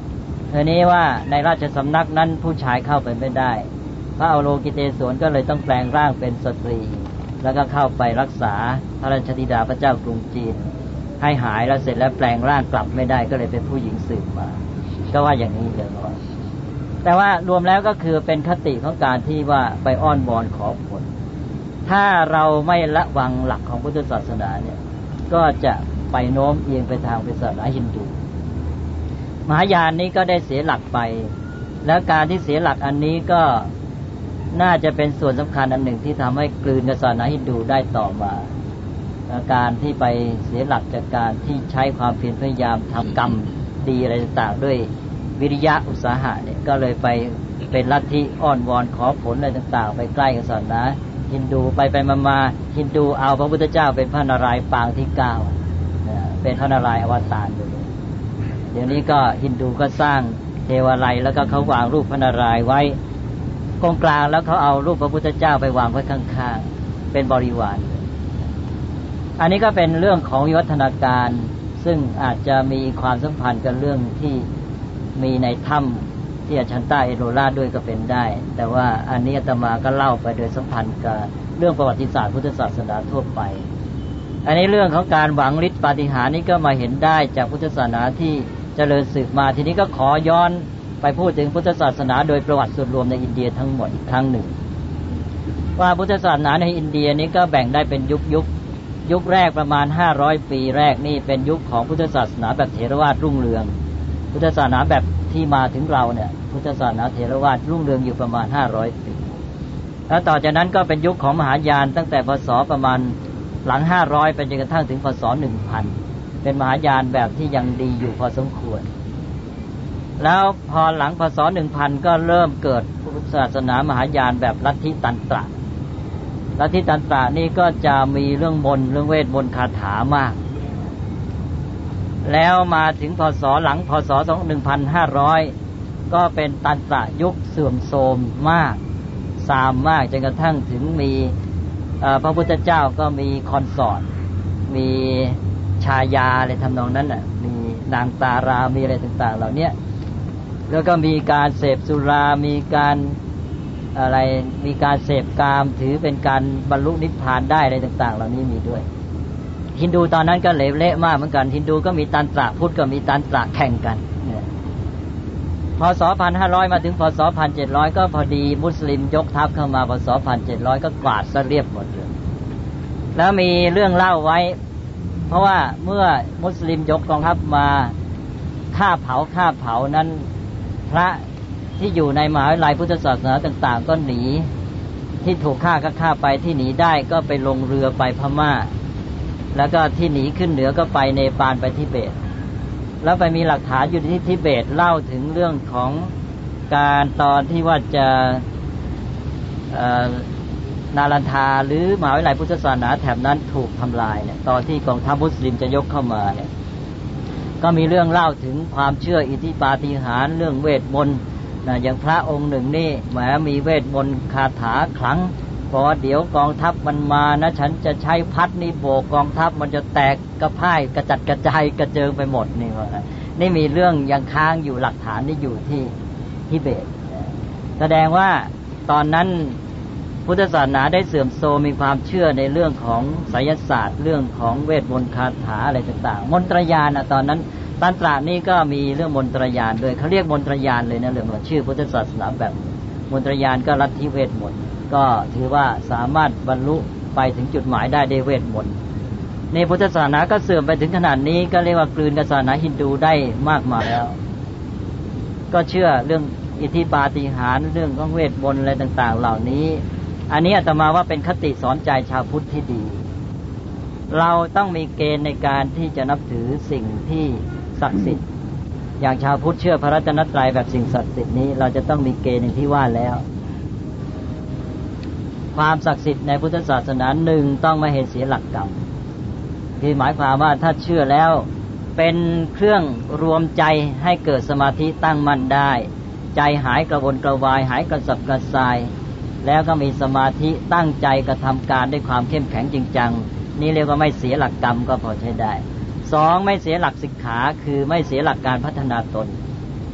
ทีนี้ว่าในราชสำนักนั้นผู้ชายเข้าไปไม่ได้พระอโลกิเตศวรก็เลยต้องแปลงร่างเป็นสตรีแล้วก็เข้าไปรักษาพระราชธิดาพระเจ้ากรุงจีนให้หายแล้วเสร็จแล้วแปลงร่างกลับไม่ได้ก็เลยเป็นผู้หญิงสืบมาก็ว่าอย่างนี้เดี๋ยวก่อนแต่ว่ารวมแล้วก็คือเป็นคติของการที่ว่าไปอ้อนวอนขอผลถ้าเราไม่ละวังหลักของพุทธศาสนาเนี่ยก็จะไปโน้มเอียงไปทางเป็นศาสนาฮินดูมหายานนี้ก็ได้เสียหลักไปแล้วการที่เสียหลักอันนี้ก็น่าจะเป็นส่วนสำคัญอันหนึ่งที่ทำให้กลืนกับศาสนาฮินดูได้ต่อมาการที่ไปเสียหลักจากการที่ใช้ความเพียรพยายามทำกรรมดีอะไรต่างๆด้วยวิริยะอุตสาหะเนี่ยก็เลยไปเป็นลัทธิอ้อนวอนขอผลอะไรต่างๆไปใกล้กับศาสนาฮินดูไปไปมาๆฮินดูเอาพระพุทธเจ้าเป็นพระนารายณ์ปางที่เก้าเป็นพระนารายณ์อวตารเลยเดี๋ยวนี้ก็ฮินดูก็สร้างเทวาลัยแล้วก็เขาวางรูปพระนารายณ์ไว้ตรงกลางแล้วเขาเอารูปพระพุทธเจ้าไปวางไว้ข้างๆเป็นบริวารอันนี้ก็เป็นเรื่องของวิวัฒนาการซึ่งอาจจะมีความสัมพันธ์กับเรื่องที่มีในถ้ำที่อาชันต้าเอโรราด้วยก็เป็นได้แต่ว่าอันนี้อาตมาก็เล่าไปโดยสัมพันธ์กับเรื่องประวัติศาสตร์พุทธศาสนาทั่วไปอันนี้เรื่องของการหวังฤทธิ์ปาฏิหาริย์นี้ก็มาเห็นได้จากพุทธศาสนาที่เจริญสืบมาทีนี้ก็ขอย้อนไปพูดถึงพุทธศาสนาโดยประวัติส่วนรวมในอินเดียทั้งหมดอีกครั้งหนึ่งว่าพุทธศาสนาในอินเดียนี้ก็แบ่งได้เป็นยุคยุคยุคแรกประมาณห้าร้อยปีแรกนี่เป็นยุคของพุทธศาสนาแบบเถรวาทรุ่งเรืองพุทธศาสนาแบบที่มาถึงเราเนี่ยพุทธศาสนาเถรวาทรุ่งเรืองอยู่ประมาณห้าร้อยปีแล้วต่อจากนั้นก็เป็นยุคของมหายานตั้งแต่พศประมาณหลังห้าร้อยไปจนกระทั่งถึงพศหนึ่งพันเป็นมหายานแบบที่ยังดีอยู่พอสมควรแล้วพอหลังพศหนึ่งพันก็เริ่มเกิดพุทธศาสนามหายานแบบลัทธิตันตระลัทธิตันตระนี่ก็จะมีเรื่องมนต์เรื่องเวทมนต์คาถามากแล้วมาถึงพศหลังพศหนึ่งพันห้าร้อยก็เป็นตันตระยุคเสื่อมโทรมมากทรามมากจนกระทั่งถึงมีพระพุทธเจ้าก็มีคอนสอร์ตมีชายาอะไรทำนองนั้นน่ะมีนางตารามีอะไรต่างๆเหล่านี้แล้วก็มีการเสพสุรามีการอะไรมีการเสพกามถือเป็นการบรรลุนิพพานได้อะไรต่างๆเหล่านี้มีด้วยฮินดูตอนนั้นก็เหลวเละมากเหมือนกันฮินดูก็มีตันตระพุทธก็มีตันตระแข่งกันพศหนึ่งพันห้าร้อยมาถึงพศหนึ่งพันเจ็ดร้อยก็พอดีมุสลิมยกทัพเข้ามาพศหนึ่งพันเจ็ดร้อยก็กวาดซะเรียบหมดเลยแล้วมีเรื่องเล่าไว้เพราะว่าเมื่อมุสลิมยกกองทัพมาฆ่าเผาฆ่าเผานั้นพระที่อยู่ในมหาวิทยาลัยพุทธศาสนาต่างๆก็หนีที่ถูกฆ่าก็ฆ่าไปที่หนีได้ก็ไปลงเรือไปพม่าแล้วก็ที่หนีขึ้นเหนือก็ไปเนปาลไปทิเบตแล้วไปมีหลักฐานอยู่ที่ทิเบตเล่าถึงเรื่องของการตอนที่ว่าจะนาลันทาหรือมหาวิทยาลัยพุทธศาสนาแถบนั้นถูกทำลายเนี่ยตอนที่กองทัพมุสลิมจะยกเข้ามาเนี่ยก็มีเรื่องเล่าถึงความเชื่ออิทธิปาฏิหาริย์เรื่องเวทมนต์นะอย่างพระองค์หนึ่งนี่แหมมีเวทมนต์คาถาขลังพอเดี๋ยวกองทัพมันมานะฉันจะใช้พัดนี่โบกกองทัพมันจะแตกกระพ่ายกระจัดกระจายกระเจิงไปหมดนี่ว่านี่มีเรื่องยังค้างอยู่หลักฐานนี่อยู่ที่ทิเบตแสดงว่าตอนนั้นพุทธศาสนาได้เสื่อมโทรมมีความเชื่อในเรื่องของไสยศาสตร์เรื่องของเวทมนต์คาถาอะไรต่างๆมนตรญาณนะตอนนั้นตันตระนี่ก็มีเรื่องมนตรญาณด้วยเขาเรียกมนตรญาณเลยนะเรื่องของชื่อพุทธศาสนาแบบมนตรญาณก็ลัทธิเวทมนต์ก็ถือว่าสามารถบรรลุไปถึงจุดหมายได้ด้วยเวทมนต์ในพุทธศาสนาก็เสื่อมไปถึงขนาดนี้ก็เรียกว่ากลืนกับศาสนาฮินดูได้มากมายแล้วก็เชื่อเรื่องอิทธิปาฏิหาริย์เรื่องของเวทมนต์อะไรต่างๆเหล่านี้อันนี้อาตมาว่าเป็นคติสอนใจชาวพุทธที่ดีเราต้องมีเกณฑ์ในการที่จะนับถือสิ่งที่ศักดิ์สิทธิ์อย่างชาวพุทธเชื่อพระรัตนตรัยแบบสิ่งศักดิ์สิทธิ์นี้เราจะต้องมีเกณฑ์อย่างที่ว่าแล้วความศักดิ์สิทธิ์ในพุทธศาสนาหนึ่งต้องไม่เห็นเสียหลักกรรมคือหมายความว่าถ้าเชื่อแล้วเป็นเครื่องรวมใจให้เกิดสมาธิตั้งมั่นได้ใจหายกระวนกระวายหายกระสับกระส่ายแล้วก็มีสมาธิตั้งใจกระทำการด้วยความเข้มแข็งจริงจังนี่เรียกว่าไม่เสียหลักกรรมก็พอใช้ได้สองไม่เสียหลักสิกขาคือไม่เสียหลักการพัฒนาตน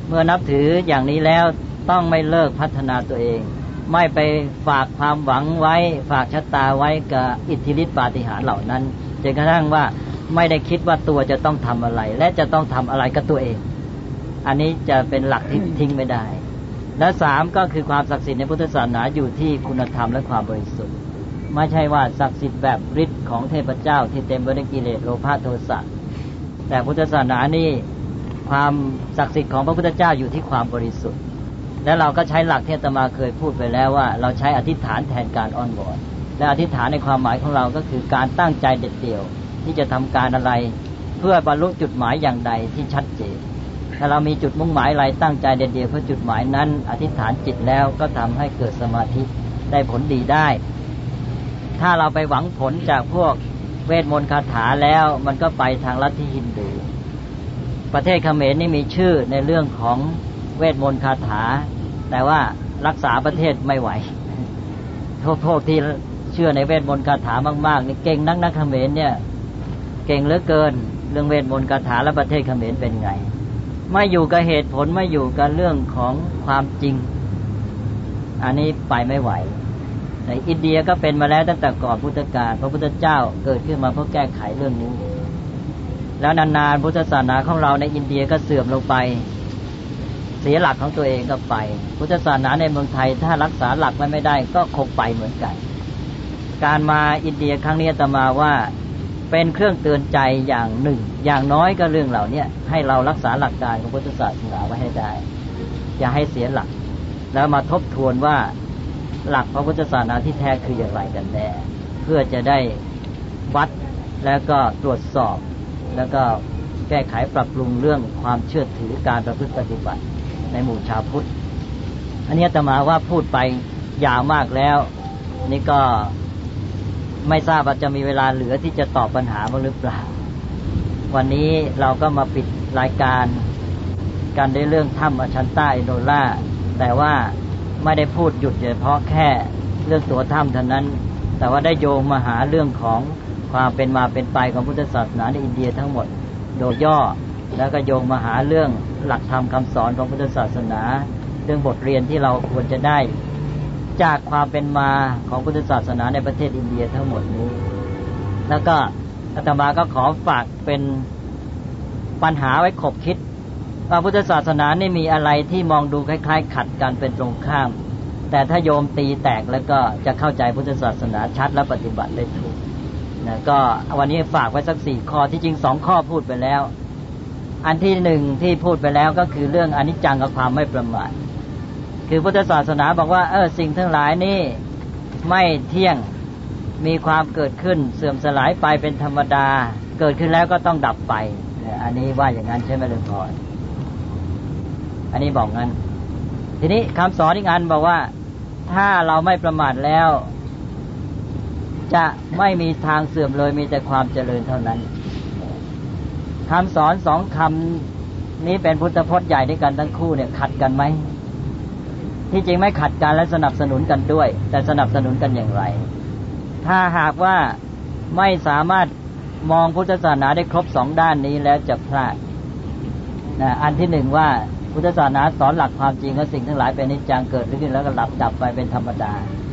เมื่อนับถืออย่างนี้แล้วต้องไม่เลิกพัฒนาตัวเองไม่ไปฝากความหวังไว้ฝากชะตาไว้กับอิทธิฤทธิปาฏิหาริย์เหล่านั้นจนกระทั่งว่าไม่ได้คิดว่าตัวจะต้องทำอะไรและจะต้องทำอะไรกับตัวเองอันนี้จะเป็นหลักที่ทิ้งไม่ได้และสามก็คือความศักดิ์สิทธิ์ในพุทธศาสนาอยู่ที่คุณธรรมและความบริสุทธิ์ไม่ใช่ว่าศักดิ์สิทธิ์แบบฤทธิ์ของเทพเจ้าที่เต็มไปด้วยกิเลสโลภะโทสะแต่พุทธศาสนานี่ความศักดิ์สิทธิ์ของพระพุทธเจ้าอยู่ที่ความบริสุทธิ์และเราก็ใช้หลักที่อาตมาเคยพูดไปแล้วว่าเราใช้อธิษฐานแทนการอ้อนวอนและอธิษฐานในความหมายของเราก็คือการตั้งใจเด็ดเดี่ยวที่จะทำการอะไรเพื่อบรรลุจุดหมายอย่างใดที่ชัดเจนถ้าเรามีจุดมุ่งหมายอะไรตั้งใจเด็ดเดี่ยวเพื่อจุดหมายนั้นอธิษฐานจิตแล้วก็ทำให้เกิดสมาธิได้ผลดีได้ถ้าเราไปหวังผลจากพวกเวทมนต์คาถาแล้วมันก็ไปทางลัทธิฮินดูประเทศเขมรนี่มีชื่อในเรื่องของเวทมนต์คาถาแต่ว่ารักษาประเทศไม่ไหวพวกที่เชื่อในเวทมนต์คาถามากๆนี่เก่งนักนักเขมรเนี่ยเก่งเหลือเกินเรื่องเวทมนต์คาถาและประเทศเขมรเป็นไงไม่อยู่กับเหตุผลไม่อยู่กับเรื่องของความจริงอันนี้ไปไม่ไหวในอินเดียก็เป็นมาแล้วตั้งแต่ก่อนพุทธกาลพระพุทธเจ้าเกิดขึ้นมาเพื่อแก้ไขเรื่องนี้แล้วนานๆพุทธศาสนาของเราในอินเดียก็เสื่อมลงไปเสียหลักของตัวเองก็ไปพุทธศาสนาในเมืองไทยถ้ารักษาหลักไว้ไม่ได้ก็คงไปเหมือนกันการมาอินเดียครั้งนี้อาตมาว่าเป็นเครื่องเตือนใจอย่างหนึ่งอย่างน้อยก็เรื่องเหล่านี้ให้เรารักษาหลักการของพุทธศาสนาไว้ให้ได้อย่าให้เสียหลักแล้วมาทบทวนว่าหลักพระพุทธศาสนาที่แท้คืออย่างไรกันแน่เพื่อจะได้วัดแล้วก็ตรวจสอบแล้วก็แก้ไขปรับปรุงเรื่องความเชื่อถือการประพฤติปฏิบัติในหมู่ชาวพุทธอันนี้อาตมาว่าพูดไปยาวมากแล้วนี่ก็ไม่ทราบว่าจะมีเวลาเหลือที่จะตอบปัญหาบ้างหรือเปล่าวันนี้เราก็มาปิดรายการกันด้วยเรื่องถ้ำอชันต้าอินโดล่าแต่ว่าไม่ได้พูดหยุดเฉพาะแค่เรื่องตัวถ้ำเท่านั้นแต่ว่าได้โยงมาหาเรื่องของความเป็นมาเป็นไปของพุทธศาสนาในอินเดียทั้งหมดโดยย่อแล้วก็โยงมาหาเรื่องหลักธรรมคำสอนของพุทธศาสนาเรื่องบทเรียนที่เราควรจะได้จากความเป็นมาของพุทธศาสนาในประเทศอินเดียทั้งหมดนี้แล้วก็อาตมาก็ขอฝากเป็นปัญหาไว้ขบคิดว่าพุทธศาสนานี่มีอะไรที่มองดูคล้ายๆขัดกันเป็นตรงข้ามแต่ถ้าโยมตีแตกแล้วก็จะเข้าใจพุทธศาสนาชัดและปฏิบัติได้ถูกนะก็วันนี้ฝากไว้สักสี่ข้อที่จริงสองข้อพูดไปแล้วอันที่หนึ่งที่พูดไปแล้วก็คือเรื่องอนิจจังกับความไม่ประมาทคือพุทธศาสนาบอกว่าเออสิ่งทั้งหลายนี่ไม่เที่ยงมีความเกิดขึ้นเสื่อมสลายไปเป็นธรรมดาเกิดขึ้นแล้วก็ต้องดับไปอันนี้ว่าอย่างนั้นใช่ไหมลุงพรอันนี้บอกงั้นทีนี้คำสอนอีกอันบอกว่าถ้าเราไม่ประมาทแล้วจะไม่มีทางเสื่อมเลยมีแต่ความเจริญเท่านั้นคำสอนสองคำนี้เป็นพุทธพจน์ใหญ่ด้วยกันทั้งคู่เนี่ยขัดกันไหมที่จริงไม่ขัดกันและสนับสนุนกันด้วยแต่สนับสนุนกันอย่างไรถ้าหากว่าไม่สามารถมองพุทธศาสนาได้ครบสองด้านนี้แล้วจะพลาดนะอันที่หนึ่งว่าพุทธศาสนาสอนหลักความจริงว่าสิ่งทั้งหลายเป็นอนิจจังเกิดขึ้นแล้วก็หลับดับไปเป็นธรรมดา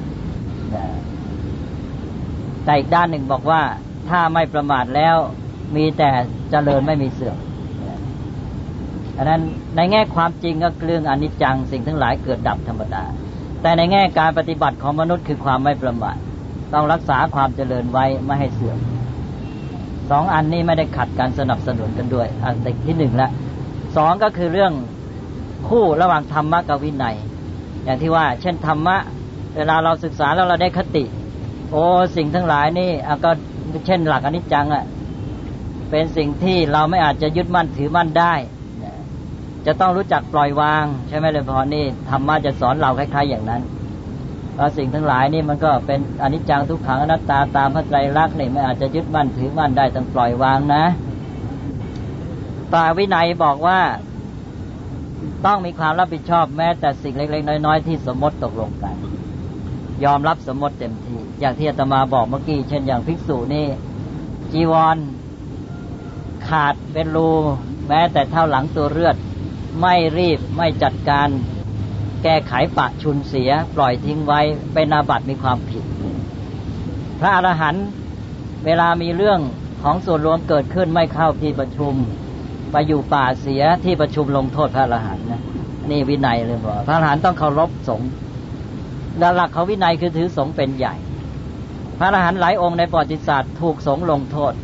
แต่อีกด้านหนึ่งบอกว่าถ้าไม่ประมาทแล้วมีแต่เจริญไม่มีเสื่อมอันนั้นในแง่ความจริงก็เรื่องอนิจจังสิ่งทั้งหลายเกิดดับธรรมดาแต่ในแง่การปฏิบัติของมนุษย์คือความไม่ประมาทต้องรักษาความเจริญไว้ไม่ให้เสื่อมสองอันนี้ไม่ได้ขัดกันสนับสนุนกันด้วยอันที่หนึ่งละสองก็คือเรื่องคู่ระหว่างธรรมะกับวินัยอย่างที่ว่าเช่นธรรมะเวลาเราศึกษาแล้วเราได้คติโอ้สิ่งทั้งหลายนี่ก็เช่นหลักอนิจจังอ่ะเป็นสิ่งที่เราไม่อาจจะยึดมั่นถือมั่นได้จะต้องรู้จักปล่อยวางใช่ไหมเลยพอนี่ธรรมะจะสอนเราคล้ายๆอย่างนั้นว่าสิ่งทั้งหลายนี่มันก็เป็นอนิจจังทุกขังอนัตตาตามพระไตรลักษณ์นี่ไม่อาจจะยึดมั่นถือมั่นได้ต้องปล่อยวางนะตาวินัยบอกว่าต้องมีความรับผิดชอบแม้แต่สิ่งเล็กๆน้อยๆที่สมมติตกลงกันยอมรับสมมติเต็มที่อย่างที่อาตมาบอกเมื่อกี้เช่นอย่างภิกษุนี่จีวรขาดเป็นรูแม้แต่เท่าหลังตัวเลือดไม่รีบไม่จัดการแก้ไขปะชุนเสียปล่อยทิ้งไว้เป็นอาบัติมีความผิดพระอรหันต์เวลามีเรื่องของส่วนรวมเกิดขึ้นไม่เข้าที่ประชุมไปอยู่ป่าเสียที่ประชุมลงโทษพระอรหันต์นะนี่วินัยเลยบอกพระอรหันต์ต้องเคารพสงฆ์หลักของวินัยคือถือสงฆ์เป็นใหญ่พระอรหันต์หลายองค์ในประวัติศาสตร์ถูกสงฆ์ลงโทษ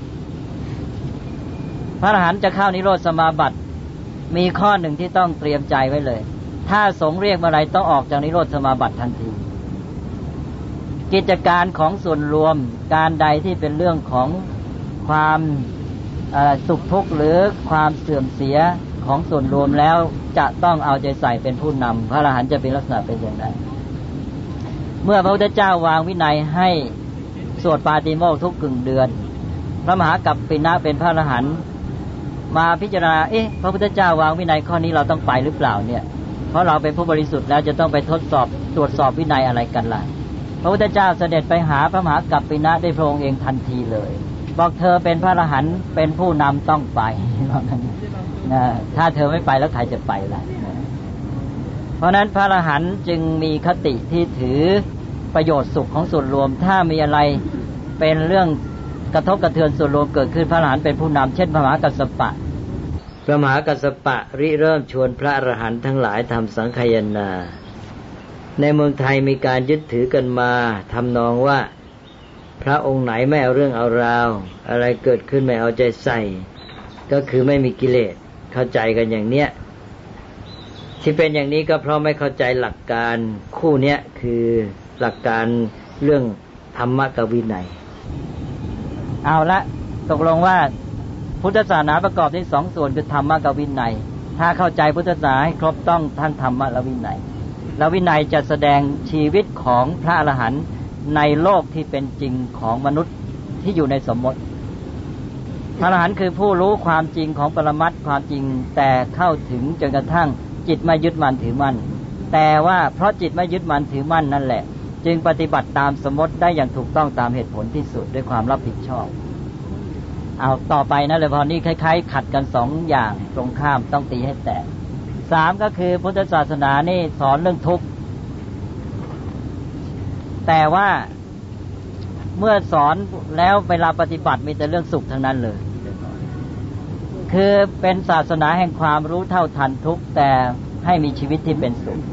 พระอรหันต์จะเข้านิโรธสมาบัติมีข้อหนึ่งที่ต้องเตรียมใจไว้เลยถ้าสงฆ์เรียกเมื่อไรต้องออกจากนิโรธสมาบัติทันทีกิจการของส่วนรวมการใดที่เป็นเรื่องของความสุขทุกข์หรือความเสื่อมเสียของส่วนรวมแล้วจะต้องเอาใจใส่เป็นผู้นำพระอรหันต์จะเป็นลักษณะเป็นอย่างไรเมื่อพระพุทธเจ้าวางวินัยให้สวดปาติโมกข์ทุกกึ่งเดือนพระมหากัปปินะเป็นพระอรหันต์มาพิจารณาเอ๊ะพระพุทธเจ้าวางวินัยข้อนี้เราต้องไปหรือเปล่าเนี่ยเพราะเราเป็นผู้บริสุทธิ์แล้วจะต้องไปทดสอบตรวจสอบวินัยอะไรกันล่ะพระพุทธเจ้าเสด็จไปหาพระมหากัปปินะด้วยพระองค์เองทันทีเลยบอกเธอเป็นพระอรหันต์เป็นผู้นำต้องไปนะถ้าเธอไม่ไปแล้วใครจะไปล่ะเพราะนั้นพระอรหันต์จึงมีคติที่ถือประโยชน์สุขของส่วนรวมถ้ามีอะไรเป็นเรื่องกระทบกระเทือนส่วนรวมเกิดขึ้นพระอรหันต์เป็นผู้นำเช่นพระมหากัสสปะพระมหากัสสปะริเริ่มชวนพระอรหันต์ทั้งหลายทำสังฆายนาในเมืองไทยมีการยึดถือกันมาทำนองว่าพระองค์ไหนไม่เอาเรื่องเอาราวอะไรเกิดขึ้นไม่เอาใจใส่ก็คือไม่มีกิเลสเข้าใจกันอย่างเนี้ยที่เป็นอย่างนี้ก็เพราะไม่เข้าใจหลักการคู่เนี้ยคือหลักการเรื่องธรรมะกับวินัยเอาละตกลงว่าพุทธศาสนาประกอบด้วยสองส่วนคือธรรมะกับวินัยถ้าเข้าใจพุทธศาสนาให้ครบต้องทั้งธรรมะและวินัยแล้ววินัยจะแสดงชีวิตของพระอรหันต์ในโลกที่เป็นจริงของมนุษย์ที่อยู่ในสมมติพระอรหันต์คือผู้รู้ความจริงของปรมัตถ์ความจริงแต่เข้าถึงจนกระทั่งจิตไม่ยึดมั่นถือมั่นแต่ว่าเพราะจิตไม่ยึดมั่นถือมั่นนั่นแหละจึงปฏิบัติตามสมมติได้อย่างถูกต้องตามเหตุผลที่สุดด้วยความรับผิดชอบเอาต่อไปนะเลยพอนี้คล้ายๆขัดกันสองอย่างตรงข้ามต้องตีให้แตกสามก็คือพุทธศาสนานี่สอนเรื่องทุกข์แต่ว่าเมื่อสอนแล้วเวลาปฏิบัติมีแต่เรื่องสุขทั้งนั้นเลยคือเป็นศาสนาแห่งความรู้เท่าทันทุกข์แต่ให้มีชีวิตที่เป็นสุข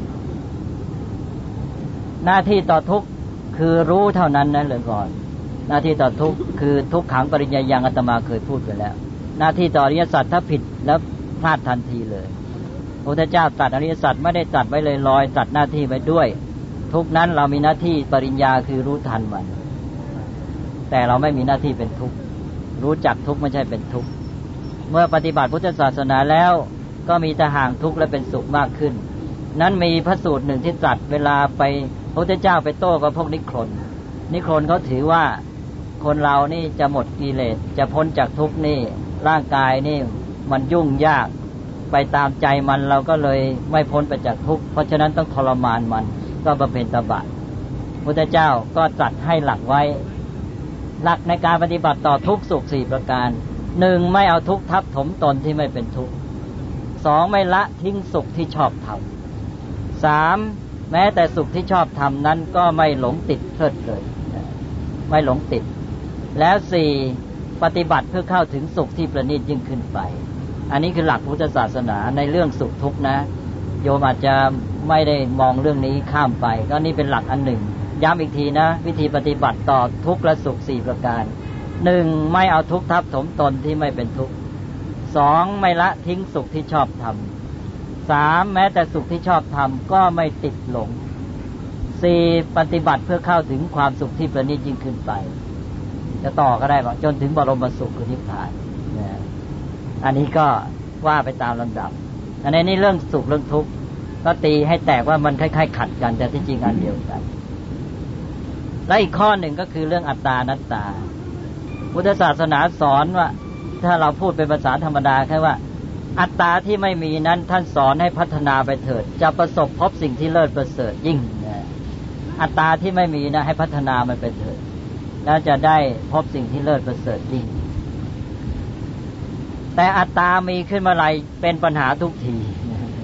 หน้าที่ต่อทุกข์คือรู้เท่านั้นนะเลยก่อนหน้าที่ต่อทุกข์คือทุกขังปริญญายังอาตมาเคยพูดไปแล้วหน้าที่ต่ออริยสัจถ้าผิดแล้วพลาดทันทีเลยพระพุทธเจ้าตรัสอริยสัจไม่ได้ตรัสไว้เลยลอยตรัสหน้าที่ไว้ด้วยทุกนั้นเรามีหน้าที่ปริญญาคือรู้ทันมันแต่เราไม่มีหน้าที่เป็นทุกข์รู้จักทุกข์ไม่ใช่เป็นทุกข์เมื่อปฏิบัติพุทธศาสนาแล้วก็มีแต่ห่างทุกข์และเป็นสุขมากขึ้นนั้นมีพระสูตรหนึ่งที่ตรัสเวลาไปพระพุทธเจ้าไปโต้กับพวกนิครนนิครนเขาถือว่าคนเรานี่จะหมดกิเลสจะพ้นจากทุกข์นี่ร่างกายนี่มันยุ่งยากไปตามใจมันเราก็เลยไม่พ้นไปจากทุกข์เพราะฉะนั้นต้องทรมานมันก็บำเพ็ญตบะพุทธเจ้าก็ตรัสให้หลักไว้หลักในการปฏิบัติต่อทุกข์สุขสี่ประการหนึ่งไม่เอาทุกข์ทับถมตนที่ไม่เป็นทุกข์สองไม่ละทิ้งสุขที่ชอบทำสามแม้แต่สุขที่ชอบทำนั้นก็ไม่หลงติดเพลิดเพลินไม่หลงติดแล้วสี่ปฏิบัติเพื่อเข้าถึงสุขที่ประณีตยิ่งขึ้นไปอันนี้คือหลักพุทธศาสนาในเรื่องสุขทุกข์นะโยมอาจจะไม่ได้มองเรื่องนี้ข้ามไปก็นี่เป็นหลักอันหนึ่งย้ำอีกทีนะวิธีปฏิบัติต่อทุกข์และสุขสี่ประการหนึ่งไม่เอาทุกข์ทับถมตนที่ไม่เป็นทุกข์สองไม่ละทิ้งสุขที่ชอบทำสามแม้แต่สุขที่ชอบทำก็ไม่ติดหลงสี่ปฏิบัติเพื่อเข้าถึงความสุขที่ประณีตยิ่งขึ้นไปจะต่อก็ได้บอกจนถึงบรมสุขคือนิพพานนะอันนี้ก็ว่าไปตามลำดับอันนี้นี่เรื่องสุขเรื่องทุกข์ก็ตีให้แตกว่ามันคล้ายๆขัดกันแต่ที่จริงอันเดียวกันและอีกข้อหนึ่งก็คือเรื่องอัตตานัตตาพุทธศาสนาสอนว่าถ้าเราพูดเป็นภาษาธรรมดาแค่ว่าอัตตาที่ไม่มีนั้นท่านสอนให้พัฒนาไปเถิดจะประสบพบสิ่งที่เลิศประเสริฐยิ่งนะอัตตาที่ไม่มีนะให้พัฒนามันไปเถิดแล้วจะได้พบสิ่งที่เลิศประเสริฐยิ่งแต่อัตตามีขึ้นเมื่อไรเป็นปัญหาทุกที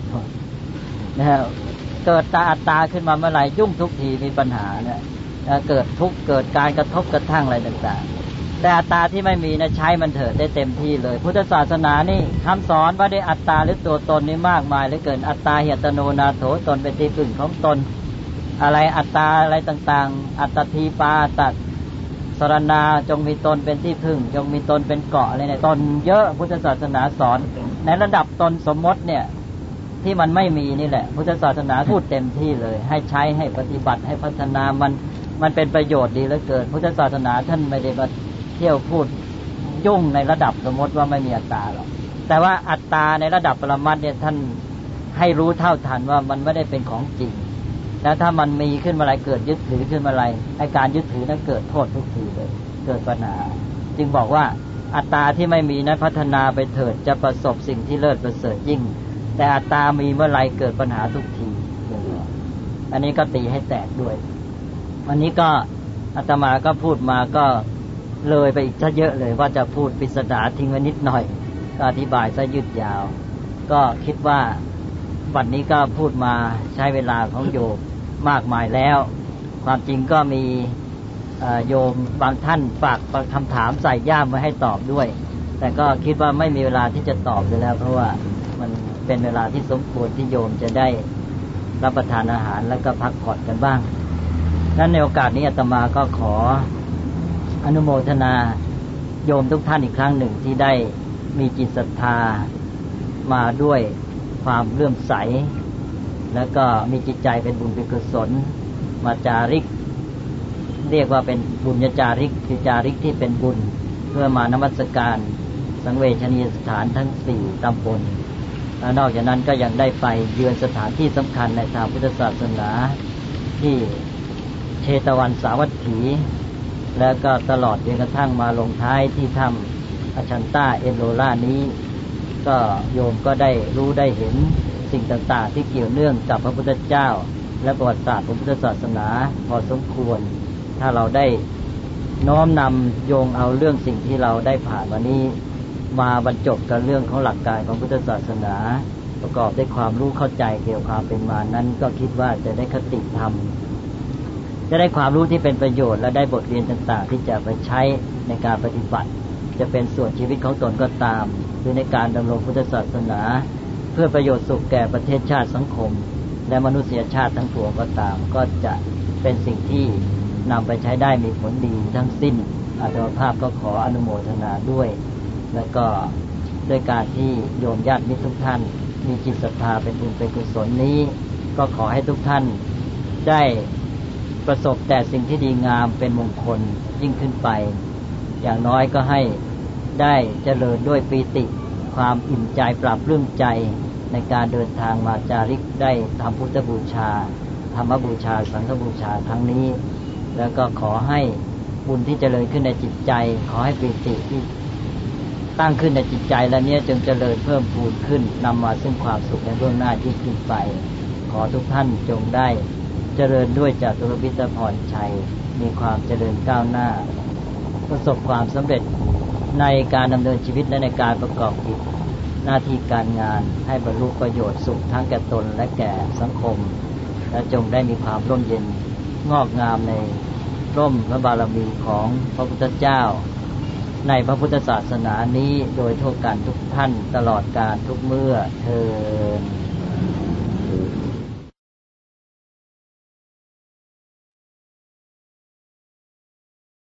นะฮะเกิดตาอัตตาขึ้นมาเมื่อไหร่ยุ่งทุกทีมีปัญหาเนี่ยเกิดทุกข์เกิดการกระทบกระทั่งอะไรต่างๆแต่อัตตาที่ไม่มีนะใช้มันเถิดได้เต็มที่เลยพุทธศาสนานี่คำสอนว่าได้อัตตาหรือตัวตนนี่มากมายเหลือเกินอัตตาเหตโนนาโถตนเป็นที่พึ่งของตนอะไรอัตตาอะไรต่างๆอัตตีปาตัดสรณาจงมีตนเป็นที่พึ่งจงมีตนเป็นเกาะอะไรเนี่ยตนเยอะพุทธศาสนาสอนในระดับตนสมมติเนี่ยที่มันไม่มีนี่แหละพุทธศาสนาพูดเต็มที่เลยให้ใช้ให้ปฏิบัติให้พัฒนามันมันเป็นประโยชน์ดีเหลือเกินพุทธศาสนาท่านไม่ได้มาเที่ยวพูดยุ่งในระดับสมมติว่าไม่มีอัตตาหรอกแต่ว่าอัตตาในระดับปรมัตถ์เนี่ยท่านให้รู้เท่าทันว่ามันไม่ได้เป็นของจริงแล้วถ้ามันมีขึ้นมาอะไรเกิดยึดถือขึ้นมาอะไรไอ้การยึดถือนั้นเกิดโทษทุกทีเลยเกิดปัญหาจึงบอกว่าอัตตาที่ไม่มีนั้นพัฒนาไปเถิดจะประสบสิ่งที่เลิศประเสริฐยิ่งแต่อัตตามีเมื่อไรเกิดปัญหาทุกทีอันนี้ก็ตีให้แตกด้วยวันนี้ก็อาตมาก็พูดมาก็เลยไปอีกซะเยอะเลยว่าจะพูดปริศนาทิ้งไว้นิดหน่อยก็อธิบายซะยืดยาวก็คิดว่าวันนี้ก็พูดมาใช้เวลาของโยมมากมายแล้วความจริงก็มีโยมบางท่านฝากคำถามใส่ย่ามไว้ให้ตอบด้วยแต่ก็คิดว่าไม่มีเวลาที่จะตอบเลยแล้วเพราะว่ามันเป็นเวลาที่สมควรที่โยมจะได้รับประทานอาหารแล้วก็พักผ่อนกันบ้างนั้นในโอกาสนี้อาตมาก็ขออนุโมทนาโยมทุกท่านอีกครั้งหนึ่งที่ได้มีจิตศรัทธามาด้วยความเลื่อมใสแล้วก็มีจิตใจเป็นบุญเป็นกุศลมาจาริกเรียกว่าเป็นบุญญาจาริกคือจาริกที่เป็นบุญเพื่อมานมัสการสังเวชนียสถานทั้งสี่ตำบลและนอกจากนั้นก็ยังได้ไปเยือนสถานที่สำคัญในทางพุทธศาสนาที่เชตวันสาวัตถีแล้วก็ตลอดจนกระทั่งมาลงท้ายที่ถ้ำอชันตาเอโลล่านี้ก็โยมก็ได้รู้ได้เห็นสิ่งต่างๆที่เกี่ยวเนื่องกับพระพุทธเจ้าและประวัติศาสตร์ของพุทธศาสนาพอสมควรถ้าเราได้น้อมนำโยงเอาเรื่องสิ่งที่เราได้ผ่านมานี้มาบรรจบกับเรื่องของหลักการของพุทธศาสนาประกอบด้วยความรู้เข้าใจเกี่ยวกับความเป็นมานั้นก็คิดว่าจะได้คติธรรมจะได้ความรู้ที่เป็นประโยชน์และได้บทเรียนต่างๆที่จะไปใช้ในการปฏิบัติจะเป็นส่วนชีวิตของตนก็ตามหรือในการดำรงพุทธศาสนาเพื่อประโยชน์สุขแก่ประเทศชาติสังคมและมนุษยชาติทั้งปวงก็ตามก็จะเป็นสิ่งที่นำไปใช้ได้มีผลดีทั้งสิ้นอาตมาภาพก็ขออนุโมทนาด้วยแล้วก็ด้วยการที่โยมญาติมิตรทุกท่านมีจิตศรัทธาเป็นบุญเป็นกุศลนี้ก็ขอให้ทุกท่านได้ประสบแต่สิ่งที่ดีงามเป็นมงคลยิ่งขึ้นไปอย่างน้อยก็ให้ได้เจริญด้วยปีติความอิ่มใจปราบปลื้มใจในการเดินทางมาจาริกได้ทำพุทธบูชาธรรมบูชาสังฆบูชาทั้งนี้แล้วก็ขอให้บุญที่เจริญขึ้นในจิตใจขอให้ปีติที่ตั้งขึ้นในจิตใจและเนี้ยจงเจริญเพิ่มพูนขึ้นนำมาซึ่งความสุขในเบื้องหน้าที่ขึ้นไปขอทุกท่านจงได้เจริญด้วยจตุรพิธพรชัยมีความเจริญก้าวหน้าประสบความสำเร็จในการดำเนินชีวิตและในการประกอบกิจหน้าที่การงานให้บรรลุประโยชน์สุขทั้งแก่ตนและแก่สังคมและจงได้มีความร่มเย็นงอกงามในร่มพระบารมีของพระพุทธเจ้าในพระพุทธศาสนานี้โดยทั่วกันทุกท่านตลอดกาลทุกเมื่อเทอญ